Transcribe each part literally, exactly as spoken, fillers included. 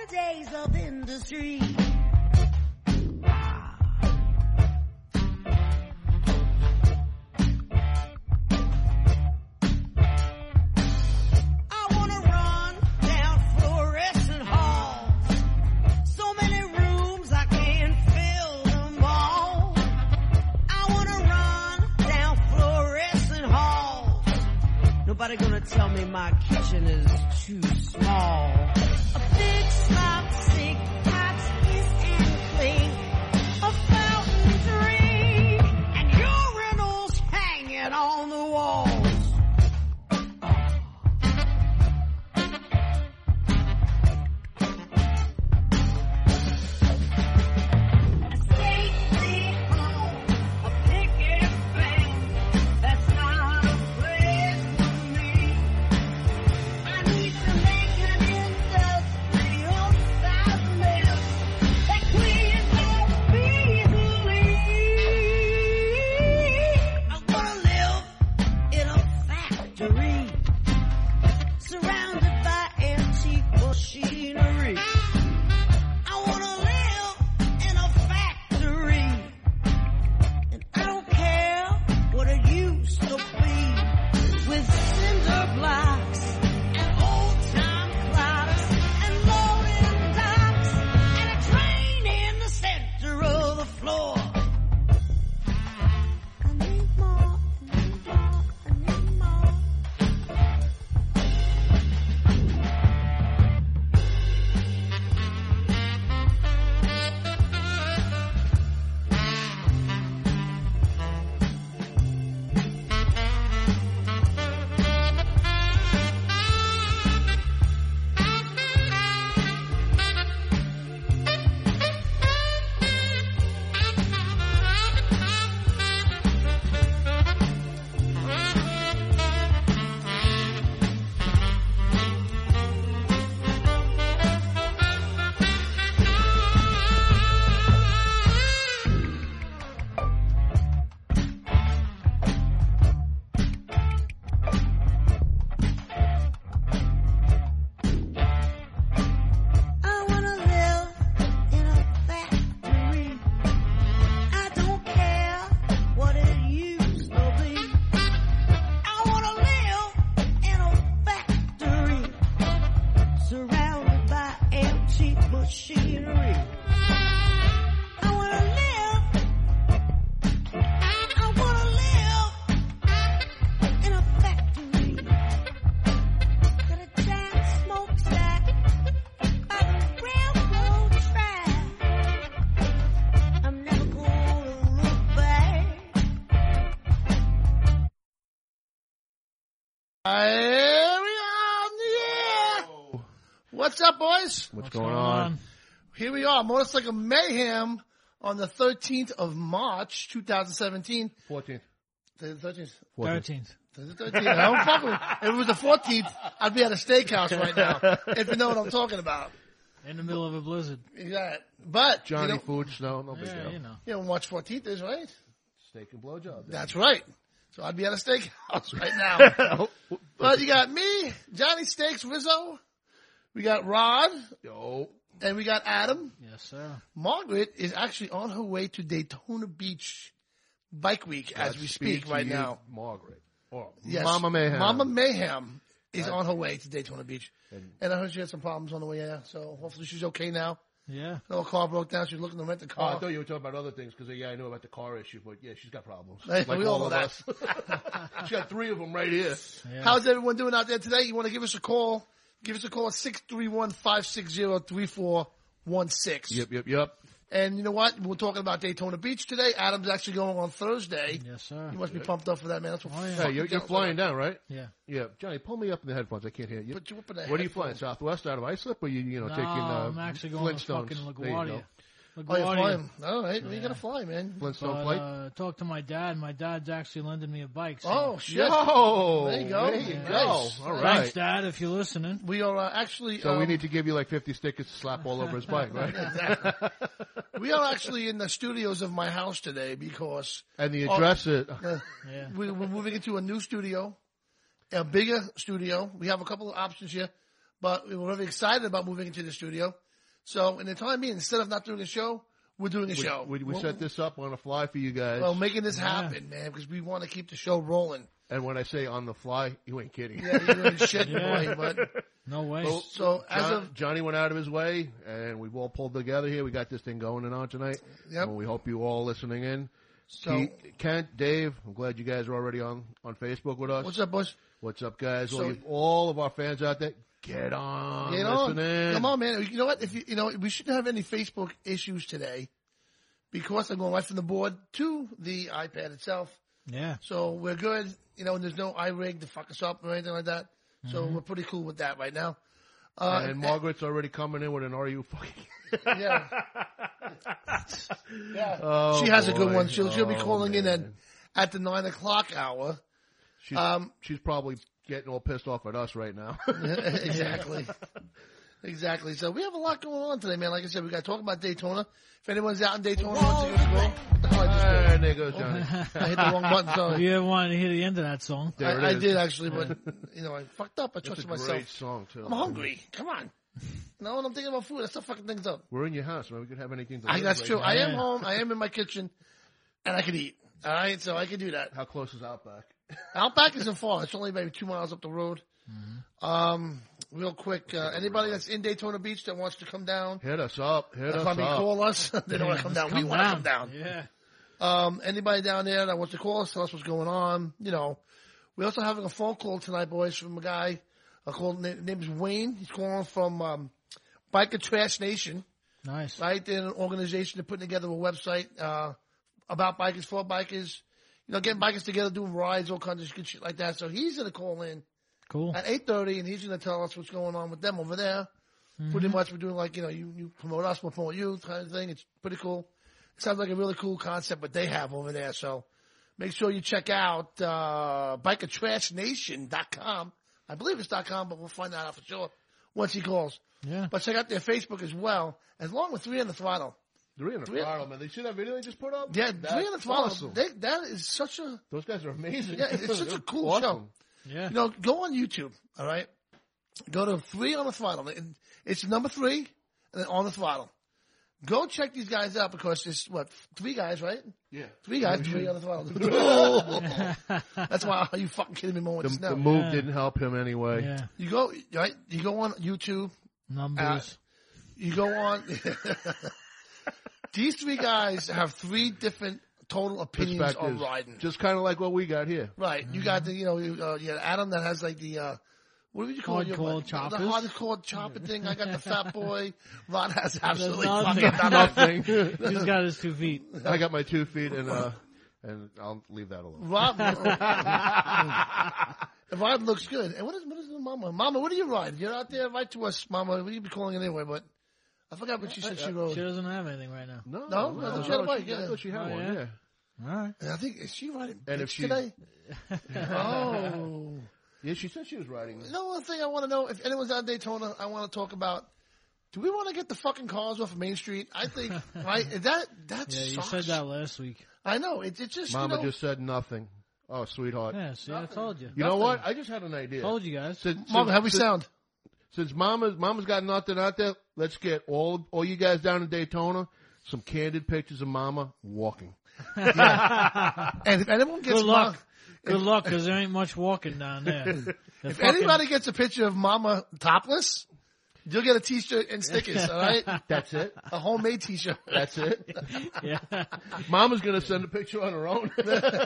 better days of industry. Nobody gonna tell me my kitchen is too small. A big slop sink, hot is and clean. A fountain drain, and urinals hanging on the walls. A stately home, a picket fence, that's not a place. I need to make an industrial settlement that cleans up easily. I wanna live in a factory surrounded by antique machinery. I wanna live in a factory, and I don't care what it used to be, with cinder blocks and old-time clocks and loading docks and a train in the center of the floor. I need more, I need more, I need more. I wanna live in a factory. I don't care what it used to be. I wanna live in a factory surrounded by antique machinery. I wanna live, I wanna live in a factory. Got a giant smokestack by the railroad track. I'm never gonna look back. Here we are, yeah. What's up, boys? What's going on? Here we are, Motorcycle Mayhem on the thirteenth of March, two thousand seventeen. fourteenth. The thirteenth. Thirteenth. The thirteenth. I don't fuck with it. If it was the fourteenth, I'd be at a steakhouse right now. If you know what I'm talking about. In the middle of a blizzard. Yeah. But Johnny you know, Food, snow, no big Yeah, deal. you know. you know when March fourteenth is, right? Steak and blowjob. That's right. So I'd be at a steakhouse right now. But you got me, Johnny Steaks Rizzo. We got Rod, Yo. and we got Adam. Yes, sir. Margaret is actually on her way to Daytona Beach Bike Week as we speak to right you, now. Margaret. Or Yes. Mama Mayhem. Mama Mayhem is Right. on her way to Daytona Beach. And- And I heard she had some problems on the way there, so hopefully she's okay now. Yeah. No, her car broke down. She was looking to rent the Oh, I car. thought you were talking about other things because, yeah, I know about the car issue, but yeah, she's got problems. Hey, like we all all know of that. us. She got three of them right here. Yeah. How's everyone doing out there today? You want to give us a call? Give us a call at six three one, five six zero, three four one six. Yep, yep, yep. And you know what? We're talking about Daytona Beach today. Adam's actually going on Thursday. Yes, sir. You must be pumped up for that, man. That's what Oh, yeah. Hey, fucking you're, you're jealous flying of. down, right? Yeah. Yeah. Johnny, pull me up in the headphones. I can't hear you. Put you up in the What are you flying? headphones. Southwest out of Islip, or you, you know, No, taking uh, I'm actually going to Flintstones? fucking There you LaGuardia. go. Oh, you're LaGuardia. flying. All right. Well, you Yeah. got to fly, man. Flintstone But, flight. uh, talk to my dad. My dad's actually lending me a bike. So. Oh, shit. Yo, There you go. There you Nice. go. All Thanks, right. Dad, if you're listening. We are uh, actually. So um, we need to give you like fifty stickers to slap all over his bike, right? we are actually in the studios of my house today because And the address is uh, Yeah. we, we're moving into a new studio, a bigger studio. We have a couple of options here, but we we're really excited about moving into the studio So in the time being, instead of not doing a show, we're doing a We, show. we, we Well, set this up on the fly for you guys. Well, making this happen, man, because we want to keep the show rolling. and when I say on the fly, you ain't kidding. Yeah, you ain't shit, Yeah. boy, but No way. So, so as John, of Johnny went out of his way, and we've all pulled together here. We got this thing going and on tonight. Yep. Well, we hope you all listening in. so, Keith, Kent, Dave, I'm glad you guys are already on, on Facebook with us. what's up, boys? What's up, guys? So- all, you, all of our fans out there, get on, Get on. listen in. Come on, man. You know what? If you, you know, we shouldn't have any Facebook issues today because I'm going right from the board to the iPad itself. Yeah. So we're good. You know, and there's no iRig to fuck us up or anything like that. So we're pretty cool with that right now. Uh, And Margaret's already coming in with an "Are you fucking?" yeah. yeah. Oh, She has a good boy. one. She'll, she'll be Oh, calling in at, man. at the nine o'clock hour. She's, Um, she's probably getting all pissed off at us right now. exactly. Exactly. So we have a lot going on today, man. Like I said, we got to talk about Daytona. If anyone's out in Daytona, wants to give us a call. Oh, I, just Ah, there goes Johnny. I hit the wrong button. If Sorry. you ever wanted to hear the end of that song, There it I, I is. did actually, but you know, I fucked up. I It's a trusted great myself. song too. I'm hungry. Come on. No, I'm thinking about food. Let's not fucking things up. We're in your house, man. We could have anything to I, live that's right true. now. I am Yeah. home. I am in my kitchen, and I can eat. All right, so I can do that. How close is Outback? Outback isn't far. It's only maybe two miles up the road. Um, real quick, uh, anybody that's in Daytona Beach that wants to come down, Hit us up. Hit that's us why we up. call us. They don't want to come down. We want to come down. Yeah. Um, anybody down there that wants to call us, tell us what's going on. You know, we're also having a phone call tonight, boys, from a guy. I called. Name name is Wayne. He's calling from um, Biker Trash Nation. Nice. Right? They're an organization. They're putting together a website uh, about bikers, for bikers. You know, getting bikers together, doing rides, all kinds of good shit like that. So he's going to call in Cool. at eight thirty, and he's going to tell us what's going on with them over there. Pretty much we're doing like, you know, you, you promote us, we'll promote you kind of thing. It's pretty cool. It sounds like a really cool concept what they have over there. So make sure you check out uh, biker trash nation dot com. I believe it's .com, but we'll find that out for sure once he calls. Yeah. But check out their Facebook as well, as long with Three on the Throttle. Three in the Three- throttle, man. Did you see that video they just put up? Yeah, That's Three on the Throttle. awesome. They, that is such a, Those guys are amazing. yeah, it's such a They're cool awesome. show. Yeah. You know, go on YouTube, all right? Go to Three on the Throttle. And it's number three, and then On the Throttle. Go check these guys out because it's, what, three guys, right? Yeah. Three guys, three on the Throttle. That's why, are you fucking kidding me, Mo? The, Just the now. move Yeah. didn't help him anyway. Yeah. You go, right? You go on YouTube. Numbers. You go on. These three guys have three different total opinions on Perspectives. riding. Just kind of like what we got here. Right. You got the, you know, you, uh, you had Adam that has like the, uh, what would you call it? Hardcore Your- choppers? The hardcore chopper thing. I got the fat boy. Ron has absolutely nothing. fucking nothing. Nothing. He's got his two feet. I got my two feet and uh, and I'll leave that alone. Rob, Rod looks good. And what is, what is the mama? Mama, what are you riding? You're out there, write to us, Mama. We could be calling it anyway, but I forgot what she said she rode. She doesn't have anything right now. No, No? I thought she had a bike, she, I yeah. thought she had Oh, one. yeah? Yeah. All right. And I think, is she riding And if bitch she's- today? Oh. Yeah, she said she was riding. You know one thing I want to know, if anyone's out in Daytona, I want to talk about, do we want to get the fucking cars off of Main Street? I think, right? That, that Yeah, you sucks. said that last week. I know. It, it just, Mama you know, just said nothing. Oh, sweetheart. Yeah, see, I told you. You know nothing. what? I just had an idea. Told you guys. Since, Mama, since- how we since- sound? Since Mama's Mama's got nothing out there, let's get all all you guys down in Daytona some candid pictures of Mama walking. And if anyone gets Good luck. Ma- Good luck, because there ain't much walking down there. The if fucking- anybody gets a picture of Mama topless, you'll get a T-shirt and stickers. All right, That's it. a homemade T-shirt. That's it. Yeah. Mama's gonna send a picture on her own.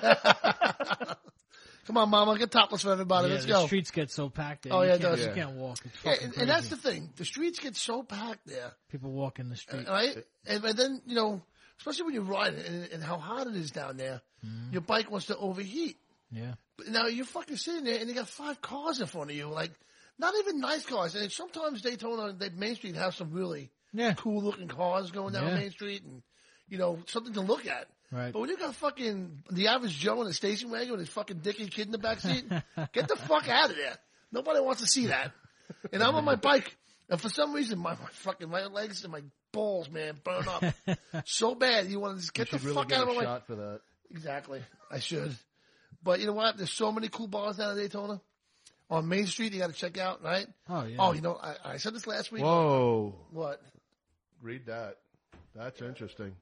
Come on, Mama, get topless for everybody. Yeah, Let's the go. streets get so packed there. Oh, you yeah, it can't, does. You can't walk. It's Yeah, fucking and, crazy. and that's the thing. The streets get so packed there, People walk in the street. right? And, and then, you know, especially when you ride it and, and how hot it is down there, Mm-hmm. your bike wants to overheat. Yeah. But now you're fucking sitting there and you got five cars in front of you, like not even nice cars. And sometimes Daytona, they, Main Street have some really Yeah. cool looking cars going down Yeah. Main Street, and you know something to look at. Right. But when you got fucking the average Joe in a station wagon with his fucking dicky kid in the back seat, get the fuck out of there. Nobody wants to see that. And I'm on my bike, and for some reason my, my fucking my legs and my balls, man, burn up so bad. You want to just get You the should really fuck get out a of my way. shot for that. Exactly. I should. But you know what? There's so many cool bars down in Daytona. On Main Street, you got to check out, right? Oh, yeah. Oh, you know, I, I said this last week. Whoa. What? read that. That's interesting.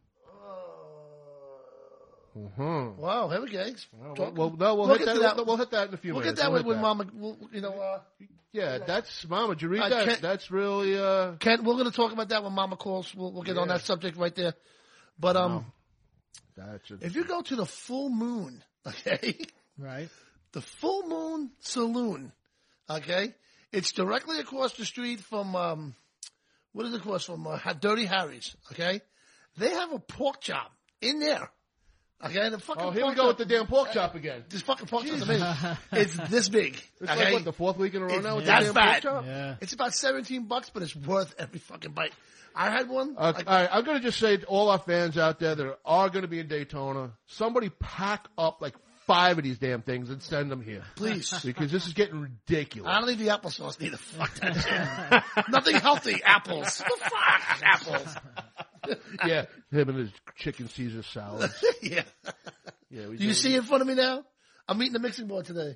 Uh, Mm-hmm. wow, here we go. Well, Talk- well, no, we'll, We'll hit get that. to that. We'll, we'll hit that in a few We'll minutes. get that We'll with, hit with Mama. We'll, you know, uh, Yeah, that's Mama. Did you read Uh, that? Ken- That's really. uh Ken, we're going to talk about that when Mama calls. We'll, we'll get on Yeah. that subject right there. But um, That's a, if you go to the Full Moon, okay, Right. the Full Moon Saloon, okay, it's directly across the street from um, what is it across from uh, Dirty Harry's, okay? They have a pork chop in there, okay? The fucking oh, here we pork go chop, with the damn pork chop again. This fucking pork chop, amazing. It's this big, It's okay? like what the fourth week in a row It's now with that the damn pork fat. chop. Yeah. It's about seventeen bucks, but it's worth every fucking bite. I had one. Uh, like, all right, I'm going to just say to all our fans out there that are going to be in Daytona, somebody pack up like five of these damn things and send them here. Please. Because this is getting ridiculous. I don't need the applesauce neither. Fuck that shit. Nothing healthy. Apples. The fuck? Apples. Yeah, him and his chicken Caesar salad. Yeah. Yeah, we Do you see in front of me now? I'm eating the mixing board today.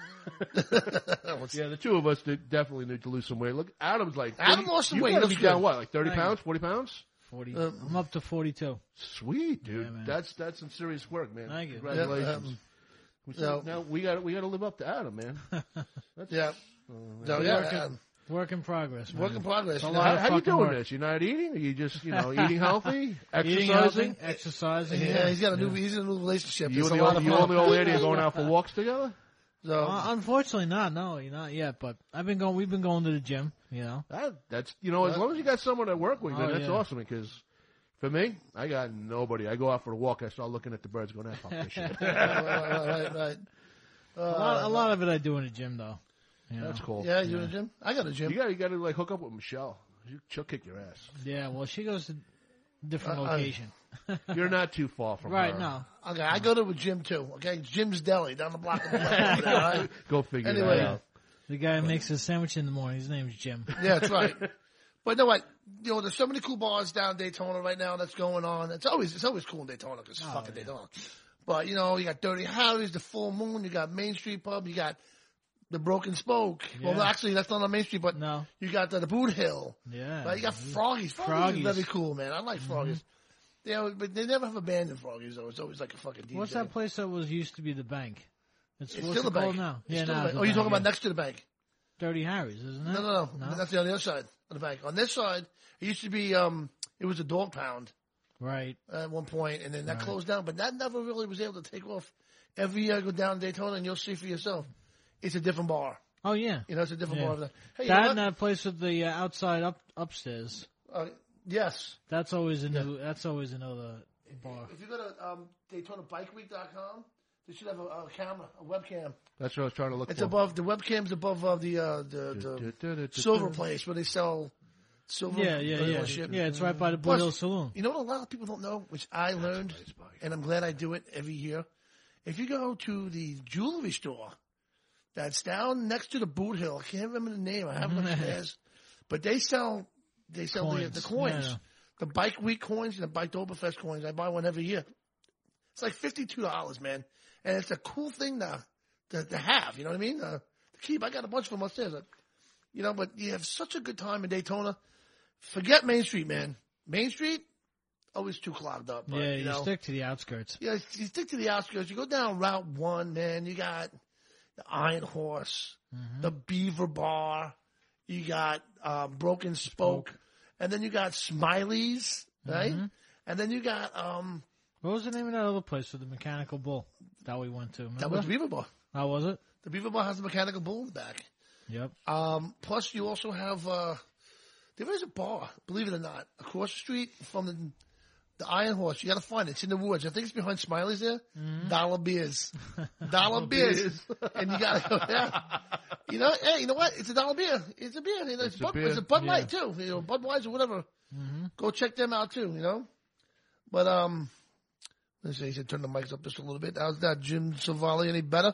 Yeah, the two of us did definitely need to lose some weight. Look, Adam's like Adam you- lost some you weight. gotta He be looks down good. what, like thirty Thank you. pounds, forty pounds? Forty. Uh, I'm up to forty-two. Sweet, dude. Yeah, man. that's that's some serious work, man. Thank you. Congratulations. Yeah, um, we so- now we got we got to live up to Adam, man. That's, Yeah. uh, So, Work yeah. in- um, Work in progress, man. Work in progress. It's a you know. lot how, of how you fucking doing work. this? You're not eating? Are you just you know eating healthy, Eating exercising? healthy, exercising. Yeah, he's got a new, he's in a new relationship. You It's and a the lot old, of you fun. and the old lady are going out for walks together? So, Uh, unfortunately, not. No, not yet. But I've been going. We've been going to the gym. You know. That, that's you know as long as you got someone to work with, Oh, man, that's yeah. awesome. Because for me, I got nobody. I go out for a walk. I start looking at the birds, going, "Ah, fuck this shit." right, right, right, right. A lot, a lot of it I do in the gym, though. You know? That's cool. Yeah, you in the gym? I got a gym. You got you got to like hook up with Michelle. You- She'll kick your ass. Yeah. Well, she goes to a different Uh, uh, location. You're not too far from Right. her. No. Okay, I go to a gym too. Okay, Jim's Deli down the block. Of the block over there, all right? Go figure Anyway. that out. The guy who makes a sandwich in the morning. His name's Jim. Yeah, that's right. But you know what? You know, there's so many cool bars down in Daytona right now that's going on. It's always it's always cool in Daytona because it's Oh, fucking yeah. Daytona. But you know, you got Dirty Harry's, the Full Moon, you got Main Street Pub, you got the Broken Spoke. Well, Yeah. actually, that's not on Main Street, but No. you got the, the Boot Hill. Yeah. Right? You got Froggy's. Froggy's, Froggy's. is very cool, man. I like Froggy's. Yeah, but they never have abandoned Froggy's though. It's always like a fucking D J. What's that place that was used to be the bank? It's, It's what's still it the called bank. now? It's Yeah, still now the it's bank. the Oh, you're bank, talking about yeah. next to the bank? Dirty Harry's, isn't it? No, no, no, No? That's the on the other side of the bank. On this side, it used to be, um, it was a dog pound Right. at one point, and then that Right. closed down. But that never really was able to take off. Every year I go down to Daytona, and you'll see for yourself. It's a different bar. Oh yeah. You know, it's a different Yeah. bar. Over there. Hey, you That know and that place with the uh, outside up upstairs. what? Uh, yes. That's always a new. That's always another bar. If you go to um, Daytona Bike Week dot com, they should have a, a camera, a webcam. That's what I was trying to look It's for. above the webcam's above uh, the uh, the, the silver place where they sell silver. Yeah, yeah, uh, yeah. shit. Yeah, it's right by the Blue Plus, Hill Saloon. You know what a lot of people don't know, which I learned, and I'm glad I do it every year. If you go to the jewelry store that's down next to the Boot Hill, I can't remember the name. I have it upstairs, but they sell they sell the, Coins. the coins, Yeah. the Bike Week coins and the Bike Oktoberfest coins. I buy one every year. It's like fifty-two dollars, man, and it's a cool thing to to, to have. You know what I mean? Uh, to keep. I got a bunch of them upstairs. Uh, You know, but you have such a good time in Daytona. Forget Main Street, man. Main Street, always too clogged up. But, Yeah, you you know, stick to the outskirts. yeah, you stick to the outskirts. You go down Route One, man. You got the Iron Horse, Mm-hmm. the Beaver Bar. You got uh, Broken Spoke, and then you got Smiley's, right? Mm-hmm. And then you got um, What was the name of that other place with the mechanical bull that we went to? Remember? that was Beaver Bar. How was it? The Beaver Bar has a mechanical bull in the back. Yep. Um, plus, you also have uh, there is a bar, believe it or not, across the street from the the Iron Horse. You got to find it. It's in the woods. I think it's behind Smiley's there. Mm-hmm. Dollar beers, dollar beers, and you got to go there. You know, hey, you know what? It's a dollar beer. It's a beer. You know, it's, It's a Bud, beer. it's a Bud Yeah. Light too. You know, Budweiser, whatever. Mm-hmm. Go check them out too. You know, but um, let's see. He said turn the mics up just a little bit. How's that, Jim Savali? Any better?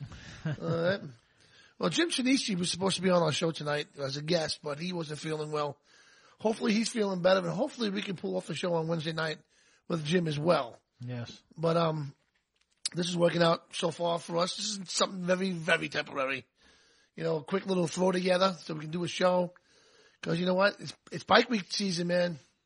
All right. Well, Jim Shinichi was supposed to be on our show tonight as a guest, but he wasn't feeling well. Hopefully he's feeling better, and hopefully we can pull off the show on Wednesday night with Jim as well. Yes. But um, this is working out so far for us. This is something very, very temporary. You know, a quick little throw together so we can do a show. Because you know what? It's, it's bike week season, man.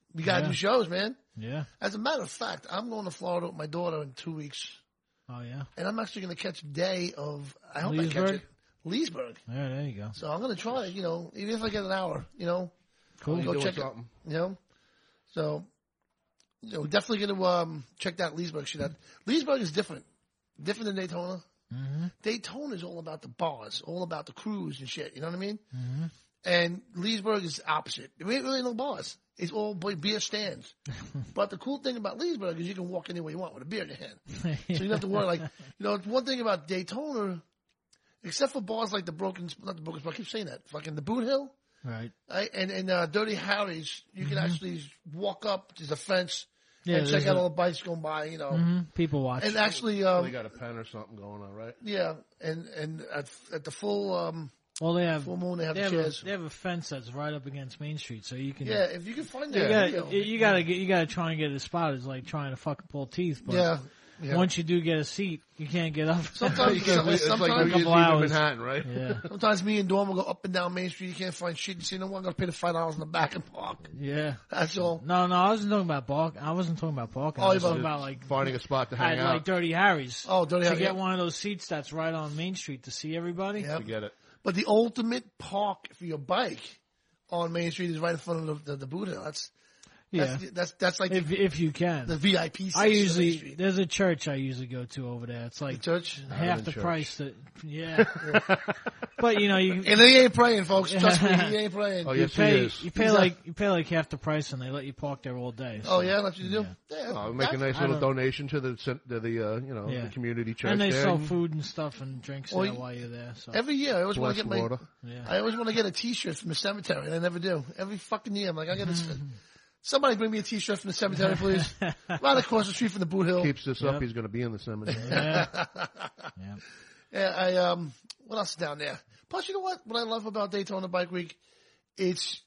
We got to Yeah. do shows, man. Yeah. As a matter of fact, I'm going to Florida with my daughter in two weeks, Oh yeah. and I'm actually going to catch a day of. I hope I catch Leesburg? it. Leesburg. Yeah. There you go. So I'm going to try it. You know, even if I get an hour. You know, Cool. go doing check something. it. You know, so you know, definitely going to um, check that Leesburg shit out. Leesburg is different, different than Daytona. Mm-hmm. Daytona is all about the bars, all about the crews and shit. You know what I mean? Mm-hmm. And Leesburg is opposite. There ain't really no bars. It's all boy beer stands. But the cool thing about Leesburg is you can walk anywhere you want with a beer in your hand. So you don't have to worry. Like, you know, one thing about Daytona, except for bars like the Broken, not the Broken Spot, I keep saying that, fucking the Boot Hill, Right. right? and and uh, Dirty Harry's, you can actually walk up to the fence Yeah. and check there's out a- all the bikes going by, you know. Mhm. People watch. And actually, They um, got a pen or something going on, right? yeah, and and at, at the full um, well, they have. full moon, they have They the have, a, chairs. they have a fence that's right up against Main Street, so you can. Yeah, if you can find that You video. gotta, you gotta get, you gotta try and get a spot. It's like trying to fucking pull teeth. But Yeah. yeah. once you do get a seat, you can't get up. Sometimes You can't believe- it's like sometimes- New Year's couple Eve in hours. Manhattan, right? yeah, Sometimes me and Dawn will go up and down Main Street. You can't find shit. You see no one going to pay the five dollars in the back and park. yeah. That's all. No, no, I wasn't talking about park. I wasn't talking about parking. Oh, I was you're talking about like Finding a spot to hang at out. like Dirty Harry's. Oh, Dirty to Harry, get yeah. one of those seats that's right on Main Street to see everybody. Yep. Forget it. But the ultimate park for your bike on Main Street is right in front of the, the, the Buddha. That's Yeah, that's that's, that's like if the, if you can. the V I P section I of Main usually Street. there's a church I usually go to over there. It's The like church. half in the church. price that yeah. But you know you And he ain't praying, folks. Trust me, he ain't praying. Oh, you yes, he pay is. you pay He's a- like you pay like half the price and they let you park there all day. Oh so- yeah, that's what you do. Yeah, Oh, make a That- nice I little don't- donation to the cen- to the uh, you know Yeah. the community church and they there. sell food and stuff and drinks Well, there you- while you're there. So Every year, I always want Bless to get my. Florida. yeah. I always want to get a T-shirt from the cemetery, and I never do. Every fucking year, I'm like, I got to. Somebody bring me a T-shirt from the cemetery, please. Right across the street from the Boot Hill. Keeps this Yep. up, he's going to be in the cemetery. yeah. yeah. Yeah, I um, what else is down there? Plus, you know what? What I love about Daytona Bike Week, it's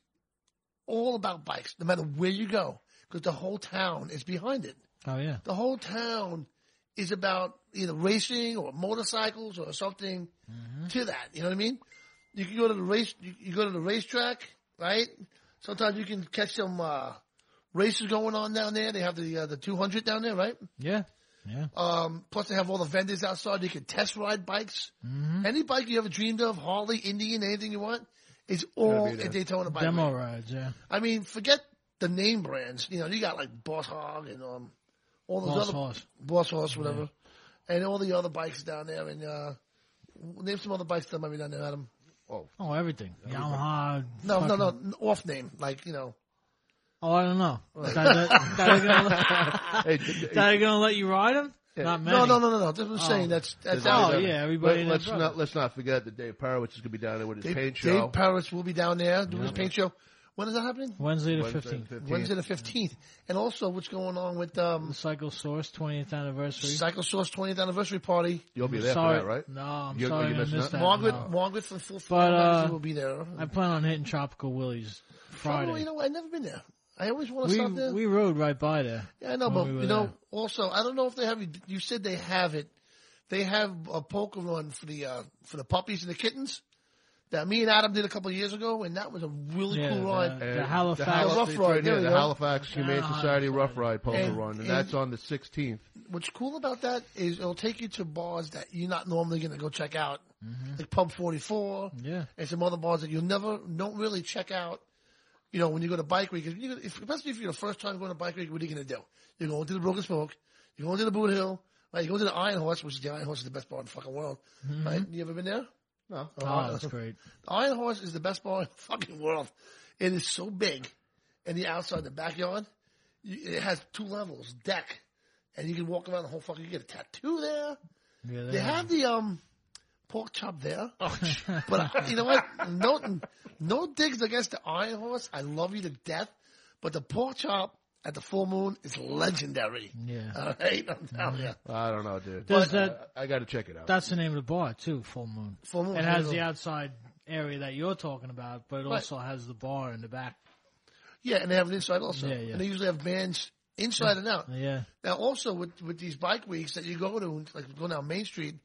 all about bikes, no matter where you go, because the whole town is behind it. Oh yeah. The whole town is about either racing or motorcycles or something to that. You know what I mean? You can go to the race. You, you go to the racetrack, right? Sometimes you can catch some uh, races going on down there. They have the uh, the two hundred down there, right? Yeah. Yeah. Um, plus, they have all the vendors outside. You can test ride bikes. Mm-hmm. Any bike you ever dreamed of, Harley, Indian, anything you want, is all be there. at Daytona Bike Demo Week. rides. Yeah. I mean, forget the name brands. You know, you got like Boss Hog and um, all those Boss other Horse. Boss Horse, whatever, and all the other bikes down there. And uh, name some other bikes that might be down there, Adam. Oh, Oh, everything. Yamaha. No, fucking- no, no, off name, like you know. Oh, I don't know. That, that, that are gonna let, hey, d- d- that are gonna let you ride them? Not many. No, no, no, no, no. That's what I'm Oh. saying. That's that's Oh, out there. yeah, everybody. let, and their let's brother. not let's not forget that Dave Parowitz is going to be down there with his Dave, paint Dave show. Paris will be down there doing his paint show. When is that happening? Wednesday the Wednesday the fifteenth. fifteenth. Wednesday the fifteenth. And also, what's going on with um, The Cycle Source twentieth anniversary. Cycle Source twentieth anniversary party? You'll be there sorry, for that, right? No, I'm You- sorry you I missed missed that? that. Margaret, no. Margaret from Full But, Frontal uh, Magazine will be there. I plan on hitting Tropical Willie's Friday. Oh, you know, what? I've never been there. I always want to we stop there. we rode right by there. Yeah, I know, when but we were you know, there. also, I don't know if they have. You said they have it. They have a poker run for the uh, for the puppies and the kittens that me and Adam did a couple of years ago, and that was a really Yeah, cool the- ride. The And Halifax- Halif- Rough it's Ride, right there here, we the go. Halifax Humane Anaheim Society Friday. Rough Ride poker And- run, and and- that's on the sixteenth. What's cool about that is it'll take you to bars that you're not normally going to go check out, Mm-hmm. like Pub forty-four Yeah. and some other bars that you'll never don't really check out. You know, when you go to Bike Week, if you, if, especially if you're the first time going to Bike Week, what are you going to do? You're going to the Broken Spoke, you're going to the Boot Hill, right? You're going to the Iron Horse, which is the Iron Horse is the best bar in the fucking world, right? You ever been there? No. Oh, that's great. The Iron Horse is the best bar in the fucking world. It is so big, and the outside, the backyard, you, it has two levels, deck, and you can walk around the whole fucking. You get a tattoo there. Yeah, They have the um pork chop there, but uh, you know what? No, no digs against the Iron Horse. I love you to death, but the pork chop at the full moon is legendary. Yeah. All right, I'm telling you. I don't know, dude. There's But, that- uh, I got to check it out. That's the name of the bar too. Full Moon. Full moon. It has the outside area that you're talking about, but it Right. also has the bar in the back. Yeah, and they have it inside also. Yeah, yeah. And they usually have bands inside and out. Yeah. Now, also with with these bike weeks that you go to, like go down Main Street,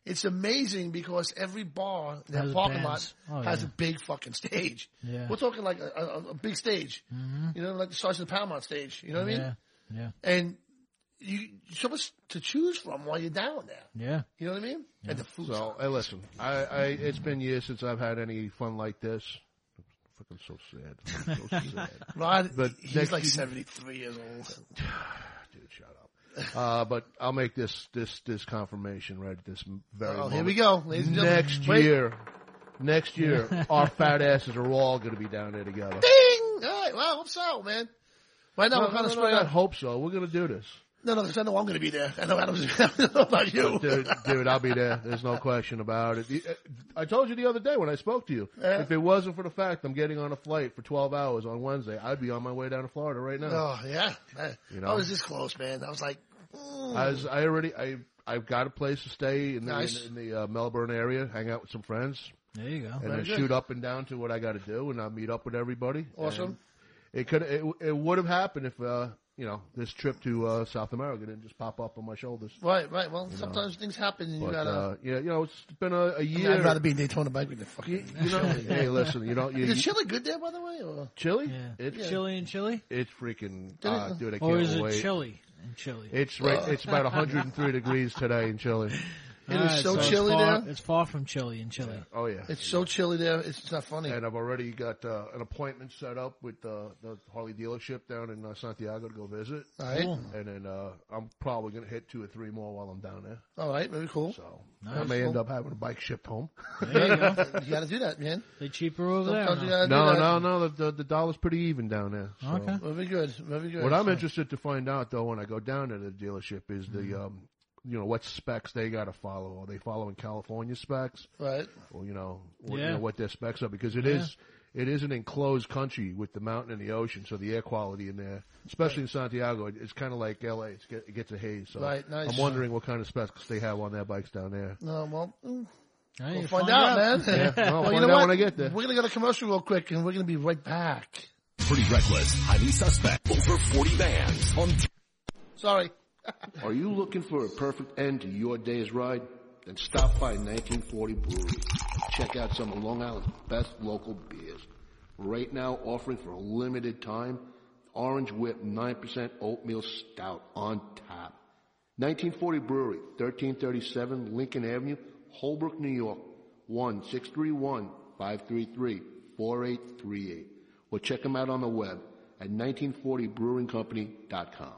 it's amazing because every bar in that Has parking bands. lot Oh, has yeah. a big fucking stage. Yeah. We're talking like a, a, a big stage. Mm-hmm. You know, like the size of the Paramount stage. You know what I mean? Yeah. Yeah. And you so much to choose from while you're down there. Yeah. You know what I mean? And the food. So, hey, listen, I, I, it's been years since I've had any fun like this. I'm fucking so sad. I'm so sad. Rod, But he's next like year- seventy-three years old. Dude, shut up. Uh, but I'll make this, this, this confirmation right at this very Oh, moment. here we go, ladies and gentlemen. Next Wait. year, next year, our fat asses are all going to be down there together. Ding! All right, well, I hope so, man. Right now, No, we're kind no, of no, spread I out. hope so. We're going to do this. No, no, because I know I'm going to be there. I know Adam's I don't know about you. Dude, dude, I'll be there. There's no question about it. I told you the other day when I spoke to you, Yeah. if it wasn't for the fact I'm getting on a flight for twelve hours on Wednesday, I'd be on my way down to Florida right now. Oh, yeah. I, You know? I was this close, man. I was like, mm. I was, I already, I, I've got a place to stay in the, Nice. in, in the uh, Melbourne area, hang out with some friends, There you go. and Very then good. shoot up and down to what I got to do, and I'll meet up with everybody. Awesome. And it could, it, it would have happened if, uh, you know, this trip to uh, South America didn't just pop up on my shoulders. Right, right. Well, sometimes things happen and you But gotta. uh, yeah, you know, it's been a, a I mean, year. I'd rather be in Daytona Bike than fucking. You know, hey, listen, you know, you, Is the you, chili good there, by the way? Or? chili? Yeah. It's Chili and chili? it's freaking, Did it- uh, dude, I Or can't is it wait. chili and chili? It's right. It's about one hundred three degrees today in Chile. It is Alright, so it's chilly far, there. It's far from chili and chili. Oh yeah, It's so chilly there. It's, it's not funny. and I've already got uh, an appointment set up with uh, the Harley dealership down in uh, Santiago to go visit, All right. Cool. and then uh, I'm probably gonna hit two or three more while I'm down there. All right. Very cool. So Nice. I may end Cool. up having a bike shipped home. There you go. You got to do that, man. They cheaper over there. Sometimes you no? gotta no, do that. no, no. The, the the dollar's pretty even down there. So. Okay. Very good. Very good. What I'm So- interested to find out though when I go down to the dealership is the um, you know what specs they got to follow. Are they following California specs? Right. Or you know, or, Yeah. you know what their specs are because it Yeah. is it is an enclosed country with the mountain and the ocean, so the air quality in there, especially in Santiago, it's kind of like L A. It's get, it gets a haze. So Right, nice. I'm wondering what kind of specs they have on their bikes down there. No, well, mm, Hey, we'll you find, out, man. Yeah, I'll well, find you know out what? when I get there. We're gonna go to commercial real quick, and we're gonna be right back. Pretty reckless, highly suspect, over forty bands on Sorry. Are you looking for a perfect end to your day's ride? Then stop by nineteen forty Brewery. Check out some of Long Island's best local beers. Right now, offering for a limited time, Orange Whip nine percent Oatmeal Stout on tap. nineteen forty Brewery, thirteen thirty-seven Lincoln Avenue, Holbrook, New York, one six three one, five three three, four eight three eight. Or check them out on the web at nineteen forty brewing company dot com.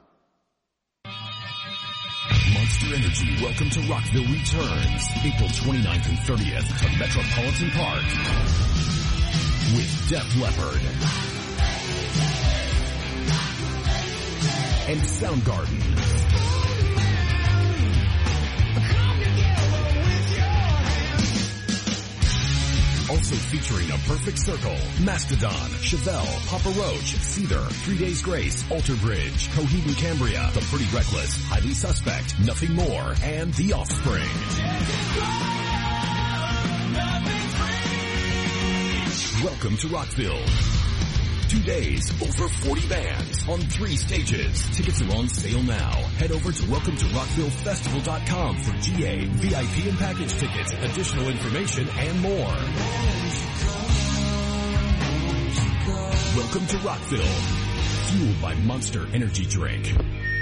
Monster Energy Welcome to Rockville returns April twenty-ninth and thirtieth to Metropolitan Park with Def Leppard and Soundgarden. Also featuring A Perfect Circle, Mastodon, Chevelle, Papa Roach, Seether, Three Days Grace, Alter Bridge, Coheed and Cambria, The Pretty Reckless, Highly Suspect, Nothing More, and The Offspring. Welcome to Rockville. Two days, over forty bands on three stages. Tickets are on sale now. Head over to welcome to rockville festival dot com for G A, V I P and package tickets, additional information, and more. Welcome to Rockville. Fueled by Monster Energy Drink.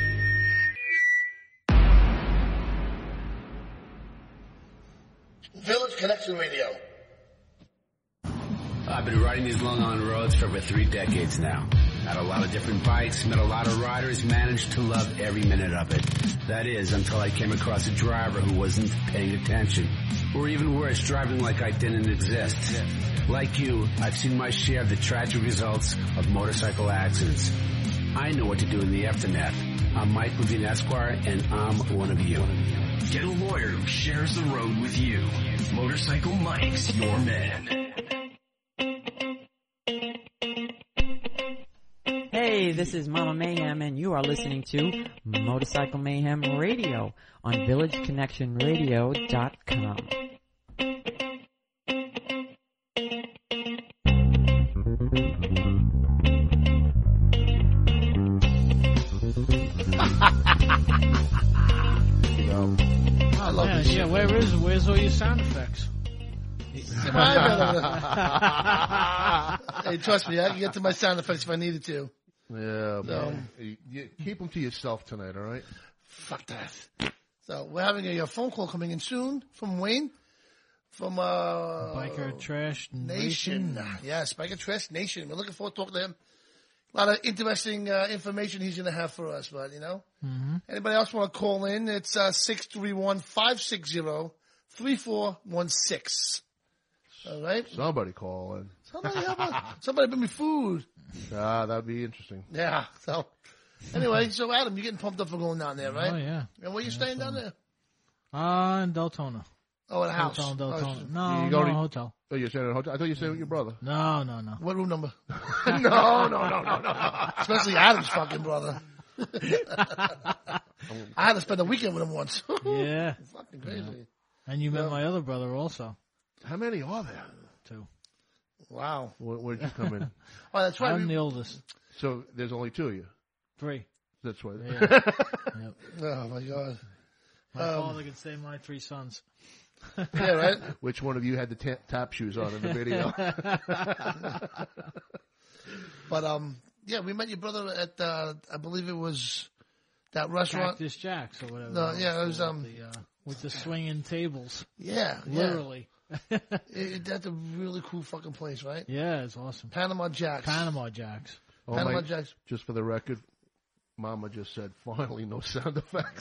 Village Connection Radio. I've been riding these Long Island roads for over three decades now. Had a lot of different bikes, met a lot of riders, managed to love every minute of it. That is, until I came across a driver who wasn't paying attention. Or even worse, driving like I didn't exist. Like you, I've seen my share of the tragic results of motorcycle accidents. I know what to do in the aftermath. I'm Mike Levine Esquire, and I'm one of you. Get a lawyer who shares the road with you. Motorcycle Mike's your man. Hey, this is Mama Mayhem, and you are listening to Motorcycle Mayhem Radio on village connection radio dot com. I love Yeah, this yeah. shit. Where is where's Where's all your sound effects? Hey, trust me, I can get to my sound effects if I needed to. Yeah, So- man. You, you keep them to yourself tonight, all right? Fuck that. So we're having a, a phone call coming in soon from Wayne, from uh, Biker Trash Nation. Nation. Yes, Biker Trash Nation. We're looking forward to talking to him. A lot of interesting uh, information he's going to have for us, but, you know. Mm-hmm. Anybody else want to call in? It's uh, six three one, five six zero, three four one six. All right? Somebody call in. Somebody, help us. Somebody bring me food. Ah, that'd be interesting. Yeah, so. Anyway, so Adam, you're getting pumped up for going down there, right? Oh, yeah. And where you staying down there? Uh, in Deltona. Oh, at a house. Hotel in Oh, Deltona. shit. No, You no, go to- hotel. Oh, you're staying at a hotel? I thought you were staying with your brother. No, no, no. What room number? no, no, no, no, no, no. Especially Adam's fucking brother. I had to spend a weekend with him once. Yeah. Fucking crazy. And you met No. my other brother also, How many are there? too. Wow. Where, where'd you come in? Oh, that's right. I'm We- the oldest. So there's only two of you. Three. That's why. Yeah. Yep. Oh, my God. My Um, father could say my three sons. Yeah, right? Which one of you had the ta- tap shoes on in the video? But, um, yeah, we met your brother at, uh, I believe it was that restaurant. Cactus Jacks or whatever. No, that yeah, it was, called, um, the, uh, with the swinging tables. Yeah, yeah. Literally. It, it, that's a really cool fucking place, right? Yeah, it's awesome. Panama Jacks. Panama Jacks. Oh, Panama my- Jacks. Just for the record, Mama just said, finally, no sound effects.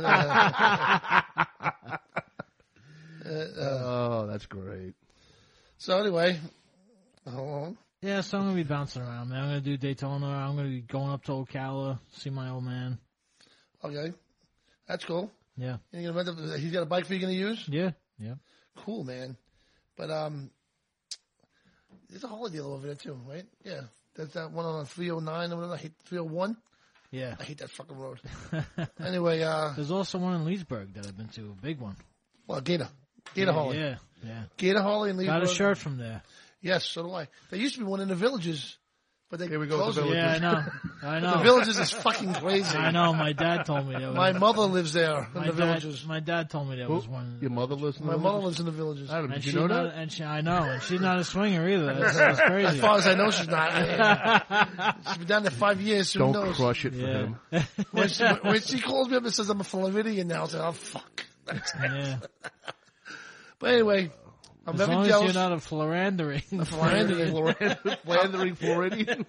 oh, that's great. So anyway, hold on. Yeah, so I'm going to be bouncing around, man. I'm going to do Daytona. I'm going to be going up to Ocala, see my old man. Okay, that's cool. Yeah. And you're gonna rent a, he's got a bike for you gonna use? Yeah, yeah. Cool, man. But um, there's a Harley dealer over there too, right? Yeah, that's that one on three oh nine or whatever. I hate three oh one. Yeah. I hate that fucking road. Anyway, uh, There's also one in Leesburg that I've been to, a big one. well, Gator, Gator yeah, Harley, Yeah, yeah. Gator Harley and Got a Leesburg. shirt from there. Yes, so do I. There used to be one in the Villages, but they Here we go with closed the it. Villages. Yeah, I know. I know. The Villages is fucking crazy. I know. My dad told me there was. My mother lives there in my the dad, Villages. My dad told me there Who? was one. Your mother lives in My the mother Villages? lives in the Villages. Adam, And did you she's know not, that? and she, I know, and she's not a swinger either. That's, that's As crazy. far as I know, she's not. She's been down there five years. So who Don't knows? crush it for Yeah. him. When she, when she calls me up and says I'm a Floridian now, I say, oh, fuck. Yeah. But anyway, I'm As very long as jealous. you're not a Florandering. Floridian. Flandering Floridian.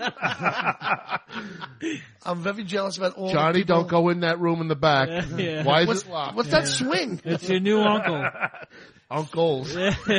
I'm very jealous about all Johnny, the people. don't go in that room in the back. Yeah. Why is What's, it locked? what's that swing? It's your new uncle. Uncles.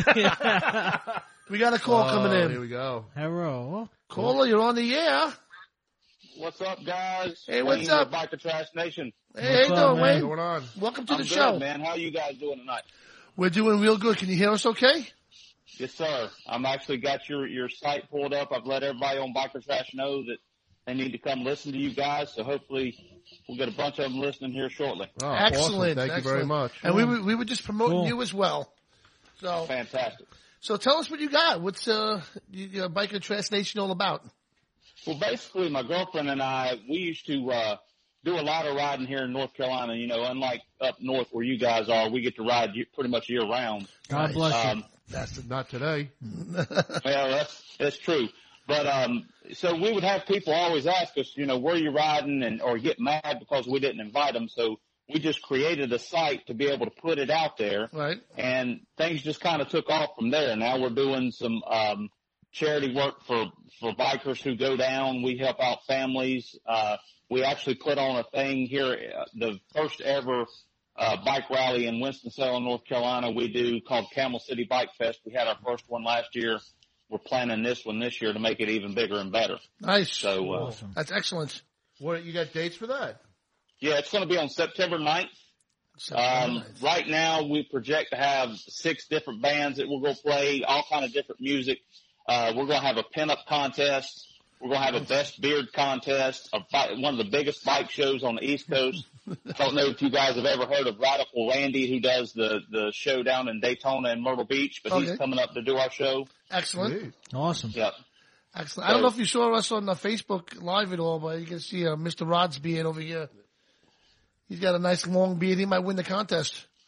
We got a call Oh, coming here in. we go. Hello. Caller, you're on the air. What's up, guys? Hey, what's Wayne up? with Biker Trash Nation. Hey, how you What's up, doing, man? Wayne? What's going on? Welcome to I'm the good, show. man. How you guys doing tonight? We're doing real good. Can you hear us okay? Yes, sir. I'm actually got your, your site pulled up. I've let everybody on Biker Trash know that they need to come listen to you guys. So hopefully we'll get a bunch of them listening here shortly. Oh, Excellent. Awesome. Thank excellent. you very much. And we were, we were just promoting Cool. you as well. So, Fantastic. so tell us what you got. What's uh, your Biker Trash Nation all about? Well, basically, my girlfriend and I, we used to uh, do a lot of riding here in North Carolina. You know, unlike up north where you guys are, we get to ride y- pretty much year round. God bless you. Um, That's the, Not today. Well, that's that's true. But um, so we would have people always ask us, you know, where you riding, and or get mad because we didn't invite them. So we just created a site to be able to put it out there, right. and things just kind of took off from there. Now we're doing some um, charity work for for bikers who go down. We help out families. Uh, we actually put on a thing here, uh, the first ever uh, bike rally in Winston-Salem, North Carolina. We do called Camel City Bike Fest. We had our first one last year. We're planning this one this year to make it even bigger and better. Nice. So, uh, Awesome. That's excellent. What, you got dates for that? yeah, it's going to be on September ninth. Um, right now we project to have six different bands that will go play all kind of different music. Uh, we're going to have a pinup contest. We're going to have a best beard contest, a bike, one of the biggest bike shows on the East Coast. I don't know if you guys have ever heard of Radical Randy, who does the, the show down in Daytona and Myrtle Beach, but Okay. he's coming up to do our show. Excellent. Sweet. Awesome. Yep. Excellent. I don't know if you saw us on the Facebook Live at all, but you can see uh, Mister Rod's beard over here. He's got a nice long beard. He might win the contest.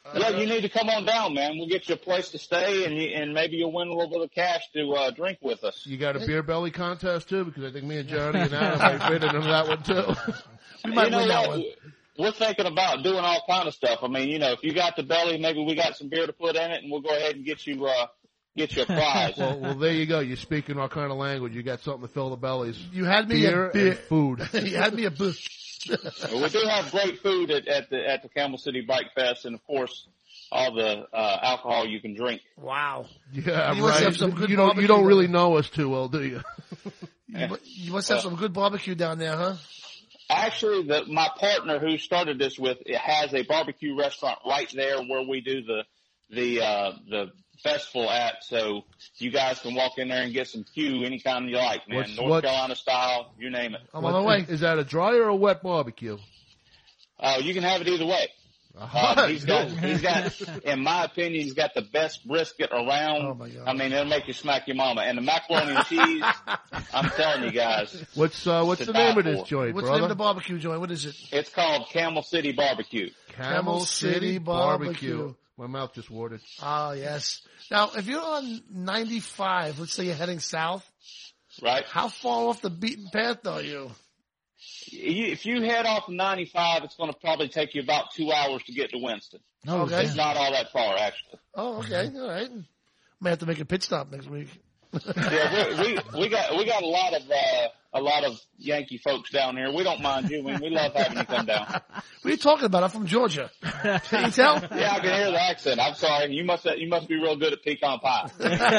Look, you need to come on down, man. We'll get you a place to stay, and you, and maybe you'll win a little bit of cash to uh, drink with us. You got a beer belly contest too, because I think me and Johnny and Adam might win in that one too. We might you know win that what? one. We're thinking about doing all kind of stuff. I mean, you know, if you got the belly, maybe we got some beer to put in it, and we'll go ahead and get you uh, get you a prize. well, well, there you go. You're speaking our kind of language. You got something to fill the bellies. You had me beer a beer. and food. You had me a booth. Well, we do have great food at, at the at the Camel City Bike Fest, and of course, all the uh, alcohol you can drink. Wow. Yeah, you must right. have some good you don't barbecue you don't really down know us too well, do you? you, mu- you must have Uh, some good barbecue down there, huh? Actually, the, my partner who started this with it has a barbecue restaurant right there where we do the the uh, the festival at. So you guys can walk in there and get some Q any kind you like, man. What's- North what's- Carolina style, you name it. I'm on my way. Is that a dry or a wet barbecue? Uh, you can have it either way. Um, he's got, he's got, in my opinion, he's got the best brisket around. Oh my God. I mean, it'll make you smack your mama. And the macaroni and cheese, I'm telling you guys, What's uh, what's To the die name of this for. joint, What's the name brother? of the barbecue joint? What is it? it's called Camel City Barbecue. Camel City Barbecue. Barbecue. My mouth just watered. Oh, yes. Now, if you're on ninety-five, let's say you're heading south, Right? how far off the beaten path are you? You, if you head off of ninety-five, it's going to probably take you about two hours to get to Winston. Oh, Okay. It's not all that far, actually. Oh, okay. All right. Might have to make a pit stop next week. Yeah, we, we we got we got a lot of uh, a lot of Yankee folks down here. We don't mind you. We, we love having you come down. What are you talking about? I'm from Georgia. Can you tell? Yeah, I can hear the accent. I'm sorry. You must you must be real good at pecan pie.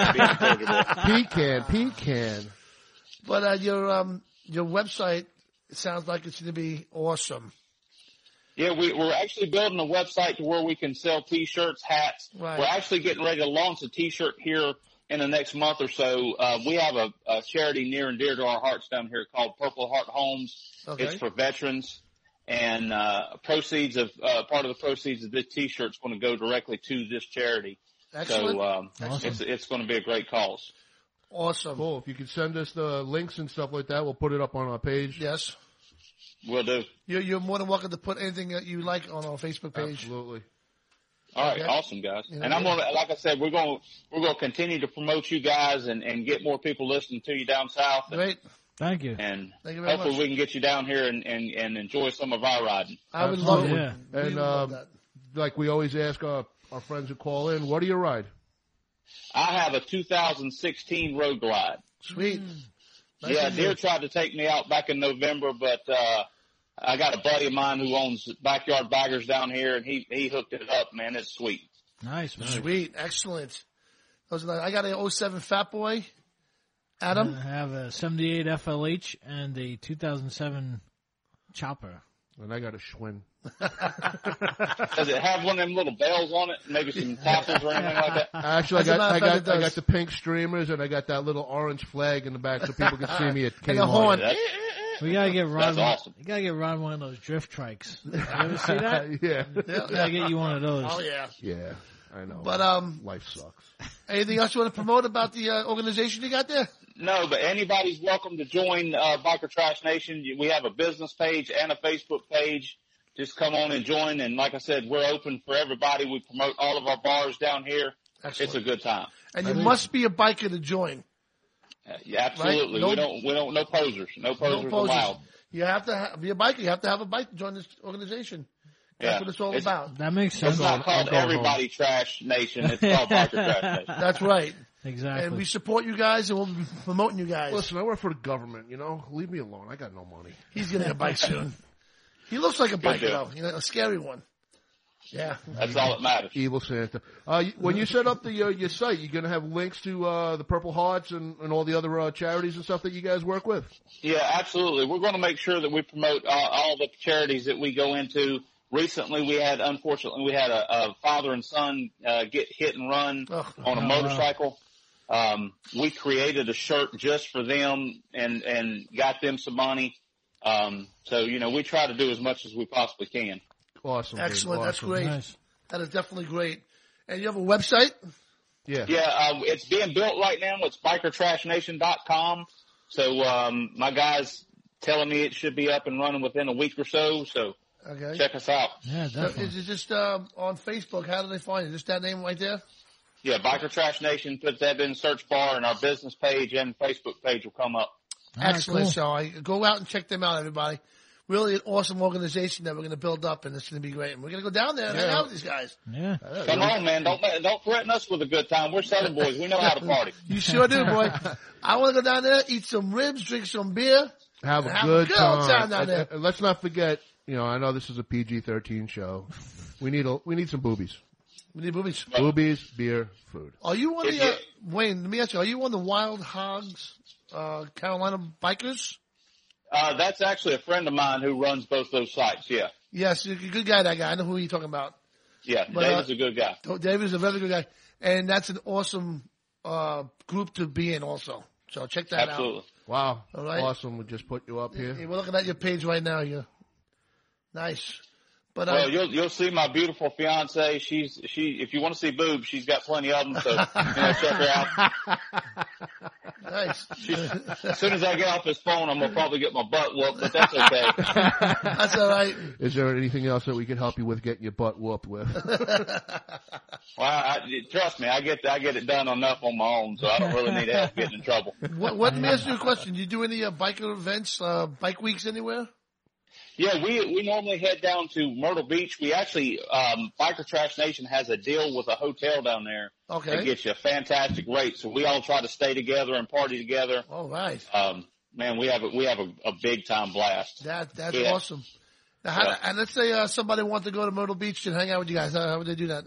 Pecan, pecan. But uh, your um your website sounds like it's going to be awesome. Yeah, we, we're actually building a website to where we can sell T-shirts, hats. Right. We're actually getting ready to launch a T-shirt here in the next month or so. Uh, we have a, a charity near and dear to our hearts down here called Purple Heart Homes. Okay. It's for veterans, and uh, proceeds of uh, part of the proceeds of this T-shirt is going to go directly to this charity. Excellent. So um, Awesome. it's it's going to be a great cause. Awesome. Cool. If you could send us the links and stuff like that, we'll put it up on our page. Yes. We'll do. You're, you're more than welcome to put anything that you like on our Facebook page. Absolutely. All right, Okay. awesome guys. You know, And I'm yeah. gonna, like I said, we're gonna we're gonna continue to promote you guys and, and get more people listening to you down south. And, Great. Thank you. and Thank you very hopefully much. we can get you down here and, and, and enjoy some of our riding. I would love it. Yeah. We And would love um, that. like we always ask our, our friends who call in, what do you ride? I have a two thousand sixteen Road Glide. Sweet. Nice yeah, of you. Deere tried to take me out back in November, but uh, I got a buddy of mine who owns Backyard Baggers down here, and he he hooked it up. Man, it's sweet. Nice, man. Sweet. Excellent. Those are nice. I got an oh seven Fat Boy. Adam? I have a seventy-eight F L H and a two thousand seven Chopper. And I got a Schwinn. Does it have one of them little bells on it? Maybe some tassels or anything like that? Actually, I As a got matter I of fact, got it I does. got the pink streamers and I got that little orange flag in the back so people can see me at And a Kmart. horn. That's, We gotta get Ron. That's awesome. You gotta get Ron one of those drift trikes. You ever see that? yeah. We gotta get you one of those. Oh, yeah. Yeah, I know. But, um, life sucks. anything else you want to promote about the uh, organization you got there? no, but anybody's welcome to join uh, Biker Trash Nation. We have a business page and a Facebook page. Just come on and join. And like I said, we're open for everybody. We promote all of our bars down here. Excellent. It's a good time. And you must be a biker to join. Uh, yeah, absolutely. Right? No- we don't, we don't, no posers. No posers, No posers. allowed. You have to ha- be a biker. You have to have a bike to join this organization. That's Yeah. what it's all It's- about. That makes sense. It's not called I'm going Everybody Trash Nation. It's called Biker Trash Nation. That's right. Exactly. And we support you guys, and we'll be promoting you guys. Listen, I work for the government, you know? Leave me alone. I got no money. He's getting a bike soon. He looks like a biker, deal. though. You know, a scary one. Yeah. That's all that matters. Evil Santa. Uh, y- when you set up the uh, your site, you're going to have links to uh, the Purple Hearts and, and all the other uh, charities and stuff that you guys work with? Yeah, absolutely. We're going to make sure that we promote uh, all the charities that we go into. Recently, we had, unfortunately, we had a, a father and son uh, get hit and run Oh. on a Oh, wow. motorcycle. Um, we created a shirt just for them and, and got them some money. Um, so, you know, we try to do as much as we possibly can. Awesome. dude. Excellent. That's Awesome. great. Nice. That is definitely great. And you have a website? Yeah. Yeah, uh, it's being built right now. It's biker trash nation dot com. So, um, my guy's telling me it should be up and running within a week or so. So Okay. Check us out. Yeah, So definitely. is it just uh, on Facebook? How do they find it? Just that name right there? Yeah, Biker Trash Nation. Put that in the search bar, and our business page and Facebook page will come up. Excellent. cool. So I go out and check them out, everybody. Really an awesome organization that we're going to build up, and it's going to be great. And we're going to go down there and hang out with these guys. Yeah. Come on, man. Don't don't threaten us with a good time. We're Southern boys. We know how to party. You sure do, boy. I want to go down there, eat some ribs, drink some beer. Have a Have a good good time. time down And- there. and let's not forget, you know, I know this is a P G thirteen show. We need a, we need some boobies. We need boobies. Boobies, beer, food. Are you on If the, uh, you- Wayne, let me ask you, are you on the Wild Hogs, uh, Carolina Bikers? Uh, that's actually a friend of mine who runs both those sites. Yeah. Yes, you're a good guy, that guy. I know who you're talking about. Yeah. But, David's uh, a good guy. Oh, David is a very good guy. And that's an awesome, uh, group to be in also. So check that Absolutely. out. Wow. All right. Awesome. We just put you up here. Yeah, we're looking at your page right now. You nice, but uh, Well, you'll you'll see my beautiful fiance. She's she. If you want to see boobs, she's got plenty of them. So you know, check her out. nice. She, as soon as I get off this phone, I'm gonna probably get my butt whooped, but that's okay. That's all right. Is there anything else that we can help you with getting your butt whooped with? Well, I, trust me, I get I get it done enough on my own, so I don't really need help getting in trouble. What, what, let me ask you a question. Do you do any uh, biker events, uh, bike weeks anywhere? Yeah, we we normally head down to Myrtle Beach. We actually, um, Biker Trash Nation has a deal with a hotel down there Okay. that gets you a fantastic rate. So we all try to stay together and party together. All right. Um, man, we have a, we have a, a big time blast. That that's Yeah. awesome. Now, how, Yeah. and let's say uh, somebody wants to go to Myrtle Beach and hang out with you guys. How, how would they do that?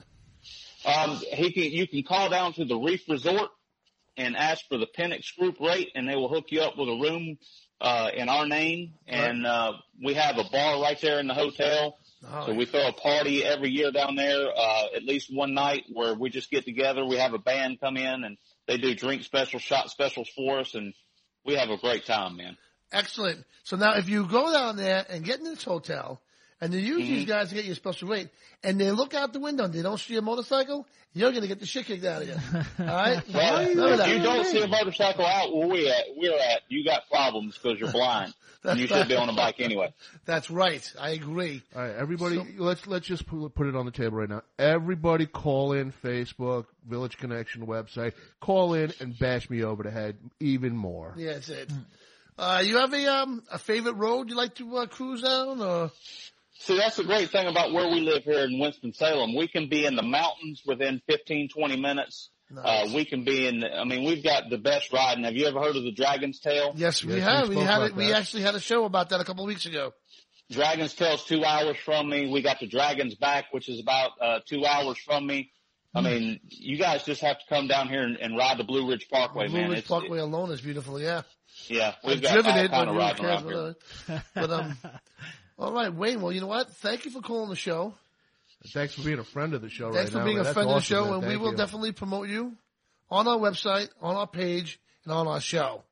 Um, he can you can call down to the Reef Resort and ask for the Penix Group rate, and they will hook you up with a room uh, in our name. And uh, we have a bar right there in the hotel. Oh, So we throw a party every year down there, uh, at least one night where we just get together. We have a band come in and they do drink specials, shot specials for us, and we have a great time, man. Excellent. So now if you go down there and get in this hotel and they use Mm-hmm. these guys to get you a special rate and they look out the window and they don't see a motorcycle, you're going to get the shit kicked out of you. All right? Well, Remember if that. you don't see a motorcycle out where we at, we're at, you got problems because you're blind. And you should be on a bike anyway. That's right. I agree. All right, everybody, So- let's let's just put, put it on the table right now. Everybody, call in Facebook, Village Connection website. Call in and bash me over the head even more. Yeah, that's it. Uh, you have a um a favorite road you like to uh, cruise down? Or See, that's the great thing about where we live here in Winston-Salem. We can be in the mountains within fifteen, twenty minutes. Nice. Uh, we can be in, I mean, we've got the best riding. Have you ever heard of the Dragon's Tail? yes, we Yes, have. we We, spoke had about it. We that. actually had a show about that a couple of weeks ago. Dragon's Tail's two hours from me. We got the Dragon's Back, which is about uh, two hours from me. I mean, you guys just have to come down here and, and ride the Blue Ridge Parkway, Blue man. Ridge It's, Parkway alone is beautiful. Yeah, yeah, we've I've got driven all it, but kind of who riding cares? around here. Whatever. But um, all right, Wayne. Well, you know what? Thank you for calling the show. Thanks for being a friend of the show Thanks right for now. being man. a That's friend of the awesome, show, man. and we Thank will you. definitely promote you on our website, on our page, and on our show.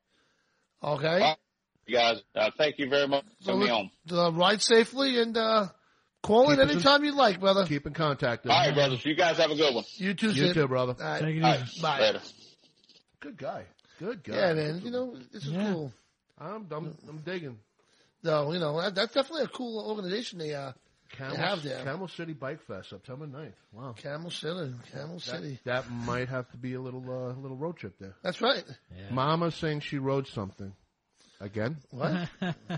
Okay. Well, you guys, uh, thank you very much for So me look, on. uh, ride safely and uh, call Keep in us in- anytime you like, brother. Keep in contact. All right, brothers. You guys have a good one. You too, You Sid. too, brother. All right. Take it All easy. right. Bye. Later. Good guy. Good guy. Yeah, man. You know, this is Yeah. cool. I'm, I'm, I'm digging. No, you know, that, that's definitely a cool organization they uh, Camel, have there. Camel City Bike Fest, September ninth. Wow. Camel City. Camel That, City. that might have to be a little uh, little road trip there. That's right. Mama's saying she rode something. Again? What?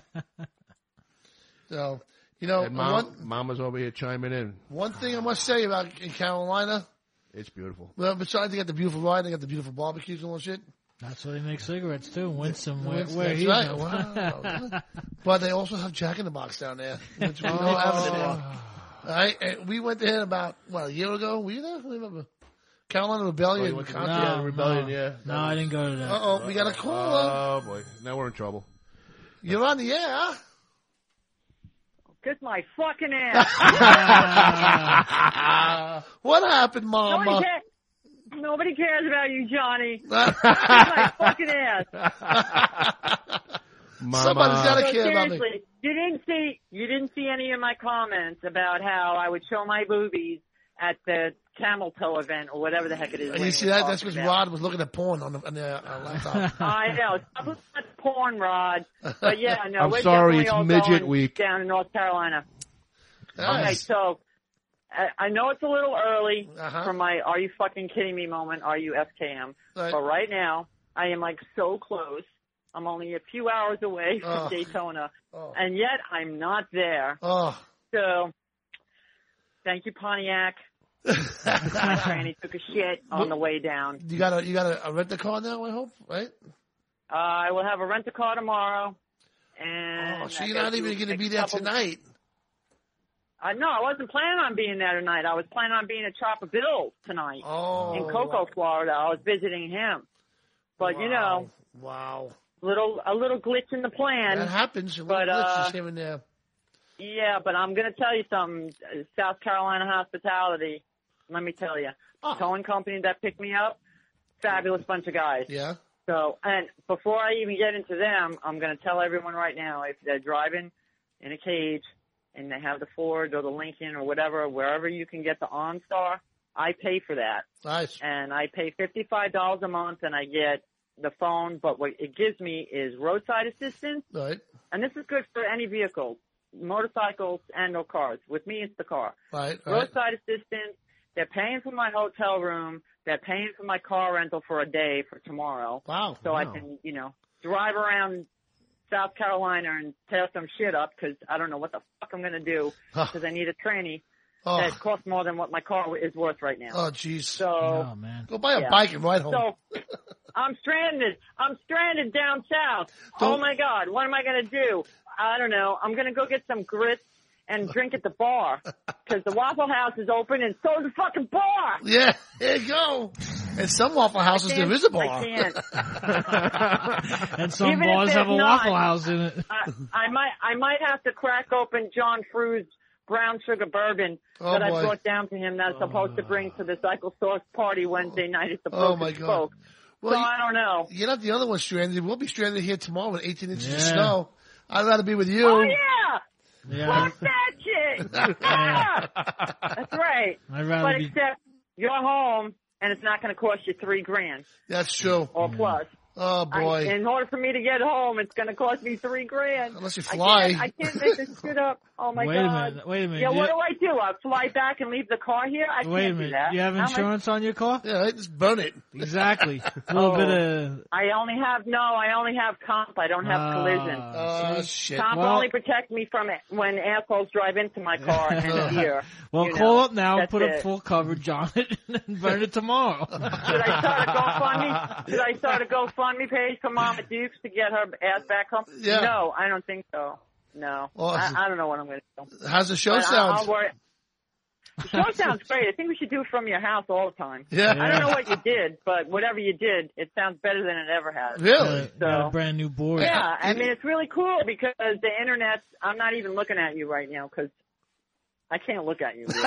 So, you know, And Mom, one, Mama's over here chiming in. one thing I must say about in Carolina, It's beautiful. well, besides they got the beautiful ride, they got the beautiful barbecues and all that shit. That's where they make cigarettes too. Winston, where, That's where he's right. from. Wow. But they also have Jack in the Box down there, which we don't have anymore. All right, and we went there about what a year ago. Were you there? I don't remember. Carolina Rebellion. Oh, you went to the Contra- Yeah, No, Rebellion, no. yeah. No, I didn't go to that. Uh-oh, we got a call. Uh, Oh, boy. Now we're in trouble. You're on the air. Kiss my fucking ass. What happened, Nobody, Mama? cares. Nobody cares about you, Johnny. Kiss my fucking ass. Mama. Somebody's got to So care about me. seriously, you didn't see you didn't see any of my comments about how I would show my boobies at the Camel Toe event or whatever the heck it is. And Wayne you was see that? talking That's because about. Rod was looking at porn on the, on the uh, laptop. I know. Stop looking at porn, Rod. But yeah, no, I'm we're sorry, definitely it's all midget going week. down in North Carolina. Nice. All right, so I, I know it's a little early Uh-huh. for my "Are you fucking kidding me" moment. Are you F K M? Right. But right now, I am like so close. I'm only a few hours away from Oh. Daytona, Oh. and yet I'm not there. Oh. So, thank you, Pontiac. My tranny took a shit on the way down. You got a you got a, a rent a car now, I hope, right? Uh, I will have a rent-a-car tomorrow. And Oh, so I you're gotta not even do going to a be there couple- tonight. Uh, no, I wasn't planning on being there tonight. I was planning on being at Chopper Bill tonight Oh. in Cocoa, Florida. I was visiting him. But, you know, Wow. little a little glitch in the plan. That happens. A But, little uh, glitches here and there. Yeah, but I'm going to tell you something. Uh, South Carolina Hospitality, let me tell you. Oh. Towing company that picked me up, fabulous bunch of guys. Yeah. So, and before I even get into them, I'm going to tell everyone right now, if they're driving in a cage and they have the Ford or the Lincoln or whatever, wherever you can get the OnStar, I pay for that. Nice. And I pay fifty-five dollars a month and I get the phone, but what it gives me is roadside assistance. Right. And this is good for any vehicle, motorcycles and or cars. With me, it's the car. Right. Right. Roadside assistance. They're paying for my hotel room. They're paying for my car rental for a day for tomorrow. Wow. So wow. I can, you know, drive around South Carolina and tear some shit up because I don't know what the fuck I'm going to do because I need a tranny Oh. that costs more than what my car is worth right now. Oh, jeez. So, Oh, man. Go buy a yeah. bike and ride home. So I'm stranded. I'm stranded down south. Don't- Oh my God. What am I going to do? I don't know. I'm going to go get some grits and drink at the bar because the Waffle House is open and so is the fucking bar. Yeah, there you go. And some Waffle Houses, I can't- there is a bar. I can't. And some Even if bars there's have a not, Waffle House in it. I, I might, I might have to crack open John Fru's brown sugar bourbon Oh, that I boy. brought down to him that I'm supposed to bring to the Cycle Source party Wednesday night at the Oh, Broken my God. Spoke. Well, so you- I don't know. You're not the other one stranded. We'll be stranded here tomorrow with eighteen inches of Yeah. snow. I'd rather be with you. Oh yeah, Yeah. fuck that shit. Yeah. That's right. I'd rather But be. except you're home and it's not going to cost you three grand That's true. or plus. Oh, boy. I, in order for me to get home, it's going to cost me three grand. Unless you I fly. can't, I can't make this shit up. Oh my Wait God. a minute. Wait a minute. Yeah, You- what do I do? I fly back and leave the car here? I Wait a can't do minute. that. You have How am I- insurance on your car? Yeah, right? Just burn it. Exactly. A little Oh. bit of. I only have, no, I only have comp. I don't have Ah, collision. Oh, shit. Comp Well- only protects me from it when assholes drive into my car and deer. Well, you call know. up now and That's put it. up full coverage on it and burn it tomorrow. Should I start a GoFundMe? Should I start a GoFundMe page for Mama Dukes to get her ass back home? Yeah. No, I don't think so. No. Awesome. I, I don't know what I'm going to do. How's the show But I- sound? I'll worry. The show sounds great. I think we should do it from your house all the time. Yeah. I don't know what you did, but whatever you did, it sounds better than it ever has. Really? Got a So- brand new board. Yeah, I mean, it's really cool because the internet, I'm not even looking at you right now because I can't look at you. Really.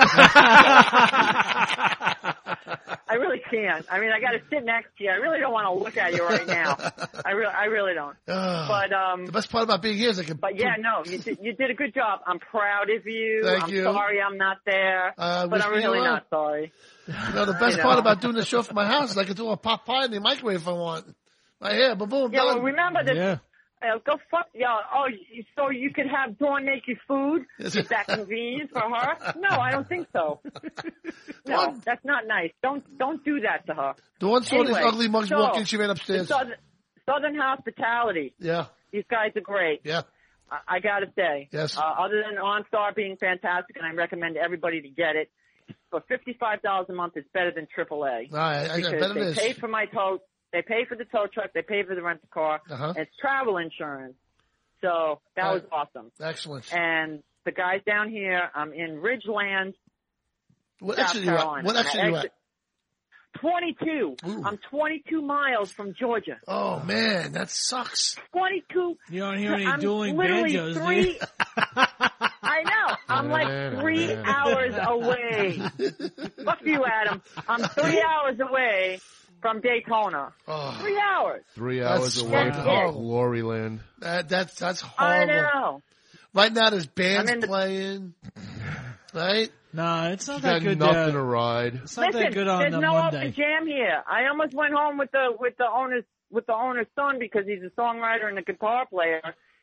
I really can't. I mean, I got to sit next to you. I really don't want to look at you right now. I really, I really don't. Ah. But, um, The best part about being here is I can. but yeah, no, you did, you did a good job. I'm proud of you. Thank I'm you. sorry I'm not there, Uh, but wish I'm me really well. not sorry. You know, the best You part know. about doing the show from my house is I can do a pot pie in the microwave if I want. Right here, boom, boom, Yeah, done. well, remember that. Yeah. Uh, go fuck, yeah. Oh, you- so you could have Dawn make you food? Yes. Is that convenient for her? No, I don't think so. No, What? that's not nice. Don't don't do that to her. The one saw Anyway, these ugly mugs so, walk in, she ran upstairs. Southern, Southern Hospitality. Yeah, These guys are great. yeah. I, I got to say. Yes. Uh, other than OnStar being fantastic, and I recommend everybody to get it. For fifty-five dollars a month, it's better than triple A. All right, I, I Because bet it they is. pay for my tow, they pay for the tow truck, they pay for the rental car. Uh-huh. And it's travel insurance. So that was awesome. Excellent. And the guys down here, I'm in Ridgeland, What South exit are you at? Carolina. What exit are you at? twenty-two. Ooh. I'm twenty-two miles from Georgia. Oh, man, that sucks. twenty-two. You don't hear any I'm dueling literally banjos, do you? three. I know. I'm like three hours away. Fuck you, Adam. I'm three hours away from Daytona. Oh, Three hours. Three That's hours away that's from it. glory land. that, that's, that's I horrible. know. Right now, there's bands I'm in the- playing. Right? Nah, it's not You that got good. nothing Uh, to ride. it's not Listen, that good on there's the no Monday. open jam here. I almost went home with the with the owner's with the owner's son because he's a songwriter and a guitar player,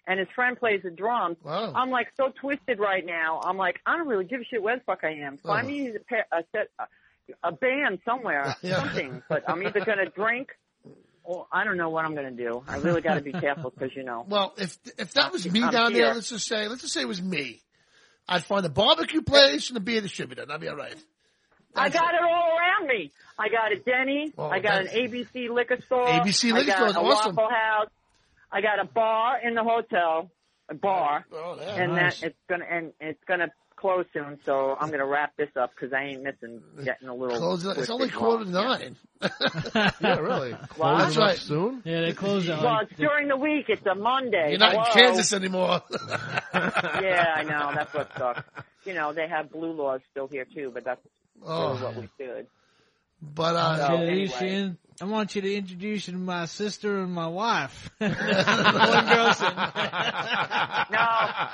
and his friend plays the drums. Wow. I'm like so twisted right now. I'm like, I don't really give a shit where the fuck I am. Find Oh. me a, pair, a, set, a, a band somewhere, Yeah. something. But I'm either going to drink or I don't know what I'm going to do. I really got to be careful because, you know. Well, if if that was me I'm down here. there, let's just say, let's just say it was me. I'd find a barbecue place and a beer distributor. That'd be all right. I That's got it all around me. I got a Denny. Well, I got an that's- A B C liquor store. A B C liquor I got store a is awesome. Waffle House. I got a bar in the hotel, a bar, Oh, yeah. and nice. that it's gonna and it's gonna close soon. So I'm gonna wrap this up because I ain't missing getting a little. Close it. It's only twisted quarter to wrong. nine. Yeah, really. Well, That's Closing up right. soon? Yeah, they close it. Well, Like, it's during the week. It's a Monday. You're not Hello? in Kansas anymore. Yeah, I know. That's what sucks. You know, they have blue laws still here too, but that's Oh. really what we should. But I uh, want, So, you to, anyway. you should- I want you to introduce you to my sister and my wife. One girl said, No,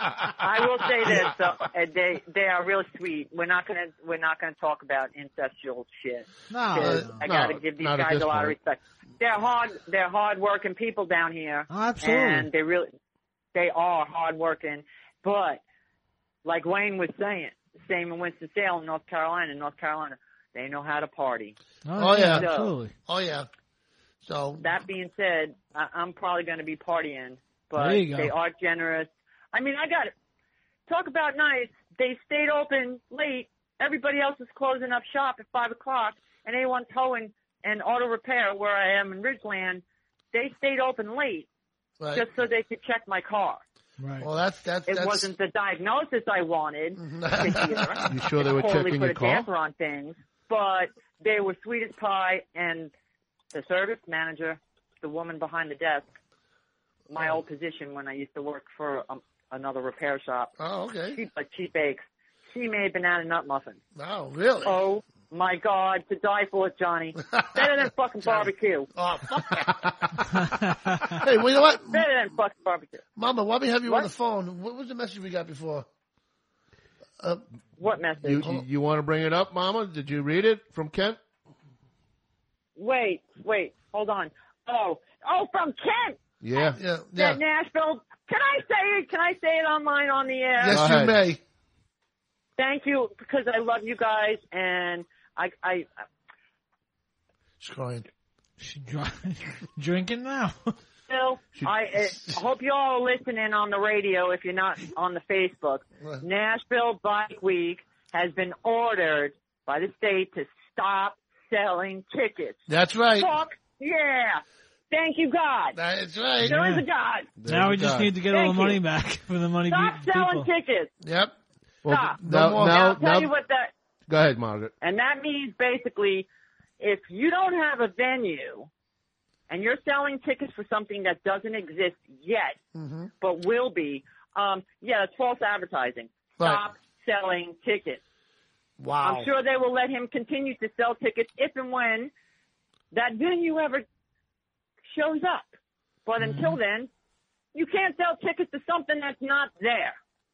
I will say this: so, uh, they they are real sweet. We're not gonna we're not gonna talk about incestual shit. no, 'Cause no. I gotta no, give these not at guys this a lot of point. respect. They're hard. They're hard working people down here, Oh, absolutely. and they really they are hard working. But like Wayne was saying, same in Winston-Salem, North Carolina. North Carolina, they know how to party. Oh, yeah. absolutely. oh yeah. So That being said, I, I'm probably going to be partying, but There you go. they are generous. I mean, I got to talk about nice. They stayed open late. Everybody else was closing up shop at five o'clock, and A one Towing and Auto Repair, where I am in Ridgeland, they stayed open late right. just so they could check my car. Right. Well, that's that's It that's. wasn't the diagnosis I wanted to hear. You sure they were totally checking put your a car? damper on things, but they were sweet as pie, and the service manager, the woman behind the desk, my old position when I used to work for um, another repair shop, Oh, okay. cheap like cheap bakes, she made banana nut muffins. Oh, really? Oh my God, to die for, Johnny. Better than fucking barbecue. Oh, fuck that. Hey, well, you know what, Better than fucking barbecue. Mama? While we have you What? on the phone, what was the message we got before? Uh, What message? You, you, you want to bring it up, Mama? Did you read it from Kent? Wait, wait, hold on. Oh, oh, from Kent. Yeah. yeah, yeah. That Nashville. Can I say it? Can I say it online on the air? Yes, Go you ahead. may. Thank you, because I love you guys, and I, I, She's crying. She dr- drinking now. Phil, I, I hope you all are listening on the radio if you're not on the Facebook. Right. Nashville Bike Week has been ordered by the state to stop selling tickets. That's right. Fuck yeah! Thank you, God. That's right. There is Yeah. a God. Now we you just go. need to get all Thank the money you. back for the money Stop be- selling people. tickets. Yep. Well, Stop. now, more. now, Now, I'll tell now, you what that. go ahead, Margaret. And that means basically, if you don't have a venue and you're selling tickets for something that doesn't exist yet, Mm-hmm. but will be, um, yeah, it's false advertising. Right. Stop selling tickets. Wow. I'm sure they will let him continue to sell tickets if and when that venue ever shows up. But Mm-hmm. until then, you can't sell tickets to something that's not there.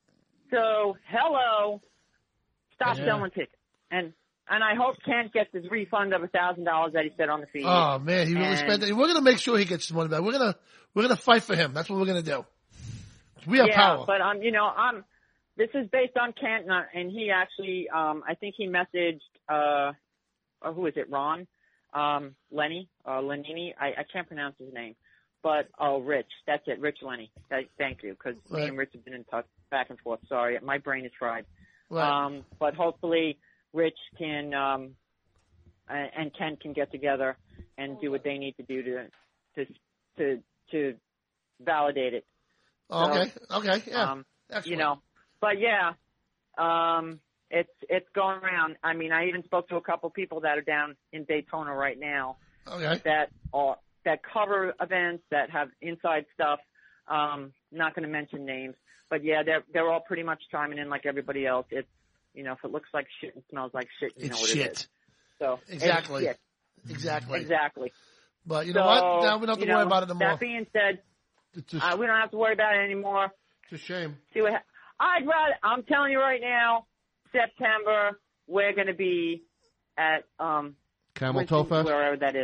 So, hello, stop Yeah. selling tickets. And and I hope Kent gets his refund of a thousand dollars that he said on the feed. Oh man, he really And- spent it. We're gonna make sure he gets his money back. We're gonna we're gonna fight for him. That's what we're gonna do. We have yeah, power. but um, you know, I'm. This is based on Kent, and, I- and he actually, um, I think he messaged, uh, or who is it, Ron, um, Lenny, uh, Lenini. I, I can't pronounce his name, but oh, Rich. That's it, Rich Lenny. Th- Thank you, because me Right. and Rich have been in touch back and forth. Sorry, my brain is fried. Right. Um, but hopefully, Rich can um, and, and Kent can get together and do what they need to do to to to to validate it. okay. Okay. Yeah. Um, Excellent. you know, but yeah, um, it's it's going around. I mean, I even spoke to a couple people that are down in Daytona right now Okay. that are that cover events that have inside stuff. Um, not going to mention names, but yeah, they're they're all pretty much chiming in like everybody else. It's you know, if it looks like shit and smells like shit, you It's know what shit. it is. So it's Exactly. shit. Exactly. Exactly. But you know So, what? Now we don't have to you worry know, about it anymore. That being said, It's a, uh, we don't have to worry about it anymore. it's a shame. See what ha- I'd rather. I'm telling you right now, September we're going to be at um Camel Winston, Toe Fest? wherever that is.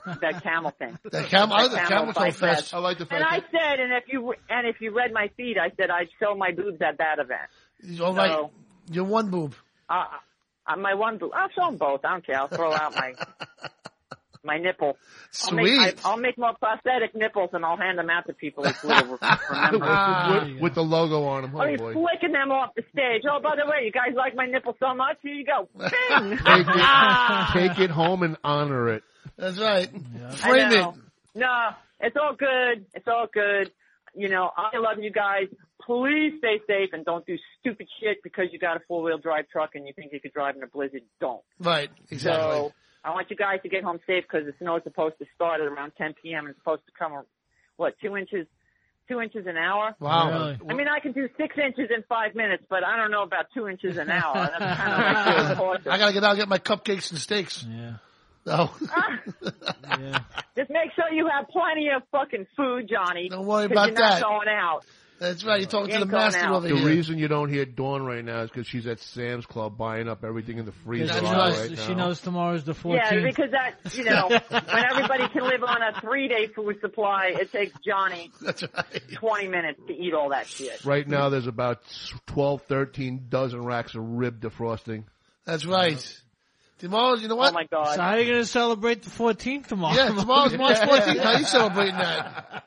that camel thing. That camel, I like the That camel toe Fight fest. I like the And I said, and if you and if you read my feed, I said I'd show my boobs at that event. All right. So, Your one boob. uh, uh, my one boob. I'll show them both. I don't care. I'll throw out my my nipple. I'll make, Sweet. I, I'll make more prosthetic nipples and I'll hand them out to people as little remember. with, with the logo on them. Oh, I'll be boy. flicking them off the stage. Oh, by the way, you guys like my nipple so much? Here you go. Bing! Take it, take it home and honor it. That's right. I Frame it. know. No, it's all good. It's all good. You know, I love you guys. Please stay safe and don't do stupid shit because you got a four-wheel drive truck and you think you could drive in a blizzard. Don't. Right. Exactly. So I want you guys to get home safe because the snow is supposed to start at around ten p.m. and it's supposed to come, what, two inches, two inches an hour? Wow. Really? I mean, I can do six inches in five minutes, but I don't know about two inches an hour. That's kind of like really cautious. I gotta get out and get my cupcakes and steaks. Yeah. No. Yeah. Just make sure you have plenty of fucking food, Johnny. Don't worry 'cause about you're not that. going out. That's right. You're talking You to the ain't going master out. over The here. reason you don't hear Dawn right now is because she's at Sam's Club buying up everything in the freezer That's aisle right. right now. She knows tomorrow's the Yeah, fourteenth. because that, you know, when everybody can live on a three-day food supply, it takes Johnny That's right. twenty minutes to eat all that shit. Right now, there's about twelve, thirteen dozen racks of rib defrosting. That's right. Tomorrow, you know what? Oh, my God. So how are you going to celebrate the fourteenth tomorrow? Yeah, tomorrow's March fourteenth. How you celebrating that?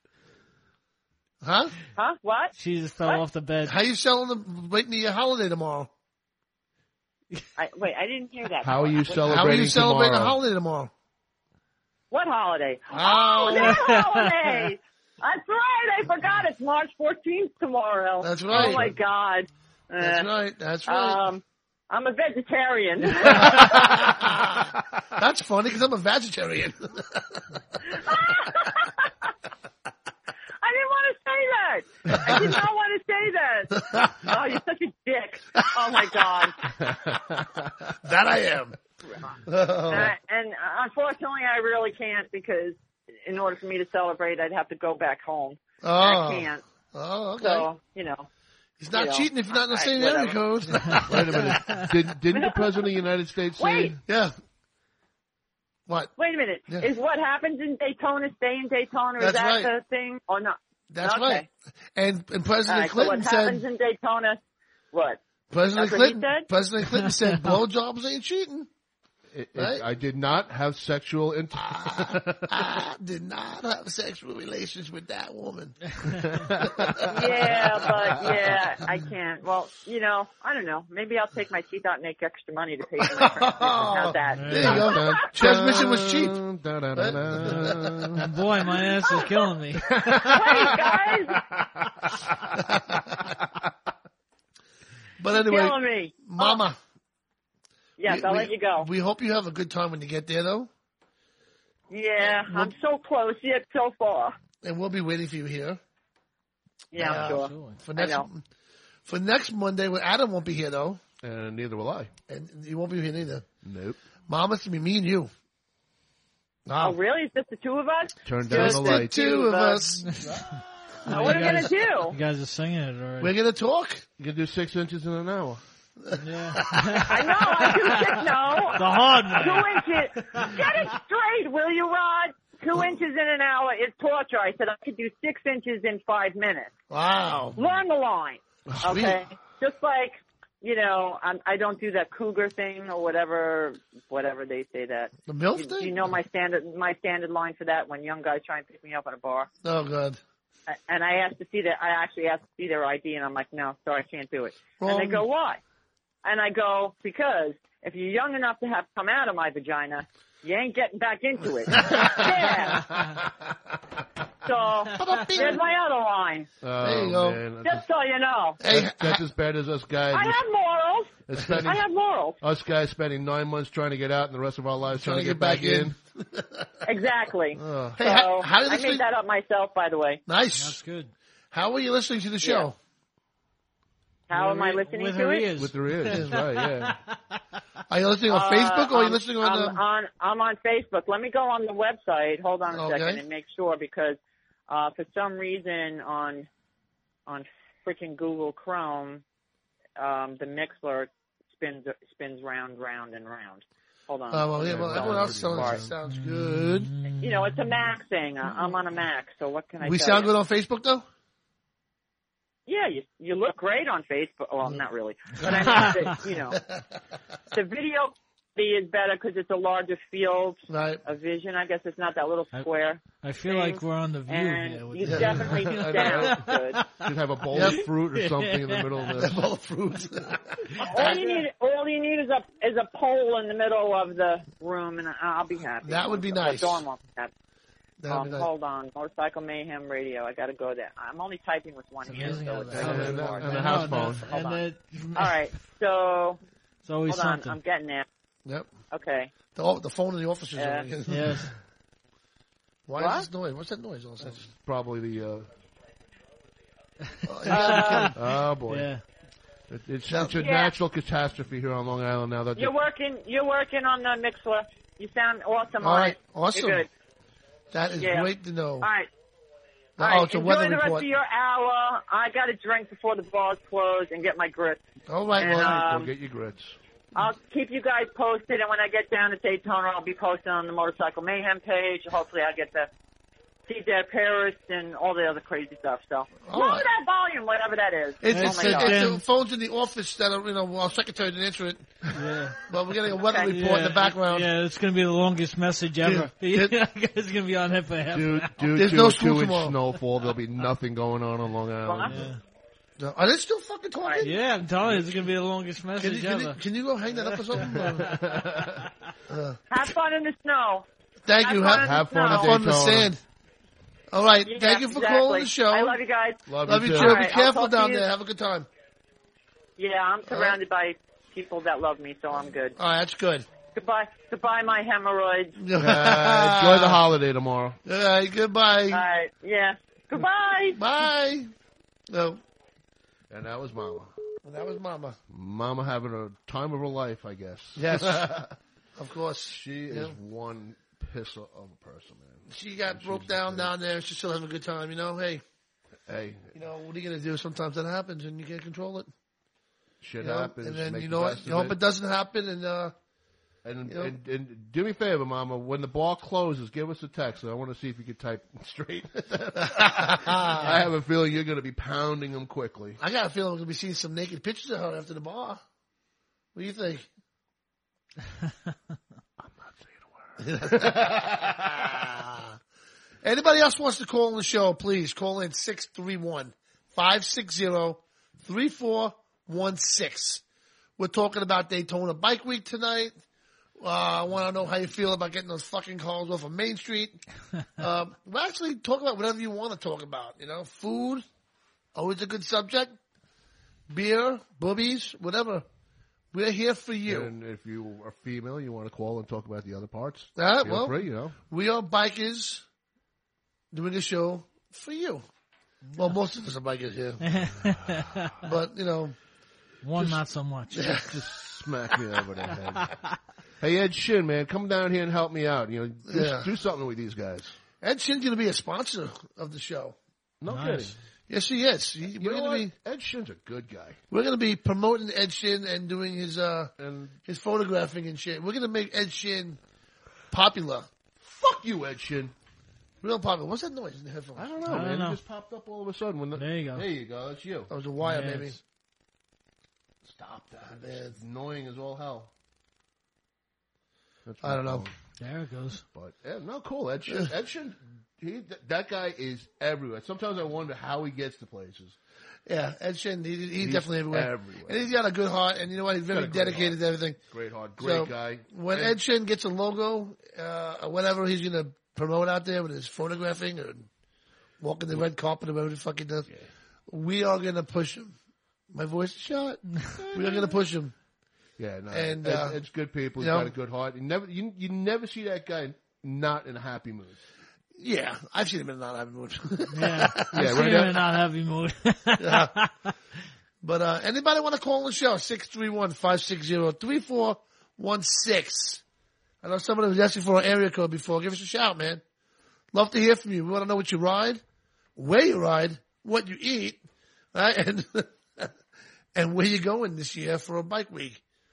Huh? Huh? What? She just fell What? off the bed. How you celebrating your holiday tomorrow? I, wait, I didn't hear that. How are you What- celebrating How are you celebrating a tomorrow? holiday tomorrow? What holiday? Oh. Oh, that holiday! That's right. I forgot. It's March fourteenth tomorrow. That's right. Oh, my God. That's Uh, right. That's right. Um, I'm a vegetarian. That's funny because I'm a vegetarian. I didn't want to say that. I did not want to say that. Oh, you're such a dick. Oh, my God. That I am. Uh, and uh, unfortunately, I really can't because in order for me to celebrate, I'd have to go back home. Oh. I can't. Oh, okay. So, you know. He's not you know, cheating if you're not in the I- same whatever. area code. Wait a minute. Did, didn't the President of the United States say... Wait. Yeah. What? Wait a minute. Yeah. Is what happens in Daytona stay in Daytona? Is That's that right. the thing? Or not? That's Okay. right. And, and All President right, so Clinton what happens said, in Daytona, what? President That's what he Clinton, said? President Clinton said, blowjobs ain't cheating. It, it, Right? I did not have sexual inter- I did not have sexual relations with that woman. Yeah, but yeah, I can't. Well, you know, I don't know. Maybe I'll take my teeth out and make extra money to pay for my transmission. How's that? There you go. Transmission was cheap. Da, da, da, da. Boy, my ass is killing me. Wait, guys, But anyway, killing me. Mama. Yes, we- I'll we- let you go. We hope you have a good time when you get there, though. Yeah, I'm so close yet so far. And we'll be waiting for you here. Yeah, I'm sure. For I next, know. for next Monday, well, Adam won't be here, though. And neither will I. And you won't be here neither. Nope. Mama, it's going to be me and you. Oh, really? It's just the two of us? Turn down Just the the lights. two of us. Now, what are we you going guys, to do? You guys are singing it already. We're going to talk. You can do six inches in an hour. Yeah. I know, I do shit now. The hard way. Two inches. Get it straight, will you, Rod? Two inches in an hour is torture. I said I could do six inches in five minutes. Wow. Learn the line, Sweet. okay? Just like, you know, I'm, I don't do that cougar thing or whatever, whatever they say that. The MILF You, thing? you know my standard, my standard line for that when young guys try and pick me up at a bar. Oh, God. And I asked to see their, I actually asked to see their I D, and I'm like, no, sorry, I can't do it. And they Wrong. go, why? And I go, because if you're young enough to have come out of my vagina, you ain't getting back into it. Yeah. So there's my other line. Oh, There you go. man. Just so you know, Hey, That's, that's as bad as us guys. I have morals. It's spending, I have morals. us guys spending nine months trying to get out and the rest of our lives trying, to get, back, in. Exactly. Oh. Hey, So how, how did I this made thing? that up myself, by the way. Nice. That's good. How were you listening to the show? How am I listening With to her it? ears. With their ears, right, yeah. Are you listening on Uh, Facebook or are you I'm- listening on I'm the... on I'm on Facebook. Let me go on the website. Hold on a Okay. second and make sure because uh, for some reason on on freaking Google Chrome, um, the Mixler spins spins round, round, and round. Hold on. Oh, well, yeah, well, everyone else sounds, Sorry. sounds good. You know, it's a Mac thing. I- I'm on a Mac, so what can I We tell sound you? good on Facebook, though? Yeah, you you look great on Facebook. Well, not really, but I mean, the, you know, the video is better because it's a larger field right. of vision. I guess it's not that little square. I feel thing. like we're on the View and here. With you this. definitely sound good. Should have a bowl Yep. of fruit or something in the middle of this. A bowl of fruit. All you need, all you need is a is a pole in the middle of the room, and I'll be happy. That would be Or nice. Dawn won't be happy. That'd Um, be nice. hold on, Motorcycle Mayhem Radio. I got to go there. I'm only typing with one hand, so it's And, and, hard. and a house phone. Hold And on. it- All right, so It's always hold on, something. I'm getting there. Yep. Okay. The, oh, the phone in the office is Uh, on. Yes. Why What? is this noise? What's that noise all of a sudden? That's probably the. Uh, Oh, you gotta be kidding. oh boy. Yeah. It, it's, Yeah. it's a Yeah. natural catastrophe here on Long Island now. That You're working. You're working on the Mixler. You sound awesome All on right. it. Awesome. You're good. That is Yeah. great to know. All right. Now, All right. oh, it's a Enjoy weather the rest report. of your hour. I got to drink before the bars close and get my grits. All right, And, well, um, Go get your grits. I'll keep you guys posted, and when I get down to Daytona, I'll be posting on the Motorcycle Mayhem page. Hopefully, I get to see Dad Paris and all the other crazy stuff. So, All lower right. that volume, whatever that is. It's, oh it's, my it's, God. it's the phones in the office that are, you know, our secretary didn't answer it. Yeah. But we're getting a weather Okay. report in the background. Yeah, it's going to be the longest message ever. Dude, Yeah, it's going to be on here for half Due, an hour. due There's to no a school two-inch tomorrow. snowfall, there'll be nothing going on on Long Island. Well, Yeah. No, Are they still fucking talking? Yeah, I'm telling you, it's going to be the longest Can message you, can, you, ever. can you go hang that up or something? uh, uh, Have fun in the snow. thank Have you. fun Have, in the have fun snow. have fun in the Daytona. sand. All right. Yeah, thank you for exactly. calling the show. I love you guys. Love, Love you too. too. All Be right, I'll careful talk to down you. there. Have a good time. Yeah, I'm surrounded by people that love me, so I'm good. All right, that's good. Goodbye. Goodbye, my hemorrhoids. Uh, enjoy the holiday tomorrow. All right, goodbye. All right. Yeah. Goodbye. Bye. No, And that was Mama. that was Mama. Mama having a time of her life, I guess. Yes, of course. She Yeah. is one pisser of a person, man. She got She's broke down good. down there. She's still having a good time. You know, hey, Hey, you know what are you gonna do? Sometimes that happens, and you can't control it. shit You know? happens. and then make you the know what? best You of hope it doesn't happen. And uh, And, you know? and and do me a favor, Mama. When the bar closes, give us a text. I want to see if you can type straight. I have a feeling you're going to be pounding them quickly. I got a feeling we're gonna be seeing some naked pictures of her after the bar. What do you think? I'm not saying a word. Anybody else wants to call in the show, please call in six three one, five six zero, three four one six. We're talking about Daytona Bike Week tonight. Uh, I want to know how you feel about getting those fucking cars off of Main Street. um, we'll actually talk about whatever you want to talk about. You know, food, always a good subject. Beer, boobies, whatever. We're here for you. And if you are female, you want to call and talk about the other parts. Uh, Feel well, free, you know. we are bikers doing a show for you. Well, most of us are bikers here. But, you know. One, just- not so much. Just smack me over the head. Hey, Ed Shin, man, come down here and help me out. You know, do, Yeah. do something with these guys. Ed Shin's going to be a sponsor of the show. No Nice. kidding. Yes, he is. He, You we're know going what? to be Ed Shin's a good guy. we're going to be promoting Ed Shin and doing his uh And his photographing and shit. We're going to make Ed Shin popular, fuck you, Ed Shin. real popular. What's that noise in the headphones? I don't know, I don't man. know. It just popped up all of a sudden. When the, There you go. There you go. That's you. That was a wire, Yes. maybe. Stop that. Man. It's annoying as all hell. That's I don't know. There it goes. But yeah, no, cool. Ed Shin, Ed Shin, he, th- that guy is everywhere. Sometimes I wonder how he gets to places. Yeah, Ed Shin, he, he's, He's definitely everywhere. everywhere. And he's got a good heart, and you know what? He's got very a great dedicated to everything. Great heart, great So, guy. When And- Ed Shin gets a logo, uh, or whatever he's going to promote out there with his photographing or walking the red carpet or whatever the fuck he does, we are going to push him. My voice is shot. We are going to push him. Yeah, no, And, Ed, uh, Ed's good people. you He's know- got a good heart. You never, you, you never see that guy not in a happy mood. Yeah, I've seen him in a not happy mood. Yeah. Yeah, I see right him now- in not happy mood. Yeah. But uh, anybody want to call the show? six three one, five six zero, three four one six. I know somebody was asking for an area code before. Give us a shout, man. Love to hear from you. We want to know what you ride, where you ride, what you eat, right? And and where you going this year for a bike week.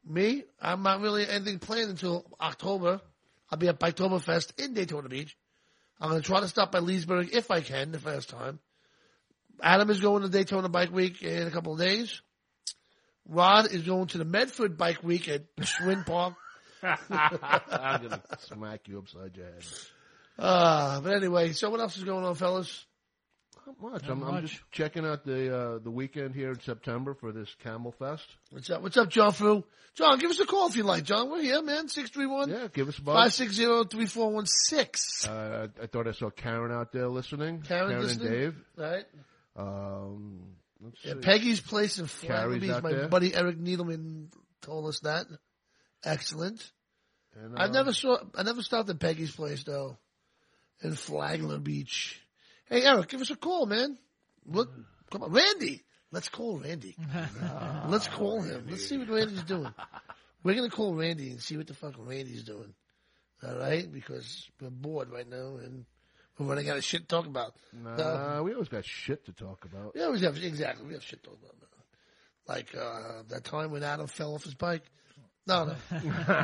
Me, I'm not really anything planned until October. I'll be at Biketoberfest in Daytona Beach. I'm going to try to stop by Leesburg if I can, if I have time. Adam is going to Daytona Bike Week in a couple of days. Rod is going to the Medford Bike Week at Schwinn Park. I'm going to smack you upside your head. Uh, but anyway, so what else is going on, fellas? Not much. Not I'm, I'm much. just checking out the uh, the weekend here in September for this Camel Fest. What's up? What's up, John Fu? John, give us a call if you like, John. We're here, man. six three one Yeah, give us a buzz. five six zero, three four one six. Uh, I, I thought I saw Karen out there listening. Karen listening? and Dave. Right. Um, let's Yeah, see. Peggy's Place in Carrie's Flaglerby. out My there. buddy Eric Needleman told us that. Excellent. And, I uh, never saw. I never stopped at Peggy's Place though, in Flagler Beach. Hey, Eric, give us a call, man. Look, come on, Randy. Let's call Randy. Let's call him. Let's see what Randy's doing. We're gonna call Randy and see what the fuck Randy's doing. All right, because we're bored right now and we're running out of shit to talk about. Nah, Uh, we always got shit to talk about. yeah, we have exactly. We have shit to talk about. Like uh, that time when Adam fell off his bike. No, no.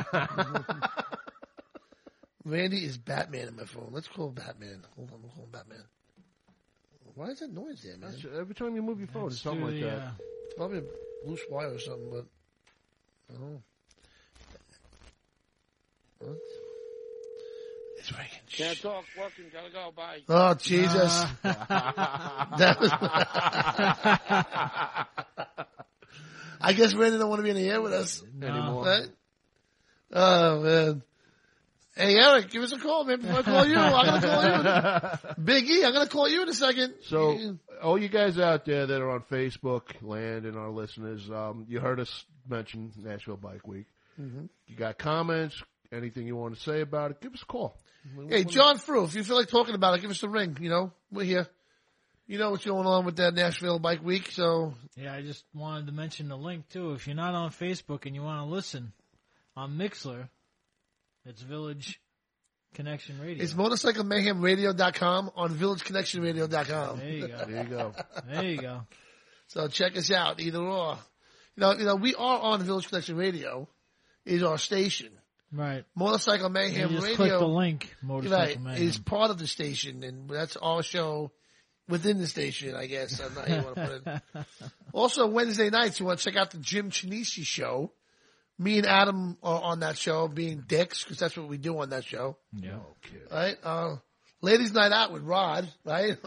Randy is Batman in my phone. Let's call Batman. Hold on, we'll call him Batman. Why is that noise there, man? That's- every time you move your phone, it's something like the, that. uh, It's probably a loose wire or something, but I don't know. What? It's ringing. Can't talk, working, gotta go, bye. Oh, Jesus. That was... I guess Randy don't want to be in the air with us Anymore. Right? Oh, man. Hey, Eric, give us a call, man, before I call you. I'm going to call you. Big E, I'm going to call you in a second. So, all you guys out there that are on Facebook, Land, and our listeners, um, you heard us mention Nashville Bike Week. Mhm. You got comments, anything you want to say about it, give us a call. Hey, John Frew, if you feel like talking about it, give us a ring. You know, we're here. You know what's going on with that Nashville Bike Week, so Yeah, I just wanted to mention the link too. If you're not on Facebook and you want to listen on Mixler, it's Village Connection Radio. it's motorcycle mayhem radio dot com on village connection radio dot com. There you go. There you go. There you go. So check us out, either or. You know, you know, we are on Village Connection Radio, is our station. Right. Motorcycle Mayhem You just Radio. click the link, Motorcycle right, Mayhem. is part of the station, and that's our show within the station, I guess. I'm not how you want to put it. Also, Wednesday nights, you want to check out the Jim Chinishi show. Me and Adam are on that show, being dicks, because that's what we do on that show. Yeah. Right? Uh, Ladies Night Out with Rod, right?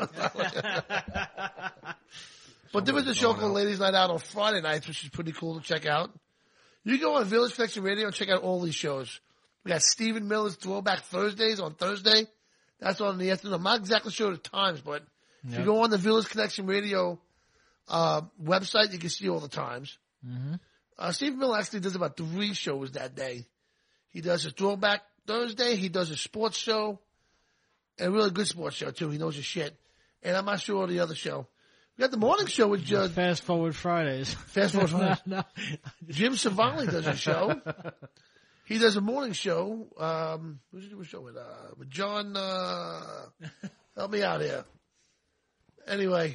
But there was a show called Ladies Night Out on Friday nights, which is pretty cool to check out. You go on Village Connection Radio and check out all these shows. We got Stephen Miller's Throwback Thursdays on Thursday. That's on the afternoon. I'm not exactly sure the times, but if you Yep. go on the Village Connection Radio uh, website, you can see all the times. Mm-hmm. Uh, Stephen Miller actually does about three shows that day. He does a Throwback Thursday. He does a sports show, and a really good sports show, too. He knows his shit. And I'm not sure of the other show. We got the morning show with just Fast Forward Fridays. Fast Forward Fridays. No, no. Jim Savali does a show. He does a morning show. Um, who's he do a show with? Uh, with John. Uh, help me out here. Anyway,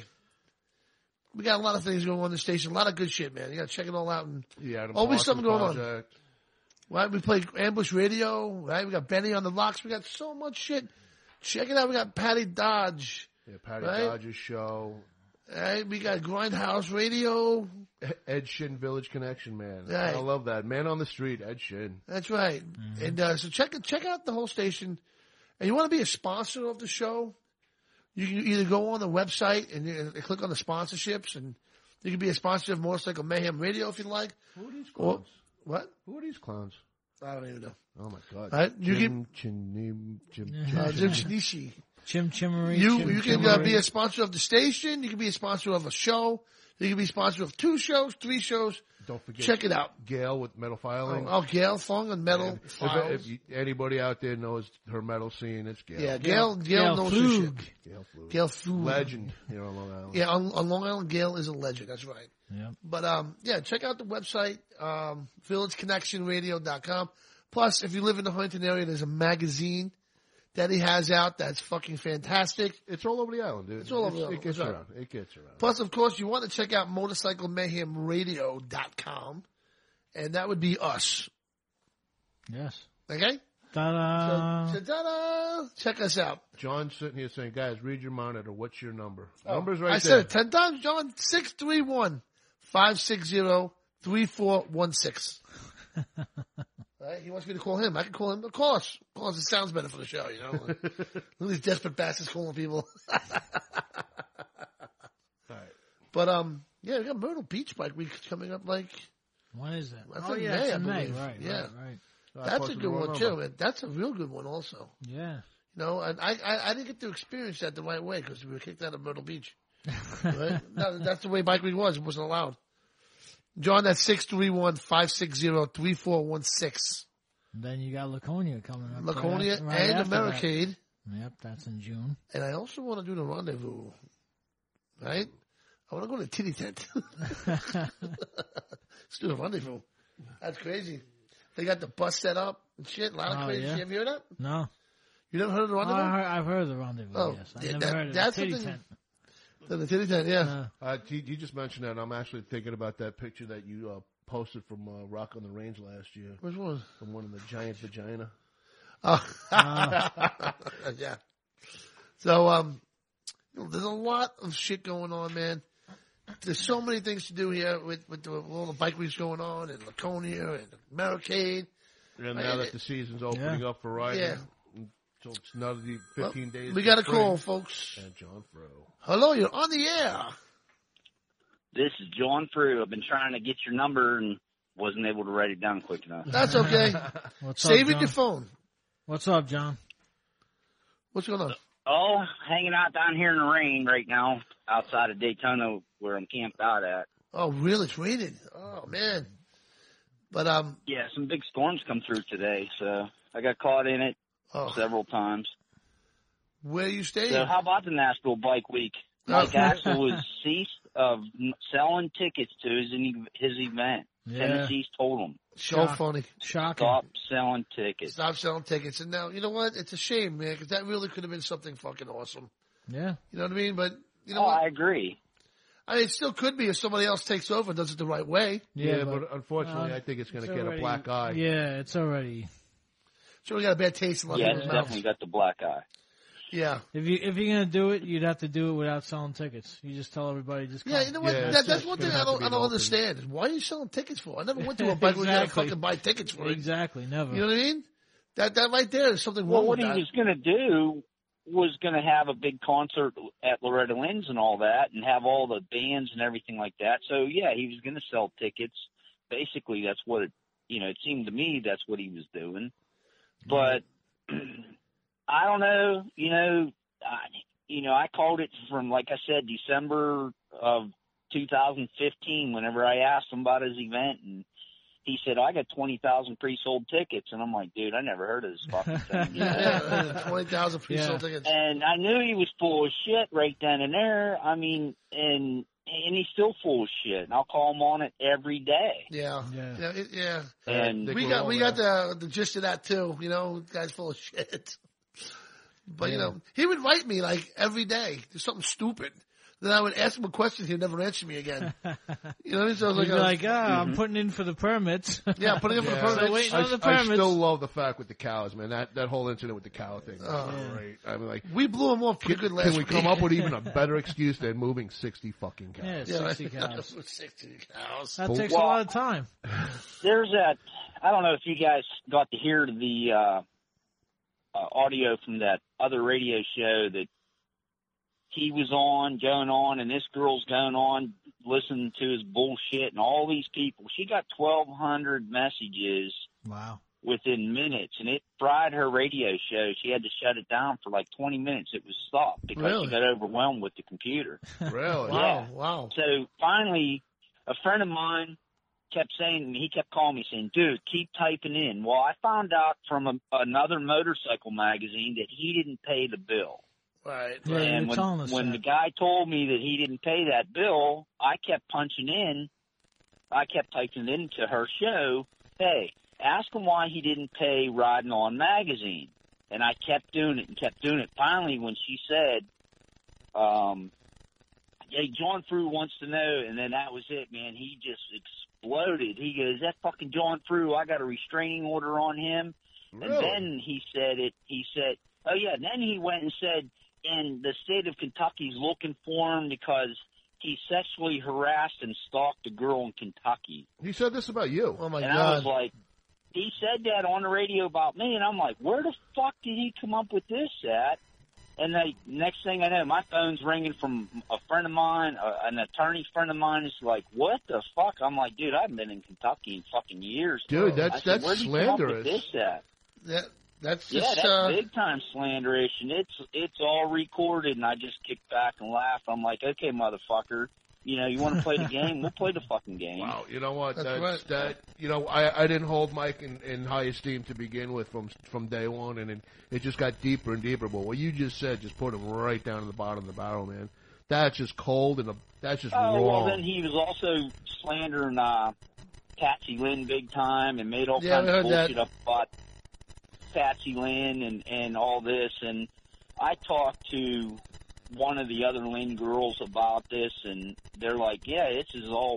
we got a lot of things going on in the station. A lot of good shit, man. You got to check it all out. And Yeah, Adam always Parsons something going on. Project. Right? We play Ambush Radio. Right? We got Benny on the Locks. We got so much shit. Check it out. We got Patty Dodge. Yeah, Patty Right? Dodge's show. Right? We got Grindhouse Radio. Ed Shin Village Connection, man. Right. I love that. Man on the street, Ed Shin. That's right. And uh, so check check out the whole station. And you want to be a sponsor of the show? You can either go on the website and you, click on the sponsorships, and you can be a sponsor of Motorcycle Mayhem Radio if you like. Who are these Or, clowns? what? Who are these clowns? I don't even know. Oh my god. Right? You Jim, Chin, Jim, Jim, Uh, Jim Chin- Shinishi. Chim Chimmery. You Chim you can uh, Chimmery. be a sponsor of the station. You can be a sponsor of a show. You can be a sponsor of two shows, three shows. Don't forget. Check it out. Gail with metal filing. Oh, oh Gail Fong and Metal If, Files. if you, anybody out there knows her metal scene, it's Gail. Yeah, Gail, Gail, Gail knows her shit. Flug. Gail Flug. Gail Flug. Legend here on Long Island. Yeah, on, on Long Island, Gail is a legend. That's right. Yeah. But, um, yeah, check out the website, um, village connection radio dot com. Plus, if you live in the Huntington area, there's a magazine that he has out that's fucking fantastic. It's all over the island, dude. It's all over the It island. gets That's right. around. It gets around. Plus, of course, you want to check out motorcycle mayhem radio dot com. and that would be us. Yes. Okay? Ta-da. So, so ta-da! Check us out. John's sitting here saying, guys, read your monitor. What's your number? Oh, Number's right I there. said it ten times, John. six three one, five six zero, three four one six. Right? He wants me to call him. I can call him. Of course. Of course, it sounds better for the show, you know. Look at these desperate bastards calling people. Right. But, um, yeah, we got Myrtle Beach Bike Week coming up, like... When is that? That's Oh, in yeah, May, it's I in May. believe. Right, Yeah. right, right. I That's a posted good the wrong one, too. number. Man. That's a real good one, also. Yeah. You know, and I, I, I didn't get to experience that the right way because we were kicked out of Myrtle Beach. Right? No, that's the way Bike Week was. It wasn't allowed. John, that's six three one, five six zero, three four one six. Then you got Laconia coming up. Laconia right after, right and after Americade. that. Yep, that's in June. And I also want to do the Rendezvous. Right? I want to go to Titty Tent. Let's do the Rendezvous. That's crazy. They got the bus set up and shit. A lot of Oh, crazy yeah? shit. Have you heard that? No. You never heard of the Oh, Rendezvous? I heard, I've heard of the Rendezvous, Oh, yes. I've yeah, never that- heard of that's the Titty something- Tent. The, the Titty Tent, yeah. Uh, you, you just mentioned that, and I'm actually thinking about that picture that you uh, posted from uh, Rock on the Range last year. Which one? From one of the giant vagina. Oh. Yeah. So, um, you know, there's a lot of shit going on, man. There's so many things to do here with, with, the, with all the bike weeks going on and Laconia and Americade. And now that the season's opening Yeah. up for riding, Yeah. so it's another fifteen Well, days. we to got a spring. call, folks. And John Fro. Hello, you're on the air. This is John Frew. I've been trying to get your number and wasn't able to write it down quick enough. That's okay. What's Save up, it John? your phone. What's up, John? What's going on? Oh, hanging out down here in the rain right now outside of Daytona where I'm camped out at. Oh, really? It's raining. Oh, man. But, um, Yeah, some big storms come through today, so I got caught in it Oh. several times. where you staying? So how about the Nashville Bike Week? Oh. Mike Axel was ceased of m- selling tickets to his his event. Yeah. Tennessee's told him. So funny. Shocking. Stop selling tickets. Stop selling tickets. And now, you know what? It's a shame, man, because that really could have been something fucking awesome. Yeah. You know what I mean? But, you know oh, what? I agree. I mean, it still could be if somebody else takes over and does it the right way. Yeah, Yeah, but, but, unfortunately, uh, I think it's going to it's get already- a black eye. Yeah, it's already. So we got a bad taste in a lot Yeah, of it's people's mouths. definitely got the black eye. Yeah. If you if you're gonna do it, you'd have to do it without selling tickets. You just tell everybody just. Yeah, come. you know what? Yeah, that, it's- that's it's one gonna thing I have to don't be I don't open. understand. Is why are you selling tickets for? I never went to a bike where you had to Exactly. fucking buy tickets for it. Exactly, never. You know what I mean? That that right there is something Well, wrong what with he that. was going to do was going to have a big concert at Loretta Lynn's and all that and have all the bands and everything like that. So, yeah, he was going to sell tickets. Basically, that's what it, you know, it seemed to me that's what he was doing. But I don't know, you know, I, you know, I called it from, like I said, December of two thousand fifteen whenever I asked him about his event, and he said, I got twenty thousand pre-sold tickets. And I'm like, dude, I never heard of this fucking thing. Yeah, twenty thousand pre-sold Yeah. tickets. And I knew he was full of shit right then and there. I mean, and and he's still full of shit. And I'll call him on it every day. Yeah, Yeah. yeah, it- yeah. And Think We we're got all we there. got the the gist of that too. You know, guy's full of shit. But you Yeah. know, he would write me like every day. There's something stupid. Then I would ask him a question. He'd never answer me again. You know what I mean? So I was You'd like, be uh, like, ah, I'm putting in for the permits. yeah, putting in for the Yeah. permits. So waiting I, on the I permits. still love the fact with the cows, man. That that whole incident with the cow thing. Was Oh. great. I mean, like, We blew him off pretty good last can we week. come up with even a better excuse than moving sixty fucking cows? Yeah, Yeah, sixty cows. sixty cows. That Well, takes a lot of time. there's that, I don't know if you guys got to hear the uh, uh, audio from that other radio show that he was on, going on, and this girl's going on, listening to his bullshit, and all these people. She got twelve hundred messages Wow. within minutes, and it fried her radio show. She had to shut it down for like twenty minutes. It was stopped because Really? she got overwhelmed with the computer. Really? Wow, Yeah. wow. So finally, a friend of mine kept saying, he kept calling me saying, dude, keep typing in. Well, I found out from a, another motorcycle magazine that he didn't pay the bill. Right. Yeah, and you're when, telling us when that. the guy told me that he didn't pay that bill, I kept punching in. I kept typing into her show, hey, ask him why he didn't pay Riding On magazine. And I kept doing it and kept doing it. Finally, when she said, um, hey, John Frew wants to know, and then that was it, man. He just exploded. He goes, that fucking John Frew, I got a restraining order on him. Really? And then he said it, he said, oh yeah, and then he went and said, and the state of Kentucky's looking for him because he sexually harassed and stalked a girl in Kentucky. He said this about you. Oh, my and God. I was like, he said that on the radio about me, and I'm like, where the fuck did he come up with this at? And the next thing I know, my phone's ringing from a friend of mine, uh, an attorney friend of mine is like, what the fuck? I'm like, dude, I haven't been in Kentucky in fucking years. Dude, that's, I said, that's where'd he come up with slanderous. this at? That, that's Yeah, just, that's uh, big time slanderation. It's it's all recorded, and I just kick back and laugh. I'm like, okay, motherfucker, you know, you want to play the game? We'll play the fucking game. Wow, you know what? That's That's, right. that you know, I I didn't hold Mike in, in high esteem to begin with from from day one, and it, it just got deeper and deeper. But what you just said just put him right down to the bottom of the barrel, man. That's just cold and a, that's just Oh, wrong. well, then he was also slandering uh, Patsy Lynn big time and made all Yeah, kinds I of heard that. bullshit up about Patsy Lynn and, and all this. And I talked to one of the other Lynn girls about this, and they're like, yeah, this is all.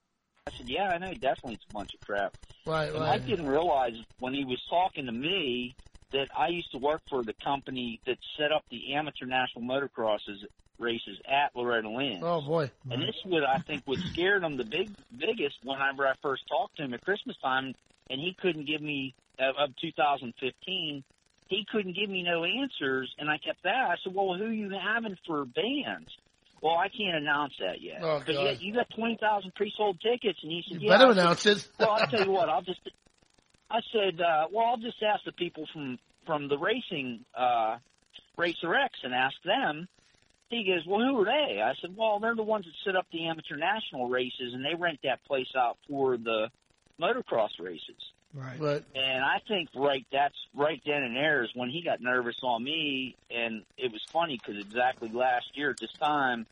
I said, yeah, I know, definitely it's a bunch of crap. right, And right. I didn't realize when he was talking to me that I used to work for the company that set up the amateur national motocrosses races at Loretta Lynn. Oh, boy. And this is what I think what scared him the big biggest whenever I first talked to him at Christmas time, and he couldn't give me, of, of two thousand fifteen, he couldn't give me no answers, and I kept that. I said, well, who are you having for bands? Well, I can't announce that yet. Oh, Because God. you, you got twenty thousand pre-sold tickets, and he said, You yeah. better I said, announce it. well, I'll tell you what, I'll just, I said, uh, well, I'll just ask the people from, from the racing, uh, Racer X and ask them. He goes, well, who are they? I said, well, they're the ones that set up the amateur national races, and they rent that place out for the motocross races. Right. But, And I think right that's right then and there is when he got nervous on me, and it was funny because exactly last year at this time,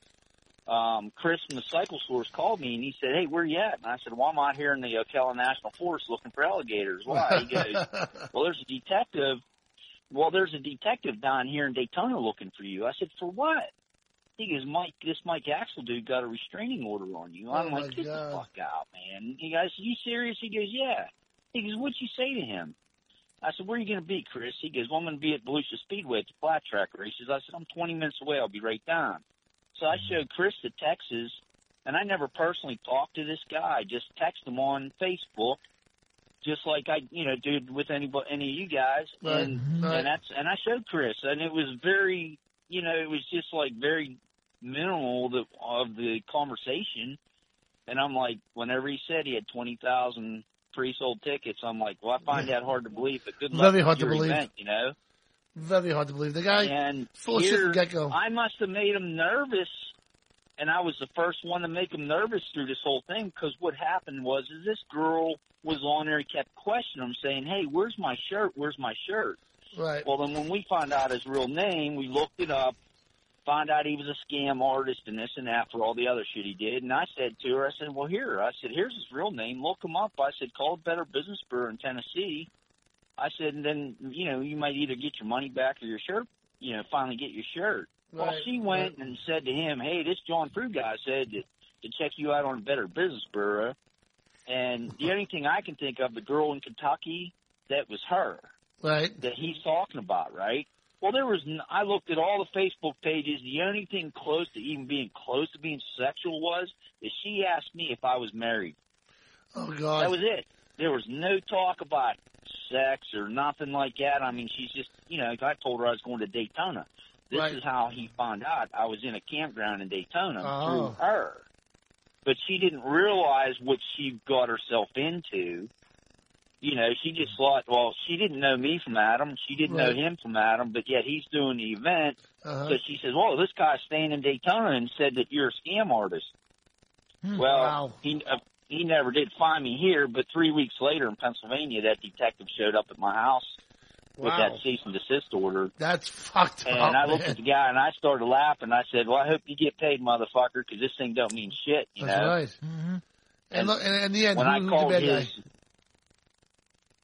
um, Chris from the Cycle Source called me, and he said, hey, where you at? And I said, well, I'm out here in the Ocala National Forest looking for alligators. Why? He goes, well, there's a detective. Well, there's a detective down here in Daytona looking for you. I said, for what? He goes, Mike, this Mike Axel dude got a restraining order on you. I'm Oh, my like, get God. the fuck out, man. He goes, you serious? He goes, yeah. He goes, what'd you say to him? I said, where are you going to be, Chris? He goes, well, I'm going to be at Volusia Speedway at the flat track races. I said, I'm twenty minutes away. I'll be right down. So I showed Chris the Texas, and I never personally talked to this guy. I just text him on Facebook, just like I, you know, did with any, any of you guys. Right. And, Right. and that's, and I showed Chris, and it was very, you know, it was just like very minimal the, of the conversation. And I'm like, whenever he said he had twenty thousand pre-sold tickets, I'm like, well, I find that hard to believe, but good luck Very with hard to your believe. event, you know? very hard to believe. The guy, And full of shit here, from get-go. I must have made him nervous, and I was the first one to make him nervous through this whole thing, because what happened was is this girl was on there and kept questioning him, saying, hey, where's my shirt? Where's my shirt? Right. Well, then when we found out his real name, we looked it up, found out he was a scam artist and this and that for all the other shit he did. And I said to her, I said, well, here. I said, here's his real name. Look him up. I said, call Better Business Bureau in Tennessee. I said, and then, you know, you might either get your money back or your shirt, you know, finally get your shirt. Well, Right, she went and said to him, hey, this John Frew guy said to, to check you out on Better Business Bureau. And the only thing I can think of, the girl in Kentucky, that was her. Right. That he's talking about, right? Well, there was, n- I looked at all the Facebook pages. The only thing close to even being close to being sexual was that she asked me if I was married. Oh, God. That was it. There was no talk about sex or nothing like that. I mean, she's just, you know, I told her I was going to Daytona. This Right. is how he found out I was in a campground in Daytona Oh. through her. But she didn't realize what she got herself into. You know, she just thought, well, she didn't know me from Adam. She didn't Right. know him from Adam, but yet he's doing the event. Uh-huh. So she says, well, this guy's staying in Daytona and said that you're a scam artist. Hmm. Well, Wow. he uh, he never did find me here, but three weeks later in Pennsylvania, that detective showed up at my house with Wow. that cease and desist order. That's fucked And up, I looked man. at the guy and I started laughing. I said, well, I hope you get paid, motherfucker, because this thing don't mean shit, you That's know? right. Mm-hmm. And, look, and in the end, when who, I who's called the bad his, guy?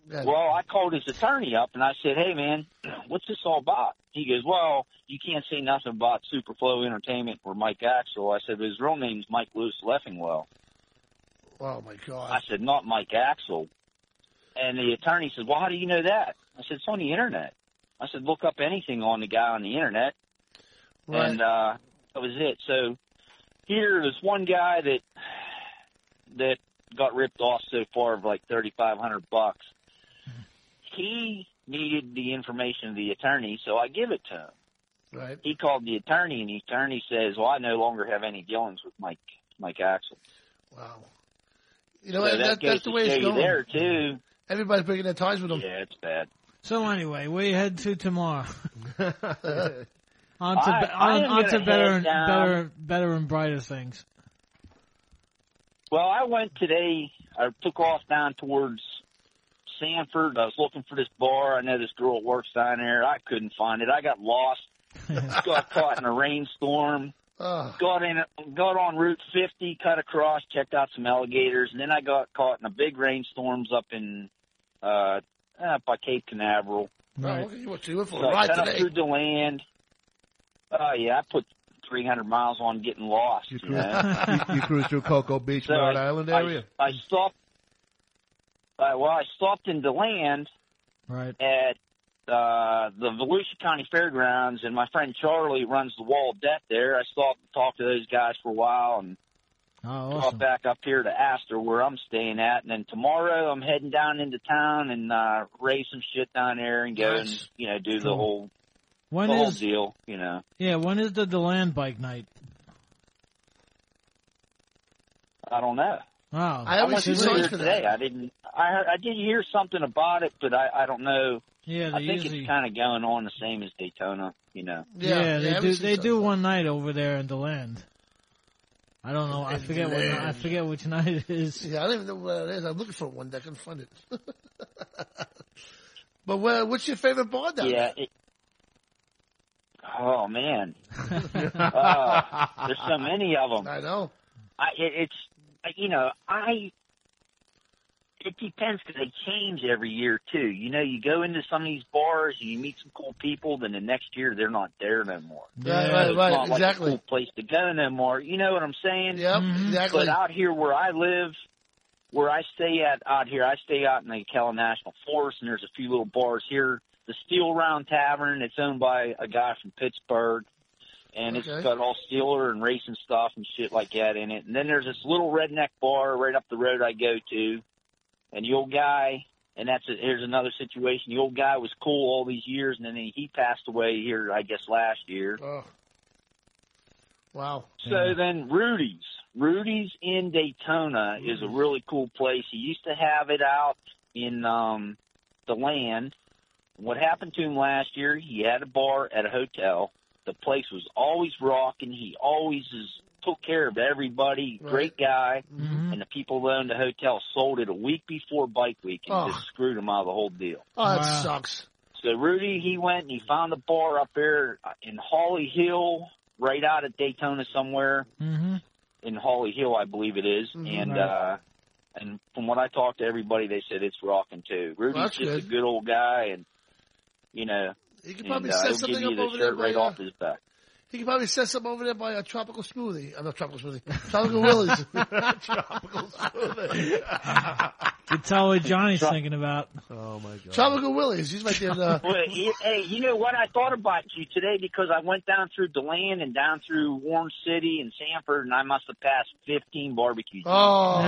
Yeah. Well, I called his attorney up and I said, "Hey, man, what's this all about?" He goes, "Well, you can't say nothing about Superflow Entertainment or Mike Axel." I said, "His real name's Mike Lewis Leffingwell." Oh my God! I said, "Not Mike Axel." And the attorney said, "Well, how do you know that?" I said, "It's on the internet." I said, "Look up anything on the guy on the internet." Right. And uh, that was it. So here, there's one guy that that got ripped off so far of like thirty-five hundred bucks. He needed the information of the attorney, so I give it to him. Right. He called the attorney, and the attorney says, "Well, I no longer have any dealings with Mike Mike Axel." Wow. You know, so that, that that's the way to it's show you going. there too. Everybody's breaking their ties with him. Yeah, it's bad. So anyway, where you head to tomorrow? on to, I- be- I on, am on to gonna better, head and, down- better, better and brighter things. Well, I went today. I took off down towards Sanford. I was looking for this bar. I know this girl works down there. I couldn't find it. I got lost. Got caught in a rainstorm. Oh. Got in, got on Route fifty, cut across, checked out some alligators, and then I got caught in a big rainstorms up in uh, uh by Cape Canaveral. Right. Oh, okay. You went- you went for So a I ride cut up today. through the land. Oh yeah, I put three hundred miles on getting lost. You, cruise- know? you, you cruise through Cocoa Beach, So Rhode I- Island I- area? I stopped. Uh, well, I stopped in DeLand right. at uh, the Volusia County Fairgrounds, and my friend Charlie runs the Wall of Death there. I stopped and talked to those guys for a while, and Oh, got awesome. back up here to Astor, where I'm staying at. And then tomorrow, I'm heading down into town and uh, raise some shit down there and go Nice. and you know do the Cool. whole When the whole is deal. You know. yeah? When is the DeLand bike night? I don't know. Wow. I always went see through signs here for today. that. I didn't. I heard, I did hear something about it, but I, I don't know. Yeah, I they think usually- it's kind of going on the same as Daytona. You know. Yeah, they I do. always see They signs. do one night over there in DeLand. I don't know. I In forget what. DeLand. I forget which night it is. Yeah, I don't even know where it is. I'm looking for it one day. I couldn't find it. But where, what's your favorite bar down Yeah. there? It, oh man. uh, there's so many of them. I know. I, it, it's I- you know I. It depends because they change every year too. You know, you go into some of these bars and you meet some cool people. Then the next year they're not there no more. Right, So right, it's right, not like exactly. a cool place to go no more. You know what I'm saying? Yep, exactly. But out here where I live, where I stay at out here, I stay out in the Ocala National Forest, and there's a few little bars here. The Steel Round Tavern, it's owned by a guy from Pittsburgh, and Okay. it's got all Steeler and racing stuff and shit like that in it. And then there's this little redneck bar right up the road I go to, and the old guy, and that's a, here's another situation. The old guy was cool all these years, and then he, he passed away here, I guess, last year. Oh. Wow. So then Rudy's. Rudy's in Daytona is a really cool place. He used to have it out in um, the land. What happened to him last year, he had a bar at a hotel. The place was always rocking. He always is, took care of everybody. Right. Great guy. Mm-hmm. And the people that owned the hotel sold it a week before Bike Week and Oh. just screwed him out of the whole deal. Oh, that Wow. sucks. So Rudy, he went and he found a bar up there in Holly Hill, right out of Daytona somewhere. Mm-hmm. In Holly Hill, I believe it is. Mhm. And Right. uh and from what I talked to everybody, they said it's rocking too. Rudy's that's just a good. good old guy, and you know, He could and, probably uh, set he'll something give you up the over there shirt by, right uh, off his back. He could probably set something over there by a tropical smoothie. I'm not tropical smoothie. Tropical Willie's. Tropical smoothie. You tell what Johnny's Tro- thinking about. Oh my God. Tropical Willie's. He's right there. Uh, Well, he, hey, you know what? I thought about you today because I went down through DeLand and down through Warren City and Sanford, and I must have passed fifteen barbecues. oh.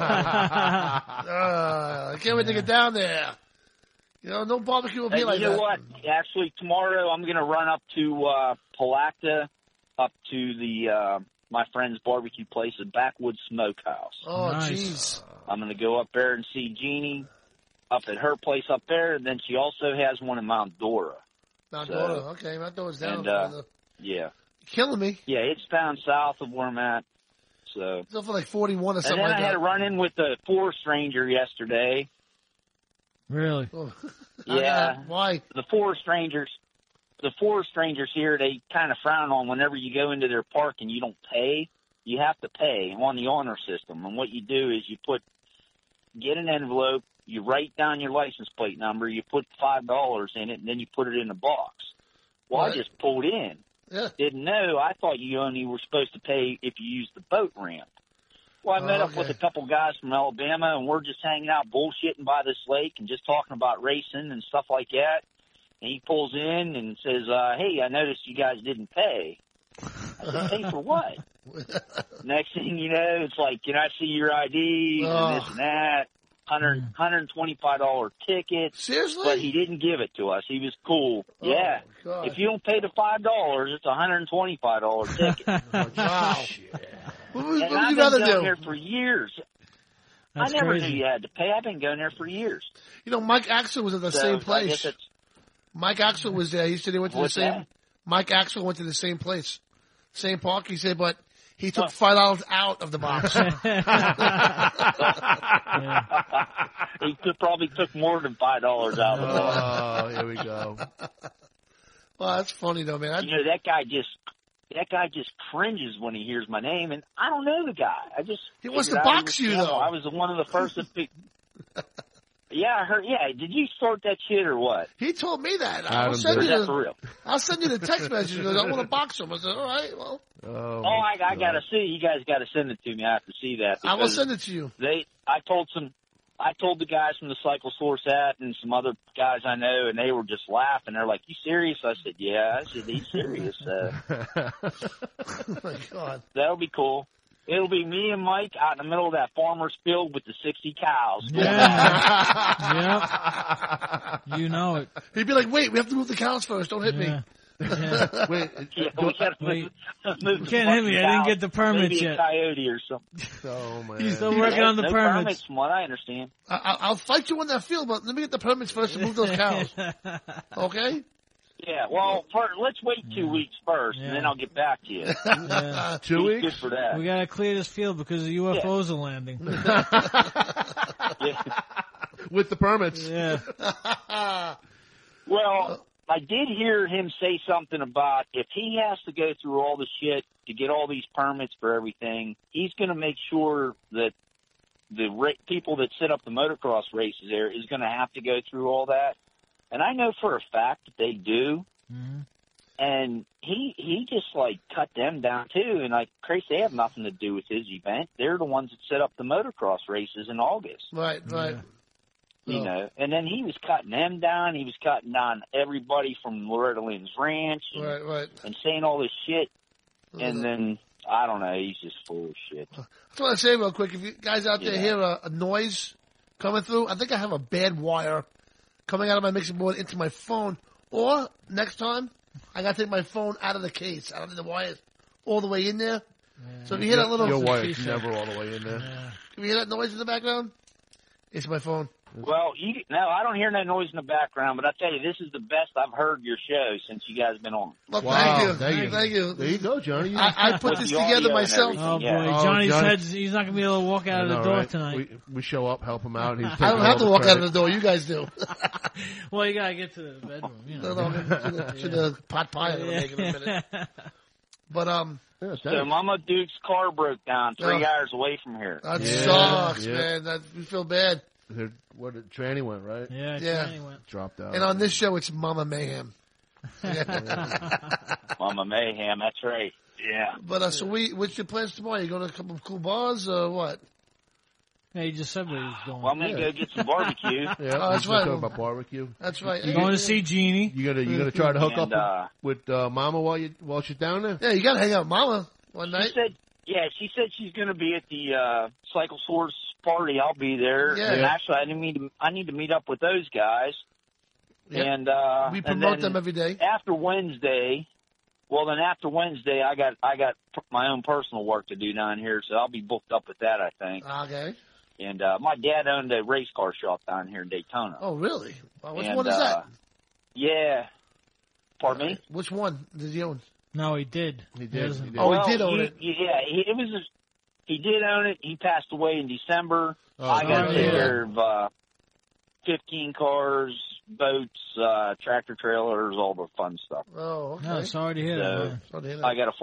uh, I can't wait to get down there. You know, no barbecue will be Hey, like you know that. what? Actually, tomorrow I'm going to run up to uh, Palatka, up to the uh, my friend's barbecue place, the Backwoods Smokehouse. Oh, Nice. jeez. I'm going to go up there and see Jeannie up at her place up there, and then she also has one in Mount Dora. Mount So- Dora. Okay, Mount Dora's down. and, uh, further. Yeah, Killing me. yeah, it's down south of where I'm at. So, It's up for like forty-one or and something then like I had that. a run in with the forest ranger yesterday. Really? Oh. Yeah. Why? The forest rangers, the forest rangers here, they kind of frown on whenever you go into their park and you don't pay. You have to pay on the honor system, and what you do is you put get an envelope, you write down your license plate number, you put five dollars in it, and then you put it in a box. Well, Right. I just pulled in. Yeah. Didn't know. I thought you only were supposed to pay if you used the boat ramp. Well, I met Oh, up with okay. a couple guys from Alabama, and we're just hanging out bullshitting by this lake and just talking about racing and stuff like that. And he pulls in and says, uh, hey, I noticed you guys didn't pay. I said, pay for what? Next thing you know, it's like, can I see your I D Oh. and this and that? one hundred, one hundred twenty-five dollars ticket. Seriously? But he didn't give it to us. He was cool. Oh, yeah. God. If you don't pay the five dollars, it's a one hundred twenty-five dollars ticket. Wow. What would, And what would I've you been rather going do? there for years. That's I never crazy. knew you had to pay. I've been going there for years. You know, Mike Axel was at the So, same I place. guess it's, Mike Axel was there. He said he went to What's the same. that? Mike Axel went to the same place, same park. He said, but he took five dollars out of the box. he could, probably took more than five dollars out of the box. Oh, here we go. Well, that's funny though, man. I, You know, that guy just that guy just cringes when he hears my name, and I don't know the guy. I just He wants to figured out he box was- you, know, though. I was one of the first to pick. Yeah, I heard. Yeah, did you start that shit or what? he told me that. I'll Adam send Or you is that for the, real? I'll send you the text message. He goes, I want to box him. I said, all right, well, Oh, Oh, I, I gotta see. You guys gotta send it to me. I have to see that. I will because send it to you. They, I told some, I told the guys from the Cycle Source at and some other guys I know, and they were just laughing. They're like, "You serious?" I said, "Yeah." I said, "He's serious." Uh, Oh my God. that'll be cool. It'll be me and Mike out in the middle of that farmer's field with the sixty cows. Yeah. Yep. You know it. He'd be like, wait, we have to move the cows first. Don't hit Yeah. me. Yeah. Wait, Yeah, we gotta Wait. move, move You the can't hit fucking me. I didn't cows. get the permits Maybe yet. a coyote or something. oh man. He's still working on the no permits. permits, from what I understand. I, I- I'll fight you on that field, but let me get the permits first to move those cows. Okay? Yeah, well, for, let's wait two weeks first, Yeah. and then I'll get back to you. Yeah. Two He's weeks? Good for that. We gotta clear this field because the U F Os are landing. Yeah. With the permits. Yeah. Well, I did hear him say something about if he has to go through all the shit to get all these permits for everything, he's going to make sure that the ra- people that set up the motocross races there is going to have to go through all that. And I know for a fact that they do. Mm-hmm. And he he just like cut them down too. And like Chris, they have nothing to do with his event. They're the ones that set up the motocross races in August. Right, right. You Oh. know, and then he was cutting them down. He was cutting down everybody from Loretta Lynn's ranch and, Right, right. and saying all this shit. And then, I don't know, he's just full of shit. I just want to say real quick, if you guys out there Yeah. hear a, a noise coming through, I think I have a bad wire coming out of my mixing board into my phone. Or, next time, I got to take my phone out of the case. I don't need the wires all the way in there. So if you hear that little... Your wire's never all the way in there. If you hear that noise in the background, it's my phone. Well, you, no, I don't hear no noise in the background, but I tell you, this is the best I've heard your show since you guys been on. Well, Wow, thank you. thank you. Thank you. There you go, Johnny. I, I put With this the together audio and myself. everything. Oh boy, Yeah. Oh, Johnny's Johnny- head's, he's not gonna be able to walk out of I the know, door right? tonight. We, we show up, help him out. And he's I don't have to walk out of the door. You guys do. Well, you gotta get to the bedroom. You know. No, no, to, the, to the pot pie I'm gonna make in a minute. But um, Yeah, So thanks. Mama Duke's car broke down three Oh. hours away from here. that Yeah, sucks, yeah. man. That we feel bad. Her- What did Tranny went right? Yeah, Yeah. Johnny went. Dropped out. And on this show, it's Mama Mayhem. Mama Mayhem, that's right. Yeah. But uh, so we, what's your plans tomorrow? You going to a couple of cool bars or what? Yeah, he just said where he was going. Well, I'm going to go get some barbecue. Yeah, Oh, that's we're right. talking about barbecue. That's right. You going to see Jeannie? You gonna you gonna try to hook And, up uh, with, with uh, Mama while you while she's down there? Yeah, you got to hang out with Mama one She night. said, yeah, she said she's going to be at the uh, Cycle Source party. I'll be there. Yeah. And Yeah. actually, I need to I need to meet up with those guys. Yeah. And uh, We and promote then them every day. after Wednesday. Well, then after Wednesday, I got I got p- my own personal work to do down here, so I'll be booked up with that, I think. Okay. And uh, my dad owned a race car shop down here in Daytona. Oh, really? Well, which And, one is uh, that? Yeah. Pardon me? Which one does he own? No, he did. He did, doesn't- he did. Oh, well, he did own it. Yeah, he, it was. A, he did own it. He passed away in December. Oh, I got to oh, take yeah. care of uh, fifteen cars, boats, uh, tractor trailers, all the fun stuff. Oh, okay. No, sorry to hear that. So- Man. Sorry to hear that. I got a full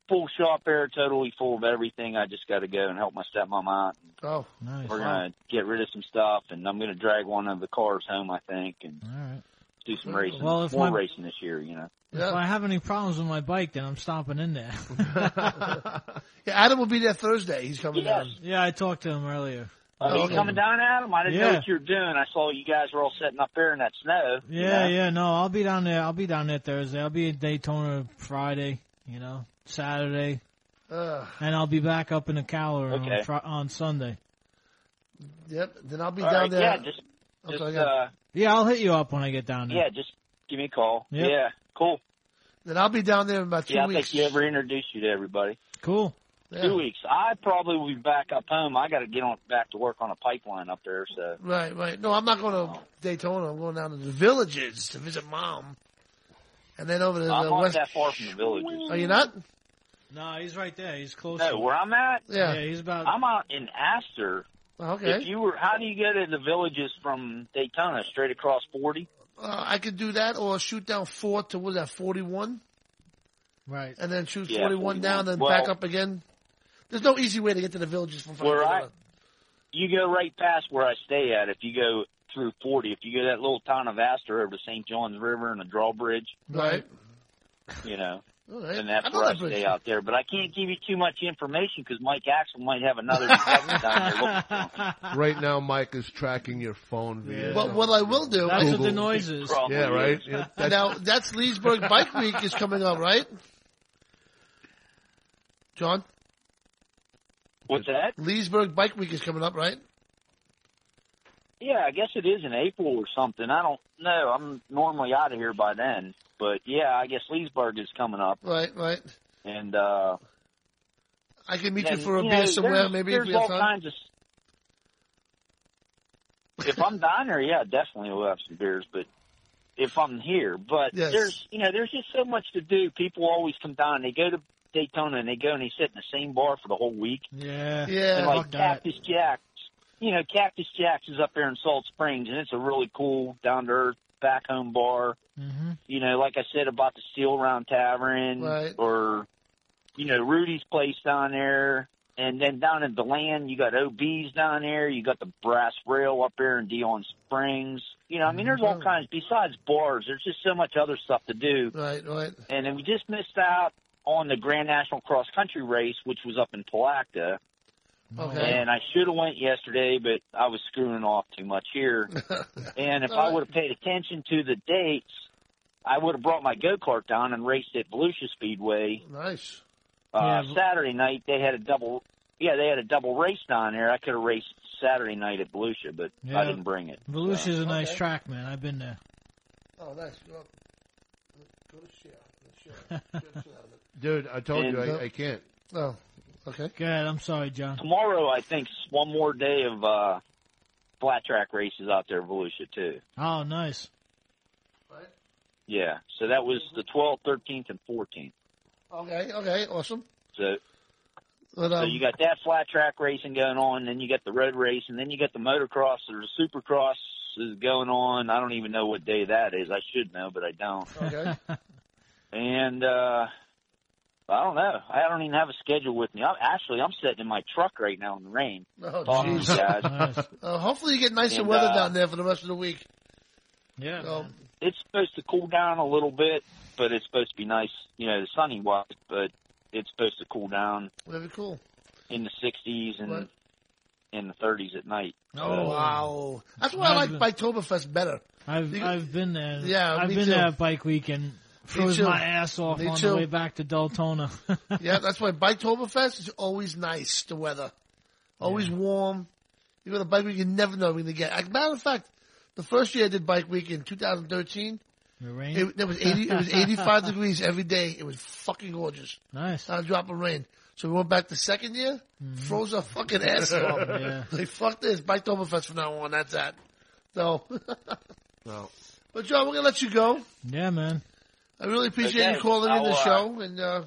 full shop there, totally full of everything. I just got to go and help my stepmom out. Oh, nice. We're going to get rid of some stuff, and I'm going to drag one of the cars home, I think, and All right. do some racing. Well, if More my- racing this year, you know. If I have any problems with my bike, then I'm stopping in there. Yeah, Adam will be there Thursday. He's coming Yes. down. Yeah, I talked to him earlier. Are you coming down, Adam? I didn't know Yeah. what you were doing. I saw you guys were all setting up there in that snow. you Yeah, know? yeah, no, I'll be down there. I'll be down there Thursday. I'll be in Daytona Friday, you know, Saturday, Uh, and I'll be back up in the Caller Okay. on, Fri- on Sunday. yep. Then I'll be All down right, there. yeah, just, I'm just sorry, uh, Yeah, I'll hit you up when I get down there. yeah, just give me a call. Yep. Yeah, cool. Then I'll be down there in about two Yeah, I weeks. think you ever introduced you to everybody. Cool. Yeah. Two weeks. I probably will be back up home. I got to get on back to work on a pipeline up there. So Right, right. No, I'm not going to Daytona. I'm going down to the Villages to visit Mom. And then over to the I'm not West. that far from the Villages. Are you not? No, he's right there. He's close. No, where I'm at. Yeah. Yeah, he's about. I'm out in Astor. Okay. If you were, how do you go to the Villages from Daytona? Straight across forty? Uh, I could do that or shoot down four to, what was that, forty-one? Right. And then shoot Yeah, forty-one down, then Well- back up again. There's no easy way to get to the Villages from Where I, Daytona. you go right past where I stay at. If you go through forty, if you go to that little town of Astor over to Saint John's River and the drawbridge, Right. you know, All right. and that's I know where I that bridge. stay out there. But I can't give you too much information because Mike Axel might have another detective down there looking. Right now, Mike is tracking your phone via. But what I will do. That's what Google. the noise is. Probably Yeah, right. is. Yeah, that's- Now, that's Leesburg Bike Week is coming up, right? John? What's that? Leesburg Bike Week is coming up, right? Yeah, I guess it is in April or something. I don't know. I'm normally out of here by then. But, yeah, I guess Leesburg is coming up. Right, right. And, uh... I can meet you and, for a you beer know, somewhere, there's, maybe there's if we have all time. kinds of... If I'm down there, yeah, definitely we'll have some beers, but if I'm here. But Yes. there's, you know, there's just so much to do. People always come down. They go to Daytona and they go and they sit in the same bar for the whole week. Yeah. Yeah. And like fuck that. Cactus Jack's, you know, Cactus Jack's is up there in Salt Springs, and it's a really cool, down to earth, back home bar. Mm-hmm. You know, like I said about the Steel Round Tavern, Right. or you know, Rudy's place down there. And then down in DeLand, you got O B's down there. You got the Brass Rail up there in Dion Springs. You know, I mean, there's all kinds. Besides bars, there's just so much other stuff to do. Right, right. And then we just missed out on the Grand National Cross Country race, which was up in Palatka. Okay. And I should have went yesterday, but I was screwing off too much here. And if I would have paid attention to the dates, I would have brought my go-kart down and raced at Volusia Speedway. Nice. Uh, Yeah, Saturday night, they had a double, yeah, they had a double race down there. I could have raced Saturday night at Volusia, but Yeah. I didn't bring it. Volusia's so. a nice Okay. track, man. I've been there. Oh, nice. Go, go to share. Share. Share the shit out of it. Dude, I told And- you I, I can't. Oh, okay. Go ahead. I'm sorry, John. Tomorrow, I think, is one more day of uh, flat track races out there at Volusia, too. Oh, nice. Yeah, so that was the twelfth, thirteenth, and fourteenth. Okay, okay, awesome. So, But, so um, you got that flat track racing going on, then you got the road race, and then you got the motocross or the supercross is going on. I don't even know what day that is. I should know, but I don't. okay. And uh, I don't know. I don't even have a schedule with me. I'm, actually, I'm sitting in my truck right now in the rain, Oh, talking to jeez. you guys. Nice. Uh, hopefully you get nicer And, weather uh, down there for the rest of the week. Yeah. So, man. It's supposed to cool down a little bit, but it's supposed to be nice, you know, sunny wise, but it's supposed to cool down very cool. in the sixties and Right. in the thirties at night. Oh, wow. That's why I like Biketoberfest better. I've You- I've been there. Yeah, I've me been too. there at Bike Week and froze too. my ass off Me on too. the way back to Deltona. Yeah, that's why Biketoberfest is always nice, the weather. Always warm. You go to Bike Week, you never know what you're going to get. As a matter of fact, the first year I did Bike Week in two thousand thirteen, The rain. it, it was eighty. It was eighty-five degrees every day. It was fucking gorgeous. Nice. Not a drop of rain. So we went back the second year, froze our fucking ass off. Yeah. Like, fuck this, Biketoberfest from now on. That's that. So, No. but John, we're gonna let you go. Yeah, man. I really appreciate Okay, you calling in the I'll, uh, show, and uh,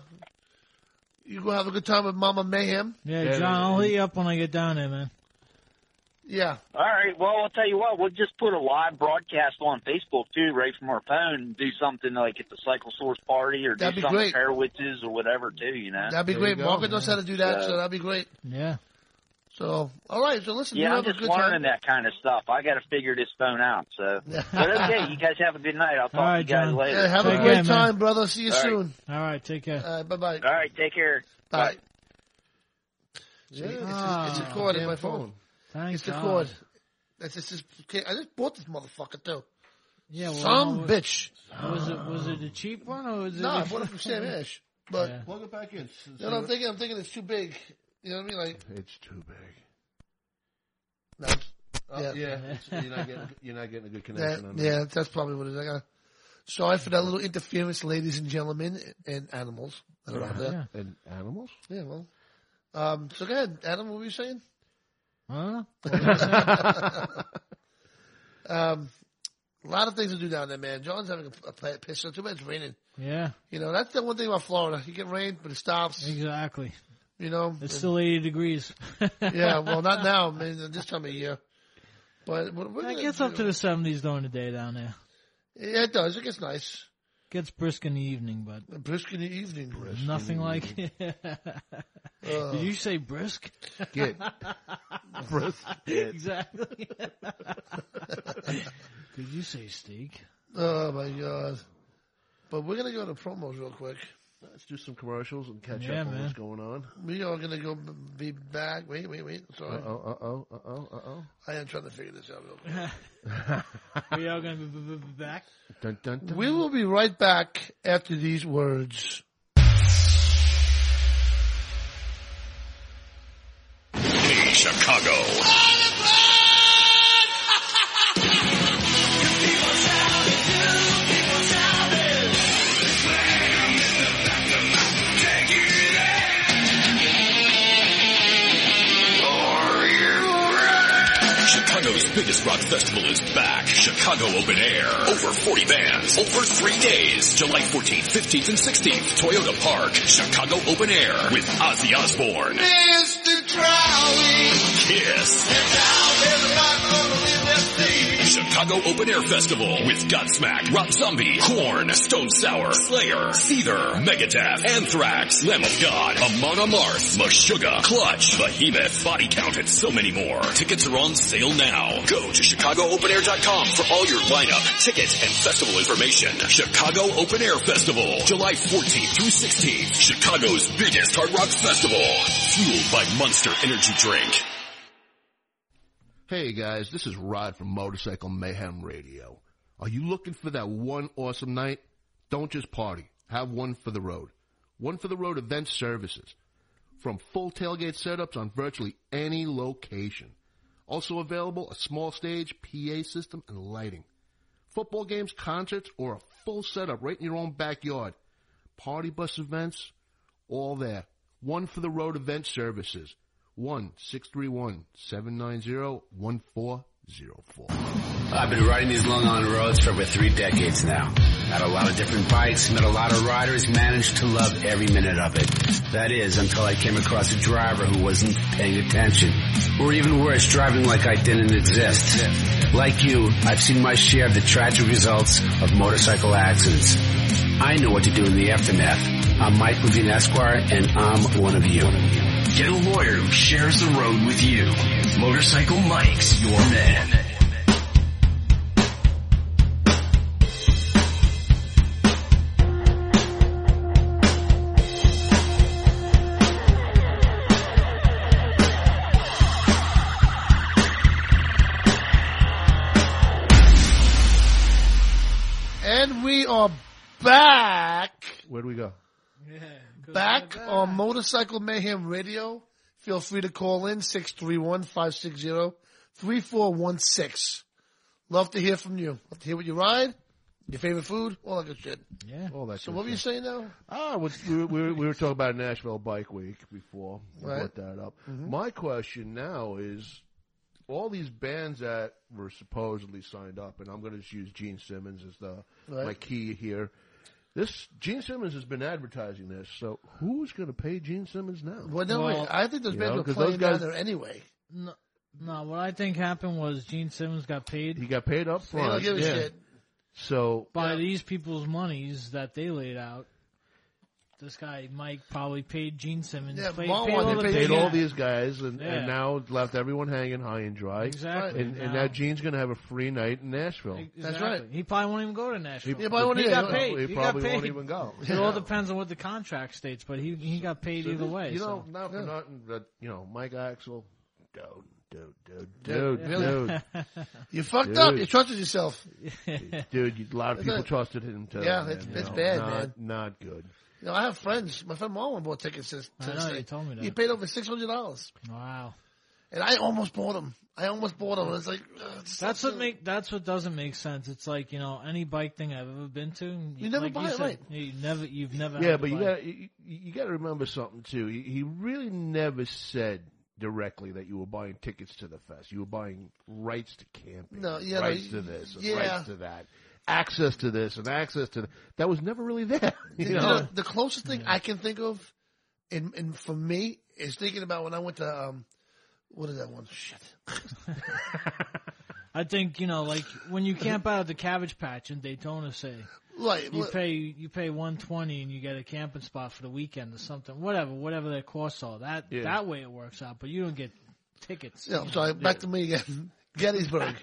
you go have a good time with Mama Mayhem. Yeah, Yeah, John, I'll and- hit you up when I get down there, man. Yeah. All right. Well, I'll tell you what. We'll just put a live broadcast on Facebook too, right from our phone, and do something like at the Cycle Source party, or That'd do be something great. with Parawitzes or whatever too. You know. That'd be There great. you go. Margaret knows how to do that, Yeah. so that'd be great. Yeah. So, all right. So listen, Yeah, you I'm have a just good learning time. that kind of stuff. I got to figure this phone out. So, but okay, you guys have a good night. I'll talk All right, to you guys John. later. Yeah, have Take a great care, time, man. brother. See you All right. soon. All right, take care. Uh, bye bye. All right, take care. Bye. Yeah, it's, Ah, a, it's a cord in damn my phone. phone. Thank It's the God. cord. That's it's just, okay, I just bought this motherfucker too. Yeah, well, Some what- bitch. Was it was it a cheap one or was it? No, I bought it from Sam Ash. But Yeah. Plug it back in. you know what I'm thinking? I'm thinking it's too big. You know what I mean? Like, It's too big. no, Oh, yeah. yeah, it's, you're not getting you're not getting a good that, connection on that. yeah, that's probably what it is. I got. Sorry for that little interference, ladies and gentlemen, and animals that are out there. And animals? Yeah, well. Um, so go ahead, Adam. What were you saying? Huh? um, a lot of things to do down there, man. John's having a, a play- piss. So too bad it's raining. Yeah, You know, that's the one thing about Florida. You get rain, but it stops. exactly. You know, It's and- still eighty degrees. yeah. Well, not now, man. This time of year. But we're, we're It gonna gets do- up to the seventies during the day down there. Yeah, it does. It gets nice. Gets brisk in the evening, but A brisk in the evening. Brisk nothing in the like. evening. Uh, Did you say brisk? Get. Brisk. Get. Exactly. Did you say steak? Oh my god! But we're gonna go to promos real quick. Let's do some commercials and catch Yeah, up on man. what's going on. We are gonna go b- be back. Wait, wait, wait. Uh Sorry, oh, uh oh, uh oh, uh oh. I am trying to figure this out real quick. We are going to be back. Dun, dun, dun. We will be right back after these words. Hey, Chicago. Chicago's biggest rock festival is back. Chicago Open Air. Over forty bands. Over three days. July fourteenth, fifteenth, and sixteenth. Toyota Park. Chicago Open Air. With Ozzy Osbourne. Mister Crowley. Kiss. And now there's a rock gonna live at sea. Chicago Open Air Festival. With Godsmack. Rob Zombie. Korn. Stone Sour. Slayer. Seether. Megadeth. Anthrax. Lamb of God. Amon Amarth. Meshuggah. Clutch. Behemoth. Body Count, and so many more. Tickets are on sale now. Go to Chicago Open Air dot com for all your lineup, ticket, and festival information. Chicago Open Air Festival, July fourteenth through sixteenth. Chicago's biggest hard rock festival. Fueled by Monster Energy Drink. Hey guys, this is Rod from Motorcycle Mayhem Radio. Are you looking for that one awesome night? Don't just party. Have one for the road. One for the road event services. From full tailgate setups on virtually any location. Also available, a small stage, P A system, and lighting. Football games, concerts, or a full setup right in your own backyard. Party bus events, all there. One for the road event services. one six three one, seven nine zero, one four zero four. I've been riding these Long Island roads for over three decades now. Had a lot of different bikes, met a lot of riders, managed to love every minute of it. That is, until I came across a driver who wasn't paying attention. Or even worse, driving like I didn't exist. Like you, I've seen my share of the tragic results of motorcycle accidents. I know what to do in the aftermath. I'm Mike Levine Esquire, and I'm one of you. Get a lawyer who shares the road with you. Motorcycle Mike's your man. And we are back. Where do we go? Back on Motorcycle Mayhem Radio. Feel free to call in six three one, five six zero, three four one six. Love to hear from you. Love to hear what you ride, your favorite food, all that good shit. Yeah. All that So good what were you stuff. saying now? Ah, we, we, we, we were talking about Nashville Bike Week before. We Right. brought that up. Mhm. My question now is, all these bands that were supposedly signed up, and I'm going to just use Gene Simmons as the Right. my key here. This Gene Simmons has been advertising this, so who's going to pay Gene Simmons now? Well, no, wait. I think those You bands know, were 'cause playing those guys- down there anyway. No, No, what I think happened was Gene Simmons got paid. He got paid up They don't front. give a yeah. shit. So by Yeah. these people's monies that they laid out. This guy Mike probably paid Gene Simmons. Yeah, paid, Vaughn paid wanted all to the pay paid big all guys. these guys, and, Yeah. and now left everyone hanging high and dry. Exactly. And, and Now- now Gene's going to have a free night in Nashville. That's Exactly. right. He probably won't even go to Nashville. He probably won't he either. got He paid. He He probably got paid. won't even go. It all depends on what the contract states, but he he got paid So either this- way. You so. know, not for nothing, but you know, Mike Axel, dude, dude, dude, Dude, dude, really? dude, You fucked Dude. up. You trusted yourself. dude. you- A lot of It's people a- trusted him too. Yeah, man, it's- you it's know, bad, not, man. Not good. You know, I have friends. My friend Marlon bought tickets to, to I this know, thing. you told me that. He paid over six hundred dollars, Wow. and I almost bought him. I almost bought him. It's like ugh, it's That's so what make that's what doesn't make sense. It's like, you know, any bike thing I've ever been to, You never like buy you it, said, right. You never, you've never. Yeah, had but to you buy got you, you got to remember something too. He, he really never said directly that you were buying tickets to the fest. You were buying rights to camping, No, yeah, no, rights to this, and yeah. rights to that, access to this and access to that. That was never really there. You You know? know, the closest thing I can think of, and and for me, is thinking about when I went to um, what is that one? Shit. I think, you know, like when you camp out at the Cabbage Patch in Daytona, say, Right. you look- pay you pay one twenty and you get a camping spot for the weekend or something, whatever, whatever their costs are. That Yeah. that way it works out, but you don't get tickets. Yeah, I'm sorry. Back to me again. Gettysburg.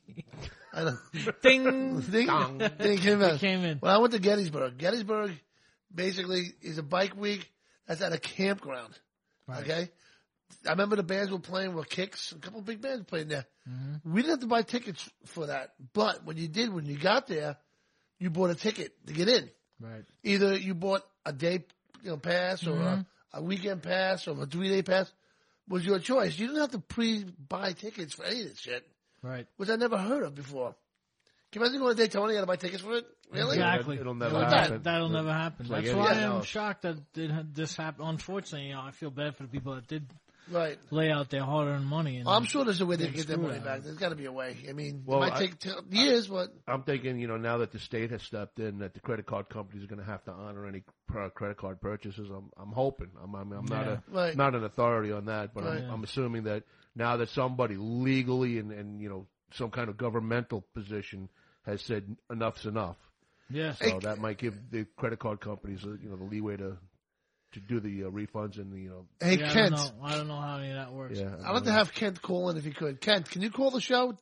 I know. Ding, Ding, Dong. ding came in. It came in. When I went to Gettysburg, Gettysburg basically is a bike week that's at a campground. Right. Okay? I remember the bands were playing were Kicks. A couple of big bands playing there. Mm-hmm. We didn't have to buy tickets for that. But when you did, when you got there, you bought a ticket to get in. Right. Either you bought a day you know, pass or Mm-hmm. a, a weekend pass or a three-day pass. Was your choice. You didn't have to pre-buy tickets for any of this shit, Right. which I never heard of before. Can you imagine going to Daytona? You got to buy tickets for it? Really? Exactly. It'll never Like happen. that. That'll never happen. It's like That's why anything I'm else. shocked that it, this happened. Unfortunately, you know, I feel bad for the people that did Right. lay out their hard-earned money. And I'm sure there's a way they get can get their screwed money out back. of it. There's got to be a way. I mean, Well, it might I- take t- years, but I'm thinking, you know, now that the state has stepped in, that the credit card companies are going to have to honor any pr- credit card purchases. I'm, I'm hoping. I'm, I'm, I'm not Yeah. a, Right. not an authority on that, but Right. I'm, I'm assuming that now that somebody legally and, and you know some kind of governmental position has said enough's enough, yes. so that might give the credit card companies, uh, you know, the leeway to to do the uh, refunds and the, you know, hey, Yeah, I Kent, don't know. I don't know how any of that works. yeah. I'd like to have Kent call in if he could. Kent, can you call the show?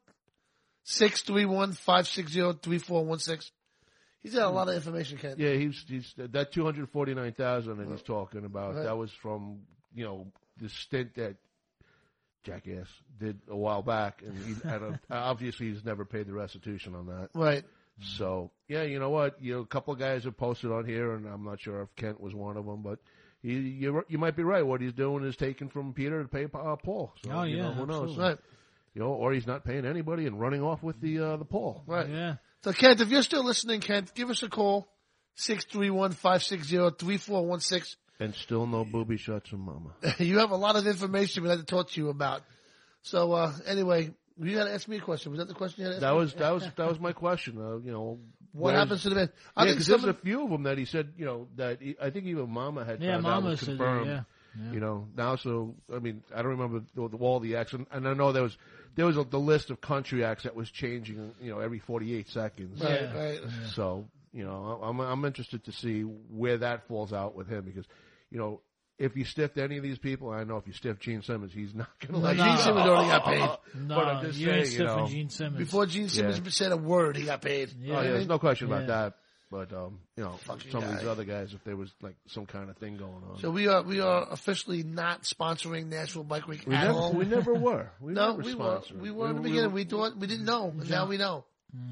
six three one, five six zero, three four one six. He's got a lot of information, Kent. Yeah, he's he's that two hundred forty nine thousand that he's talking about. Right. That was from you know the stint that Jackass did a while back, and he had a, obviously he's never paid the restitution on that. Right. So yeah, you know what? You know, a couple of guys have posted on here, and I'm not sure if Kent was one of them, but he, you you might be right. What he's doing is taking from Peter to pay uh, Paul. So, Oh, you yeah, know, who knows? absolutely. Right. You know, or he's not paying anybody and running off with the uh, the Paul. Right. Yeah. So, Kent, if you're still listening, Kent, give us a call. six three one, five six zero, three four one six. And still no booby shots from Mama. You have a lot of information we'd like to talk to you about. So, uh, anyway, you got to ask me a question. Was that the question you had to ask That me? was that was that was my question. Uh, you know, What where's- happens to the band? I yeah, think because some there's of- a few of them that he said, you know, that he, I think even Mama had Yeah, found out Mama was said that, confirmed. yeah. Yeah. You know, now so I mean I don't remember the, the, all the acts, and, and I know there was there was a, the list of country acts that was changing, you know, every forty-eight seconds. Right, Yeah. right. So you know, I'm I'm interested to see where that falls out with him because, you know. If you stiffed any of these people, I know if you stiff Gene Simmons, he's not going to No, let Gene you Simmons already got paid. No, But I'm just you ain't saying, you stiffing know, Gene Simmons. Before Gene Simmons Yeah. said a word, he got paid. Yeah. Oh, yeah, there's no question about Yeah. that. But um, you know, Fucking some of these guy. other guys, if there was like some kind of thing going on, So we are we are officially not sponsoring Nashville Bike Week we at never, all. we never were. We no, never we were sponsored. we were in the beginning. We thought we didn't know, and now we know.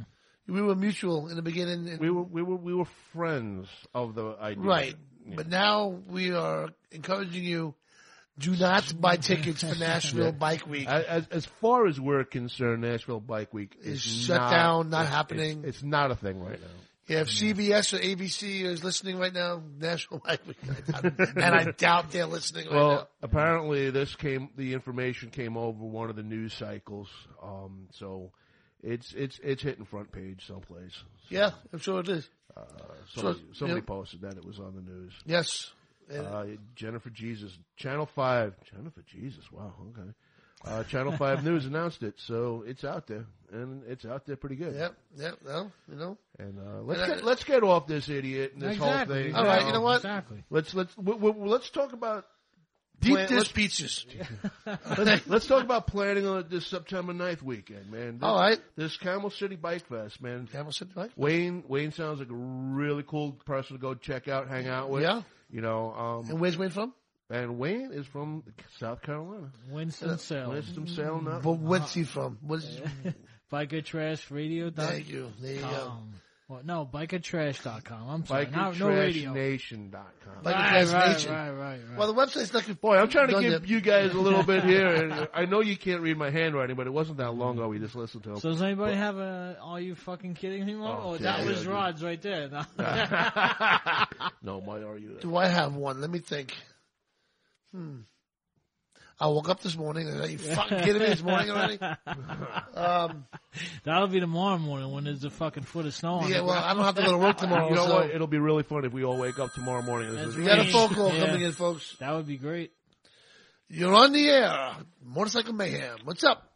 We were mutual in the beginning, and, we were we were we were friends of the idea. right? Yeah. But now we are encouraging you: do not buy tickets for Nashville Yeah. Bike Week. As as far as we're concerned, Nashville Bike Week is Is shut not, down, not it's- happening. It's, it's not a thing right now. Yeah, if C B S or A B C is listening right now, Nashville Bike Week, and I doubt they're listening right Well, now. apparently this came, the information came over one of the news cycles, um, so it's it's it's hitting front page someplace. Yeah, I'm sure it is. Uh, somebody So, somebody yeah. posted that it was on the news. Yes. And- Uh, Jennifer Jesus, Channel Five, Jennifer Jesus. Wow, okay. Uh, Channel five News announced it, so it's out there, and it's out there pretty good. Yep, yep, well, you know. And uh, let's And I- get, let's get off this idiot and this Exactly, whole thing. All right, Um, you know what? Exactly. Let's let's w- w- let's talk about Deep plan- dish let's- pizzas. let's, let's talk about planning on this September ninth weekend, man. This, All right. This Camel City Bike Fest, man. Camel City Bike? Wayne Wayne sounds like a really cool person to go check out, hang out with. Yeah. You know. Um, And where's Wayne from? and Wayne is from South Carolina. Winston-Salem. Winston-Salem. not- But what's he from? What's Biker Trash Radio. Thank you. There you go. Well, no, biker trash dot com. I'm sorry. Biker No, no Trash radio. Nation dot com. Biker Right, Trash right, Nation. right, right, right. Well, the website's not. Boy, I'm trying to done give yet. you guys a little bit here. And I know you can't read my handwriting, but it wasn't that long ago we just listened to him. So does anybody have a, are you fucking kidding me, Mo? Oh, Oh, yeah, that was yeah, Rod's right there. No. No, why are you? Do I have one? Let me think. Hmm. I woke up this morning and are you fucking kidding me this morning already? Um, That'll be tomorrow morning when there's a fucking foot of snow on yeah, the well, ground. I don't have to go to work tomorrow. You know so what? It'll be really fun if we all wake up tomorrow morning. This That's is- we got a right. phone call Yeah. coming in, folks. That would be great. You're on the air. Motorcycle Mayhem. What's up?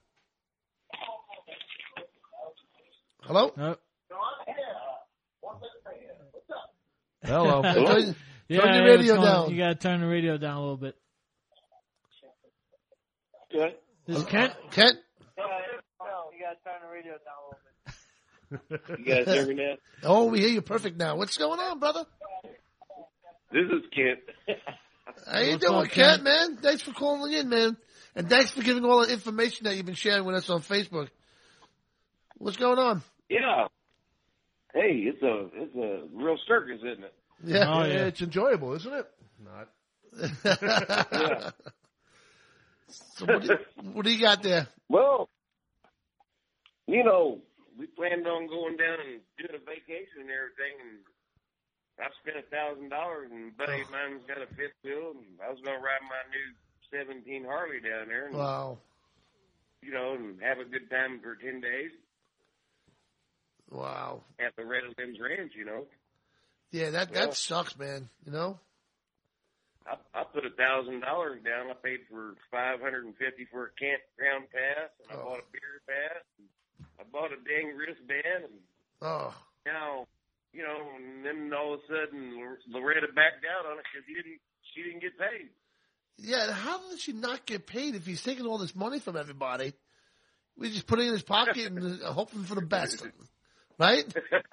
Hello? Nope. Hello. Turn, Yeah, turn your yeah, radio it's on. down. You gotta turn the radio down a little bit. Good. This is Kent? Kent? No, you gotta turn the radio down a little bit. You guys hear me now? Oh, we hear you perfect now. What's going on, brother? This is Kent. How you What's doing, up, Kent, Kent? man? Thanks for calling in, man. And thanks for giving all the information that you've been sharing with us on Facebook. What's going on? Yeah. Hey, it's a it's a real circus, isn't it? Yeah. Oh, Yeah, yeah. it's enjoyable, isn't it? Not. Yeah. So what, do you, what do you got there? Well, you know, we planned on going down and doing a vacation and everything, and I spent a thousand dollars, and a buddy of mine's got a fifth wheel, and I was going to ride my new seventeen Harley down there, and Wow. you know, and have a good time for ten days Wow. at the Red Limbs Ranch. You know, Yeah, that, Well- that sucks, man. You know? I, I put a thousand dollars down. I paid for five hundred and fifty for a campground pass, and I Oh. bought a beer pass. And I bought a dang wristband, and Oh. now, you know, and then all of a sudden Loretta backed out on it because he didn't. She didn't get paid. Yeah, how did she not get paid if he's taking all this money from everybody? We just put it in his pocket and uh, hoping for the best. Right?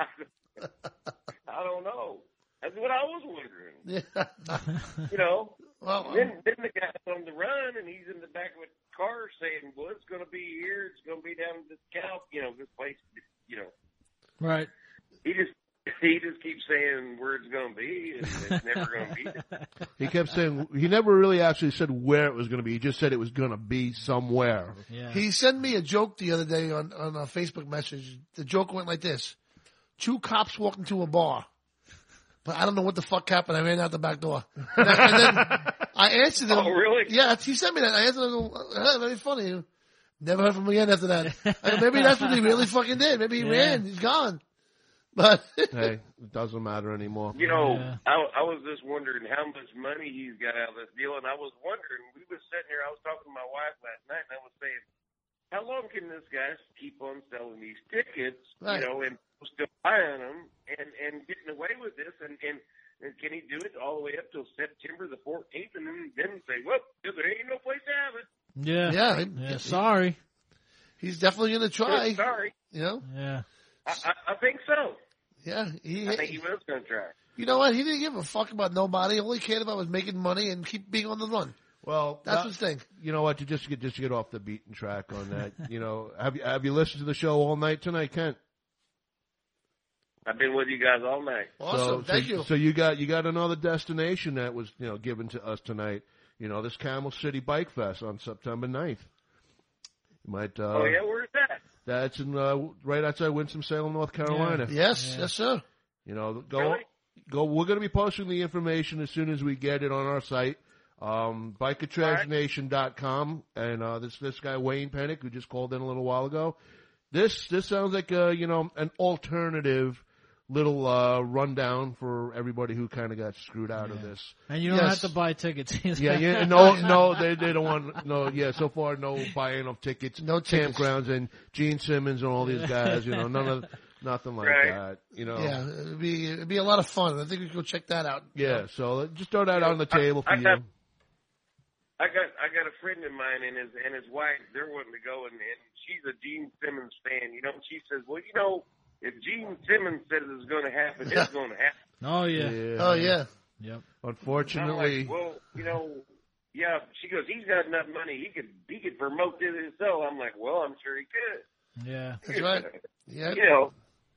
I don't know. That's what I was wondering. Yeah. You know, Well, then then the guy's on the run, and he's in the back of a car saying, "Well, it's going to be here. It's going to be down at this cow, you know, this place." You know, Right. he just he just keeps saying where it's going to be, and it's never going to be there. He kept saying he never really actually said where it was going to be. He just said it was going to be somewhere. Yeah. he sent me a joke the other day on, on a Facebook message. The joke went like this. Two cops walked into a bar. But I don't know what the fuck happened. I ran out the back door. And, I, and then I answered him. Oh, really? Yeah, he sent me that. I answered him. Uh, very funny. Never heard from him again after that. I go, maybe that's what he really fucking did. Maybe he Yeah. ran. He's gone. But Hey, it doesn't matter anymore. You know, Yeah. I, I was just wondering how much money he's got out of this deal, and I was wondering. We were sitting here. I was talking to my wife last night, and I was saying, how long can this guy keep on selling these tickets? Right. You know, and still buying them and and getting away with this, and and. And can he do it all the way up till September the fourteenth, and then then say, "Well, there ain't no place to have it." Yeah. yeah, Yeah. he- Sorry. he's definitely going to try. Sorry, You know? Yeah. I, I, I think so. Yeah. He, I think he was going to try. you know what? He didn't give a fuck about nobody. All he cared about was making money and keep being on the run. Well, That's that- his thing. you know what? To just get just to get off the beaten track on that. You know, have you have you listened to the show all night tonight, Kent? I've been with you guys all night. Awesome. So, Thank so, you. So you got you got another destination that was you know given to us tonight. You know, this Camel City Bike Fest on September ninth. You might. Uh, Oh yeah, where's that? That's in uh, right outside Winston-Salem, North Carolina. Yes, Yeah. yes, sir. You know, go Really? go. We're going to be posting the information as soon as we get it on our site, um, biker trash nation dot com. And uh, this this guy Wayne Pennick, who just called in a little while ago. This this sounds like uh, you know an alternative little uh, rundown for everybody who kind of got screwed out yeah. of this. And you don't yes. have to buy tickets. yeah, yeah, no, no, they they don't want no. Yeah, so far no buying of tickets, no tickets. Campgrounds and Gene Simmons and all these guys. You know, none of nothing like right. that. You know, yeah, it'd be it'd be a lot of fun. I think we could go check that out. Yeah, so just throw that on the table I, for I got, you. I got I got a friend of mine and his and his wife. They're wanting to go, and, and she's a Gene Simmons fan. You know, and she says, "Well, you know, if Gene Simmons says it's going to happen, it's going to happen." Oh yeah. yeah. Oh yeah. Yep. Unfortunately, like, well, you know, yeah. She goes, "He's got enough money. He could he could promote this himself." I'm like, "Well, I'm sure he could." Yeah. That's right. Yeah. You know.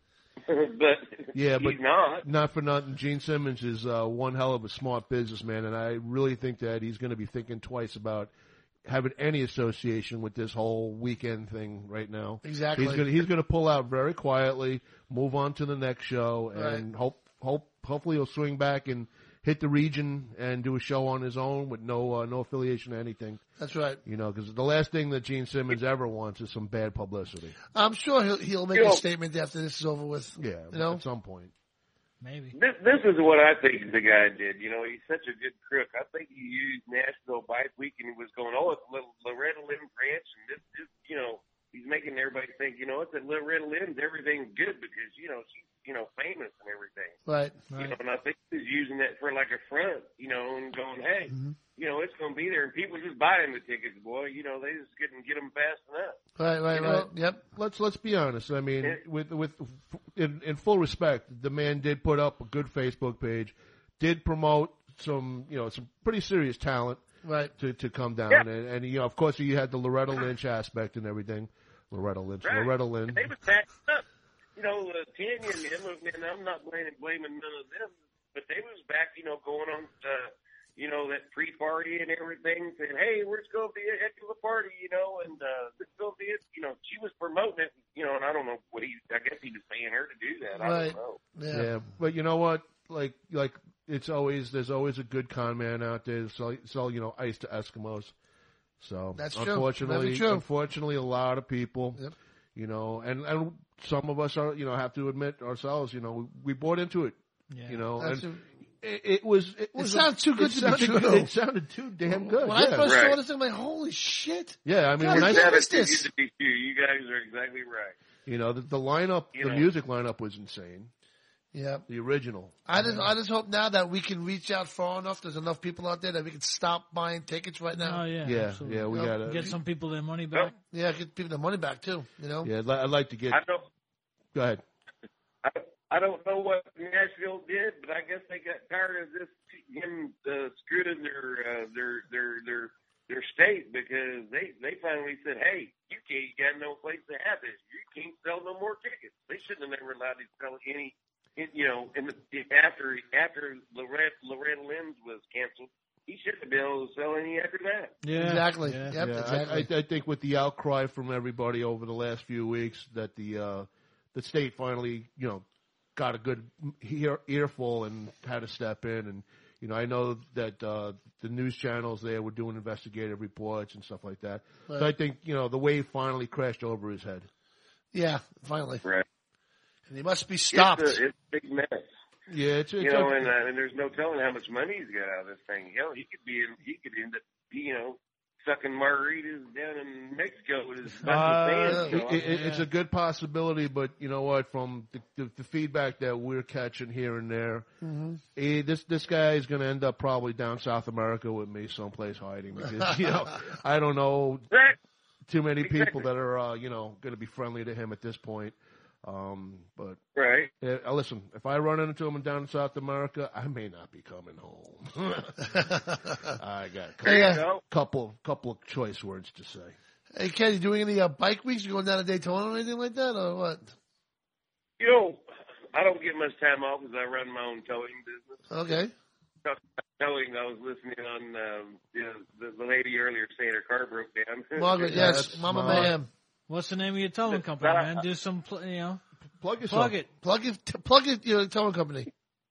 but yeah, but he's not. Not for nothing. Gene Simmons is uh, one hell of a smart businessman, and I really think that he's going to be thinking twice about having any association with this whole weekend thing right now. Exactly. He's going he's going to pull out very quietly, move on to the next show, and Right. hope hope hopefully he'll swing back and hit the region and do a show on his own with no uh, no affiliation to anything. That's right. You know, because the last thing that Gene Simmons ever wants is some bad publicity. I'm sure he'll he'll make You know, a statement after this is over with. Yeah, you know, at some point. Maybe. This, this is what I think the guy did. You know, he's such a good crook. I think he used Nashville Bike Week and he was going, oh, it's L- Loretta Lynn's ranch, and this, this, you know, he's making everybody think, you know, it's at Loretta Lynn's, everything's good because, you know, she's, you know, famous and everything. right. You know, and I think he's using that for like a front, you know, and going, hey, Mm-hmm. you know, it's going to be there, and people just buying the tickets, boy. You know, they just get get them fast enough. Right, right, You right. know? Yep. Let's let's be honest. I mean, Yeah. with with in, in full respect, the man did put up a good Facebook page, did promote some you know some pretty serious talent Right. to to come down, Yeah. and, and you know of course you had the Loretta Lynch aspect and everything. Loretta Lynch, Right. Loretta Lynn. They was backed up. You know, uh, Tanya and them, and I'm not blaming, blaming none of them, but they was back, you know, going on, uh, you know, that pre-party and everything, saying, hey, we're going to be a heck of a party, you know, and uh, this will be it. You know, she was promoting it, you know, and I don't know what he, I guess he was paying her to do that. I Right. don't know. Yeah. Yeah, but you know what? Like like it's always there's always a good con man out there to sell, sell you know ice to Eskimos. So That's true. unfortunately, Very true. unfortunately, a lot of people, Yep. you know, and and some of us are you know have to admit ourselves, you know, we, we bought into it, Yeah. you know, That's and a- it, it was it It was sounds too good it to be sounded- true. It sounded too damn good. When yeah. I first Right. saw this, I'm like, holy shit. yeah, I mean, God, when I it's That missed is this. to be true. You guys are exactly right. you know the, the lineup, You the know. music lineup was insane. Yeah. The original. I just, I just hope now that we can reach out far enough. There's enough people out there that we can stop buying tickets right now. Oh yeah. Yeah, absolutely. yeah, we Yep. gotta. Get some people their money back. Yeah, get people the money back too. You know. Yeah, I'd li- I'd like to get. I don't, Go ahead. I, I don't know what Nashville did, but I guess they got tired of this him uh, screwing their uh, their their their their state because they they finally said, hey, you can't, you got no place to have this. You can't sell no more tickets. They shouldn't have never allowed to sell any. In, you know, in the, after after Loretta, Loretta Lynn's was canceled, he shouldn't have been able to sell any after that. Yeah. Exactly. Yeah. Yep. Yeah, Exactly. I, I, I think with the outcry from everybody over the last few weeks that the uh, the state finally, you know, got a good ear, earful and had to step in. And you know, I know that uh, the news channels there were doing investigative reports and stuff like that. Right. So I think you know the wave finally crashed over his head. Yeah. Finally. Right. And he must be stopped. It's a, it's a big mess. Yeah, it's, it's You know, a- and, uh, and there's no telling how much money he's got out of this thing. Hell, he could be in, he could end up, you know, sucking margaritas down in Mexico with his bunch Uh, of fans. it, So, it, it's a good possibility, but you know what? From the, the, the feedback that we're catching here and there, Mhm. eh, this this guy is going to end up probably down South America with me, someplace hiding because you know I don't know Right. too many people Exactly. that are uh, you know going to be friendly to him at this point. Um, but Right. uh, listen, if I run into him down in South America, I may not be coming home. I got a couple, Hey, uh, No. couple couple of choice words to say. Hey, Ken, you doing any uh, bike weeks? You going down to Daytona or anything like that, or what? You know, I don't get much time off because I run my own towing business. Okay. Towing, I was listening on um, you know, the, the lady earlier saying her car broke down. Margaret, Yeah, yes, that's Mama smart. Mayhem. What's the name of your towing company, man? Do some, pl- you know, Plug yourself. plug it. Plug it, t- plug it, your towing company.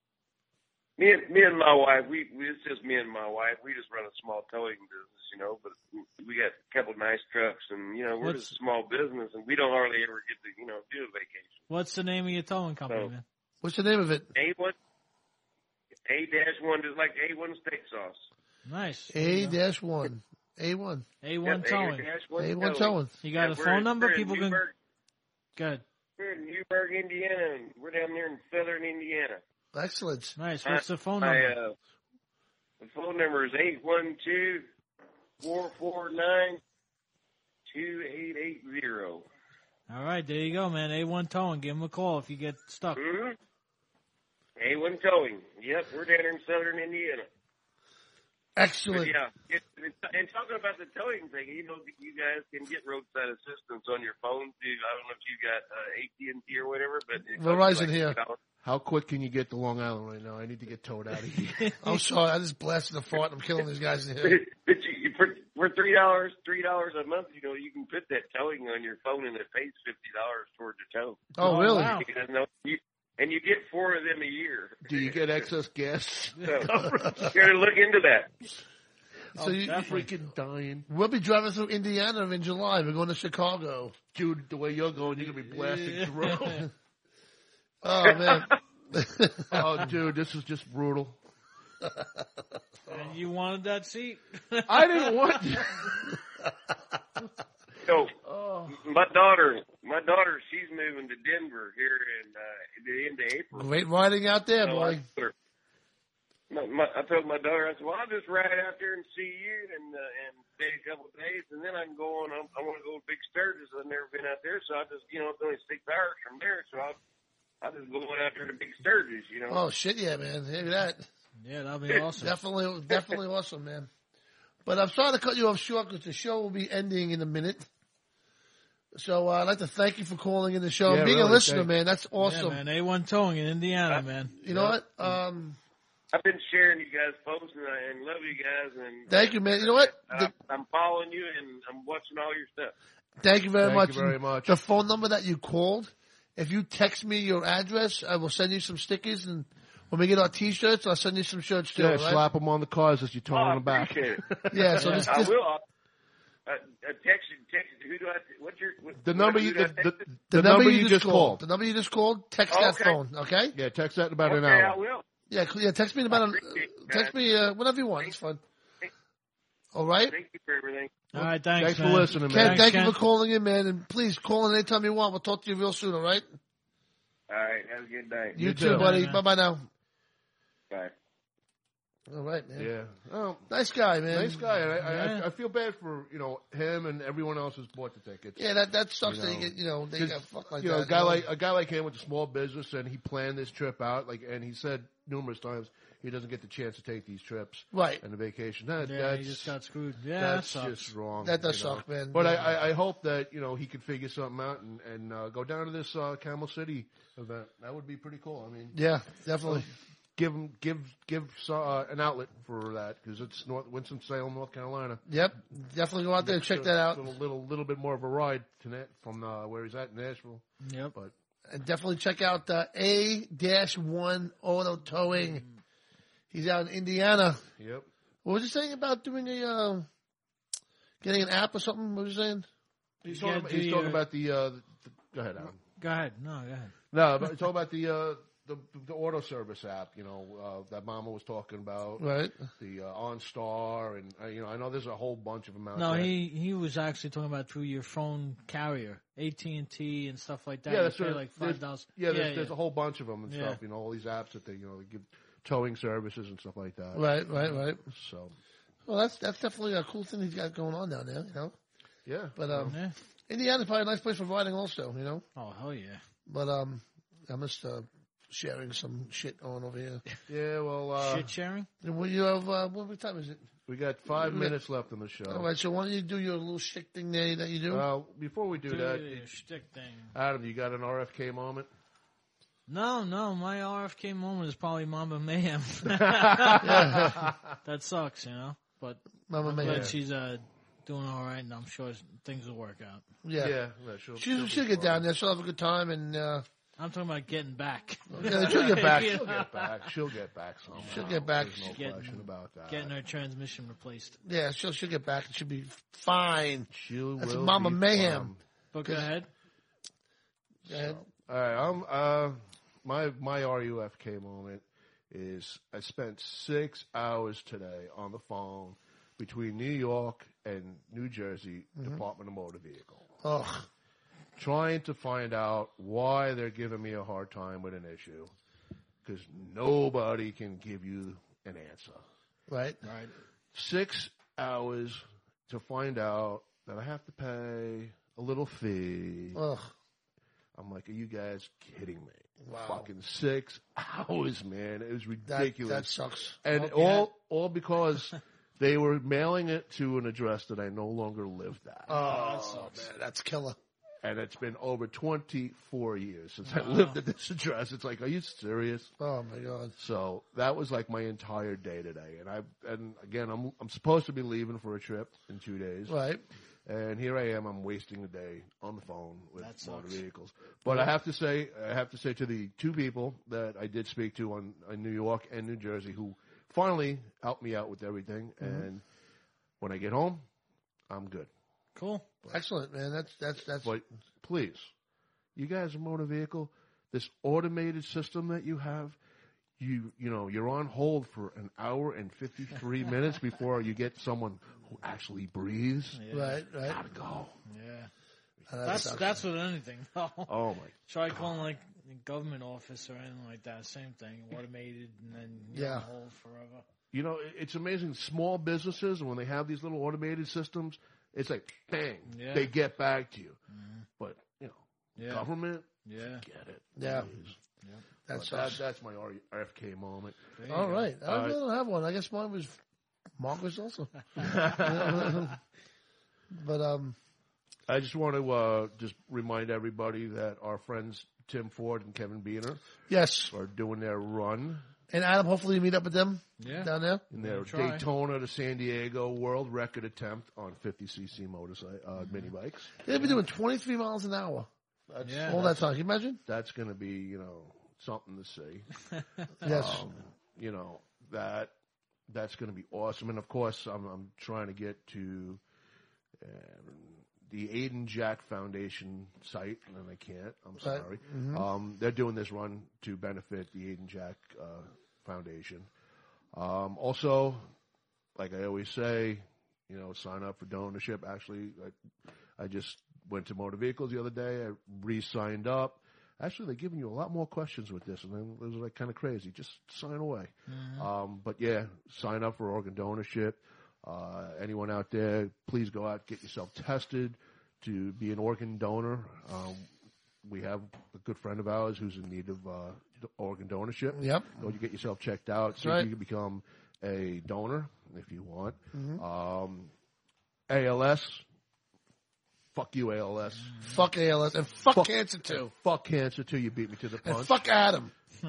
Me and me and my wife, we, we it's just me and my wife. We just run a small towing business, you know. But we got a couple nice trucks, and you know, we're What's- just a small business, and we don't hardly ever get to, you know, do a vacation. What's the name of your towing company, So- man? What's the name of it? A one. A dash one is like A one steak sauce. Nice. A dash one. A one. A one Yep, towing. A one towing. You got Yeah, a we're phone in- number? we're in People can. Newburgh. Good. We're in Newburgh, Indiana. And we're down there in southern Indiana. Excellent. Nice. What's the phone My, number? uh, the phone number is eight one two, four four nine, two eight eight zero. All right, there you go, man. A one towing. Give them a call if you get stuck. Mm-hmm. A one towing. Yep, we're down in southern Indiana. Excellent. But yeah, it, it, and talking about the towing thing, you know, you guys can get roadside assistance on your phone too. I don't know if you got uh, A T and T or whatever, but it costs Verizon like here. two dollars. How quick can you get to Long Island right now? I need to get towed out of here. I'm sorry. I just blasted a fart. I'm killing these guys in here. But you, for, for three dollars, three dollars a month, you know, you can put that towing on your phone, and it pays fifty dollars towards the tow. Oh, really? Wow. You guys know, you, and you get four of them a year. Do you get excess gas? So, you gotta look into that. So you, I'm freaking dying. We'll be driving through Indiana in July. We're going to Chicago. Dude, the way you're going, you're going to be blasting through. Oh, man. Oh, dude, this is just brutal. And you wanted that seat? I didn't want So, oh. my daughter, my daughter, she's moving to Denver here in uh, the end of April. Great riding out there, So boy. I told her- My, my, I told my daughter, I said, well, I'll just ride out there and see you and uh, and stay a couple of days, and then I can go on. I'm, I want to go to Big Sturgis. I've never been out there, so I just, you know, it's only six hours from there, so I'll, I'll just go on out there to Big Sturgis, you know. Oh, shit, yeah, man. Hear that. Yeah, that'd be awesome. Definitely, definitely awesome, man. But I'm sorry to cut you off short because the show will be ending in a minute. So uh, I'd like to thank you for calling in the show. Yeah, Being really, a listener, thank- man, that's awesome. Yeah, man. A one towing in Indiana, man. You know what? Um, I've been sharing you guys' posts, and I and love you guys. And Thank you, man. You know what? I, I'm following you, and I'm watching all your stuff. Thank you very Thank much. you very And much. The phone number that you called, if you text me your address, I will send you some stickers, and when we get our T-shirts, I'll send you some shirts too. Yeah, all right? slap them on the cars as you're towing Oh, I them back. appreciate it. Yeah, so Yeah, this, I this will. I'll, uh, uh, text you. Text you. Who do I? What's your? What, The number who you do I the, text the, it? the number you just called. The number you just called, text that Okay. phone, okay? Yeah, text that in about an Okay, I hour. will. Yeah, cl- yeah. Text me in about I an, appreciate it, text guys. me uh, whatever you want. It's fun. All right, Thank you for everything. All right, thanks, Thanks for man. listening, Ken. man. Thank Ken. you for calling in, man, and please call in anytime you want. We'll talk to you real soon. All right? All right. Have a good night. You, You too, too. buddy. Bye, Bye man. bye now. Bye. All right, man. Yeah. Oh, Nice guy, man. nice guy. And I, I, Yeah. I, I feel bad for, you know, him and everyone else who's bought the tickets. Yeah, that that sucks. You that you know, get, you know, they 'Cause, got fucked like you know, that. a guy you know? like a guy like him with a small business, and he planned this trip out. Like, and he said numerous times he doesn't get the chance to take these trips Right. and the vacation. That, Yeah, that's he just got screwed. Yeah, that's that sucks. just wrong. That does you know. suck, man. But I, Yeah. I, I hope that you know he could figure something out and and uh, go down to this uh, Camel City event. That would be pretty cool. I mean, Yeah, definitely. give him give give uh, an outlet for that because it's North Winston Salem, North Carolina. Yep, definitely go out there and check that out, Little little little bit more of a ride to net from uh, where he's at in Nashville. Yep. But and definitely check out uh, A one Auto Towing. He's out in Indiana. yep. What was he saying about doing a uh, getting an app or something? What was he saying? He's Yeah, talking, about, do he's talking your- about the, uh, the, the. Go ahead, Alan. Go ahead. No, go ahead. No, but he's talking about the uh, the the auto service app. You know uh, that Mama was talking about. Right. The uh, OnStar and uh, you know I know there's a whole bunch of them out No, there. he he was actually talking about through your phone carrier, A T and T and stuff like that. yeah, You that's pay right. like There's- five dollars. Yeah, there's, there's a whole bunch of them and Yeah. stuff. You know all these apps that they you know they give towing services and stuff like that. Right, right, right. So Well, that's that's definitely a cool thing he's got going on down there, you know. yeah, But um, Yeah. Indiana's probably a nice place for riding, also, you know. Oh hell yeah. But um, I'm just uh, sharing some shit on over here. yeah. Well, uh, Shit sharing. And will you have uh, what time is it? we got five We- minutes left on the show. All right, so why don't you do your little shtick thing there that you do? Well, before we do Do that, your shtick thing. Adam, you got an R F K moment? No, no, my R F K moment is probably Mama Mayhem. That sucks, you know. But Mama I'm Mayhem. glad she's uh, doing all right, and I'm sure things will work out. yeah, yeah, yeah, she'll, she'll, be she'll get fine. down there. She'll have a good time, and uh, I'm talking about getting back. yeah, she'll get back. She'll get back. She'll get back somehow. She'll get back. There's no Getting- question about that. Getting her transmission replaced. Yeah, she'll she'll get back. It should be fine. She That's will Mama be Mayhem. fine. But go ahead. Go ahead. All right, I'm uh, my my R U F K moment is I spent six hours today on the phone between New York and New Jersey Mhm. Department of Motor Vehicle, Ugh. trying to find out why they're giving me a hard time with an issue, because nobody can give you an answer. Right. Right. Six hours to find out that I have to pay a little fee. Ugh. I'm like, are you guys kidding me? Wow. Fucking six hours, man. It was That, ridiculous. that sucks. And Okay. all all because they were mailing it to an address that I no longer lived at. Oh, that sucks. Man, that's killer. And it's been over twenty-four years since I lived at this address. It's like, are you serious? Oh my God. So that was like my entire day today. And I and again, I'm I'm supposed to be leaving for a trip in two days. Right. And here I am. I'm wasting a day on the phone with That motor sucks. vehicles. But I have to say, I have to say to the two people that I did speak to on in New York and New Jersey who finally helped me out with everything. Mhm. And when I get home, I'm good. Cool. Excellent, man. That's that's that's. But please, you guys are motor vehicle. This automated system that you have, you you know, you're on hold for an hour and fifty-three minutes before you get someone who actually breathes. Yeah. Right. Right. Gotta go. Yeah. Uh, That's sucks. that's with anything. Oh my. Try calling like the government office or anything like that. Same thing, automated, and then you're Yeah. on hold forever. You know, it- it's amazing. Small businesses, when they have these little automated systems, it's like, bang, Yeah. they get back to you. Mm-hmm. But, you know, Yeah. government, Yeah. get it. Yeah. please. Yeah. That But sucks. that, that's my R F K moment. There you All go. right. I Uh, really don't have one. I guess mine was Marcus also. But um, I just want to uh, just remind everybody that our friends Tim Ford and Kevin Beener yes. are doing their run And Adam, hopefully you meet up with them Yeah. down there. in their We'll try. Daytona to San Diego world record attempt on fifty c c motorcycle uh, mini bikes. They'll be doing twenty-three miles an hour That's, Yeah. all that time. Can you imagine? That's going to be, you know, something to see. Yes. Um, you know, that that's going to be awesome. And of course, I'm, I'm trying to get to uh, the Aiden Jack Foundation site, and I can't. I'm Right. sorry. Mhm. Um, they're doing this run to benefit the Aiden Jack uh, Foundation. Um, also, like I always say, you know, sign up for donorship. Actually, I, I just went to Motor Vehicles the other day. I re-signed up. Actually, they're giving you a lot more questions with this, and then it was like kind of crazy. Just sign away. Um, but yeah, sign up for organ donorship. Uh, anyone out there, please go out, get yourself tested to be an organ donor. Um, we have a good friend of ours who's in need of uh, organ donorship. Yep. Go you get yourself checked out. See Right. if you can become a donor if you want. Mhm. Um, A L S. Fuck you, A L S. Fuck A L S and fuck, Fuck- cancer too. Fuck cancer too. You beat me to the And punch. fuck Adam.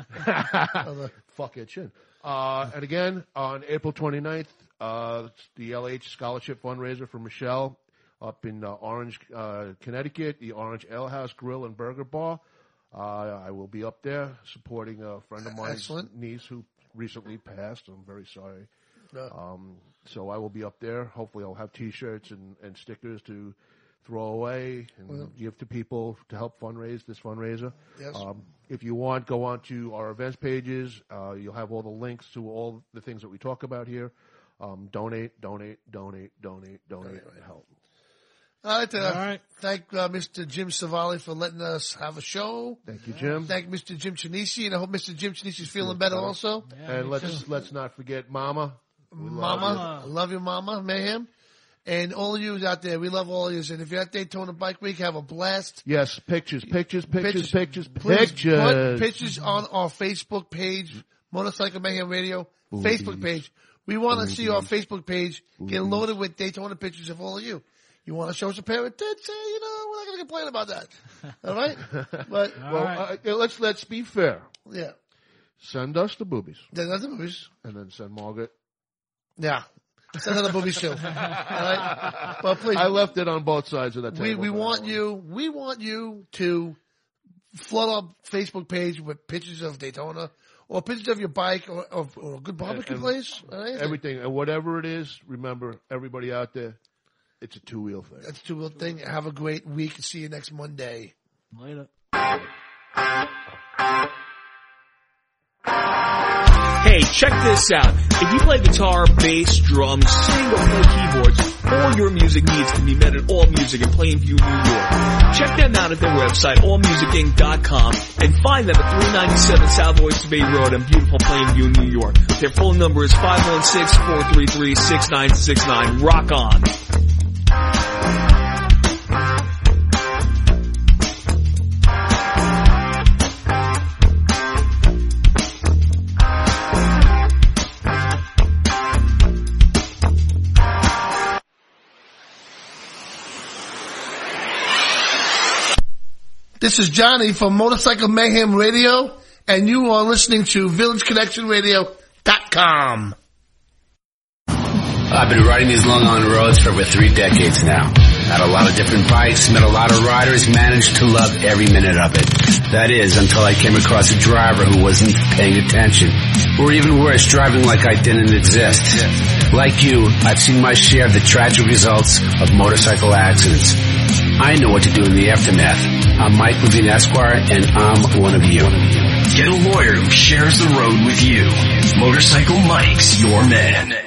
Fuck it, chin. Uh, and again, on April twenty-ninth, uh, it's the L H Scholarship Fundraiser for Michelle up in uh, Orange, uh, Connecticut, the Orange Ale House Grill and Burger Bar. Uh, I will be up there supporting a friend of mine's Excellent. niece who recently passed. I'm very sorry. Yeah. Um, so I will be up there. Hopefully I'll have T-shirts and, and stickers to throw away and Well- give to people to help fundraise this fundraiser. Yes. Um, if you want, go on to our events pages. Uh, you'll have all the links to all the things that we talk about here. Um, donate, donate, donate, donate, donate, and help. All right. Uh, All right. Thank uh, Mister Jim Savali for letting us have a show. Thank you, Jim. Thank Mister Jim Chinisi, and I hope Mister Jim Chinisi is feeling better also. Yeah, and me let's too. let's not forget Mama. We love Mama, I love you, Mama, Mayhem. And all of you out there, we love all of you. And if you're at Daytona Bike Week, have a blast. you. Yes, pictures, pictures, pictures, pictures, Please pictures. put pictures on our Facebook page, Motorcycle Mayhem Radio Boobies. Facebook page. We want to see our Boobies. Facebook page get Boobies. loaded with Daytona pictures of all of you. You want to show us a pair of tits? Hey, you know, we're not going to complain about that. All right? But, All well, right. uh, let's let's be fair. yeah. Send us the boobies, There's other movies. and then send Margaret. Yeah. Send other movies too. All right? But please. I left it on both sides of that We table. we for that want one. you we want you to flood our Facebook page with pictures of Daytona or pictures of your bike or, or, or a good barbecue And- place. All right? Everything, and whatever it is, remember, everybody out there, it's a two-wheel thing. That's a two-wheel thing. Have a great week. See you next Monday. Later. Hey, check this out. If you play guitar, bass, drums, sing, or play keyboards, all your music needs can be met at All Music in Plainview, New York. Check them out at their website, all music inc dot com, and find them at three ninety-seven South Oyster Bay Road in beautiful Plainview, New York. Their phone number is five one six, four three three, six nine six nine. Rock on. This is Johnny from Motorcycle Mayhem Radio, and you are listening to Village Connection Radio dot com. I've been riding these Long Island roads for over three decades now. Had a lot of different bikes, met a lot of riders, managed to love every minute of it. That is, until I came across a driver who wasn't paying attention. Or even worse, driving like I didn't exist. Like you, I've seen my share of the tragic results of motorcycle accidents. I know what to do in the aftermath. I'm Mike Levine Esquire, and I'm one of you. Get a lawyer who shares the road with you. Motorcycle Mike's your man.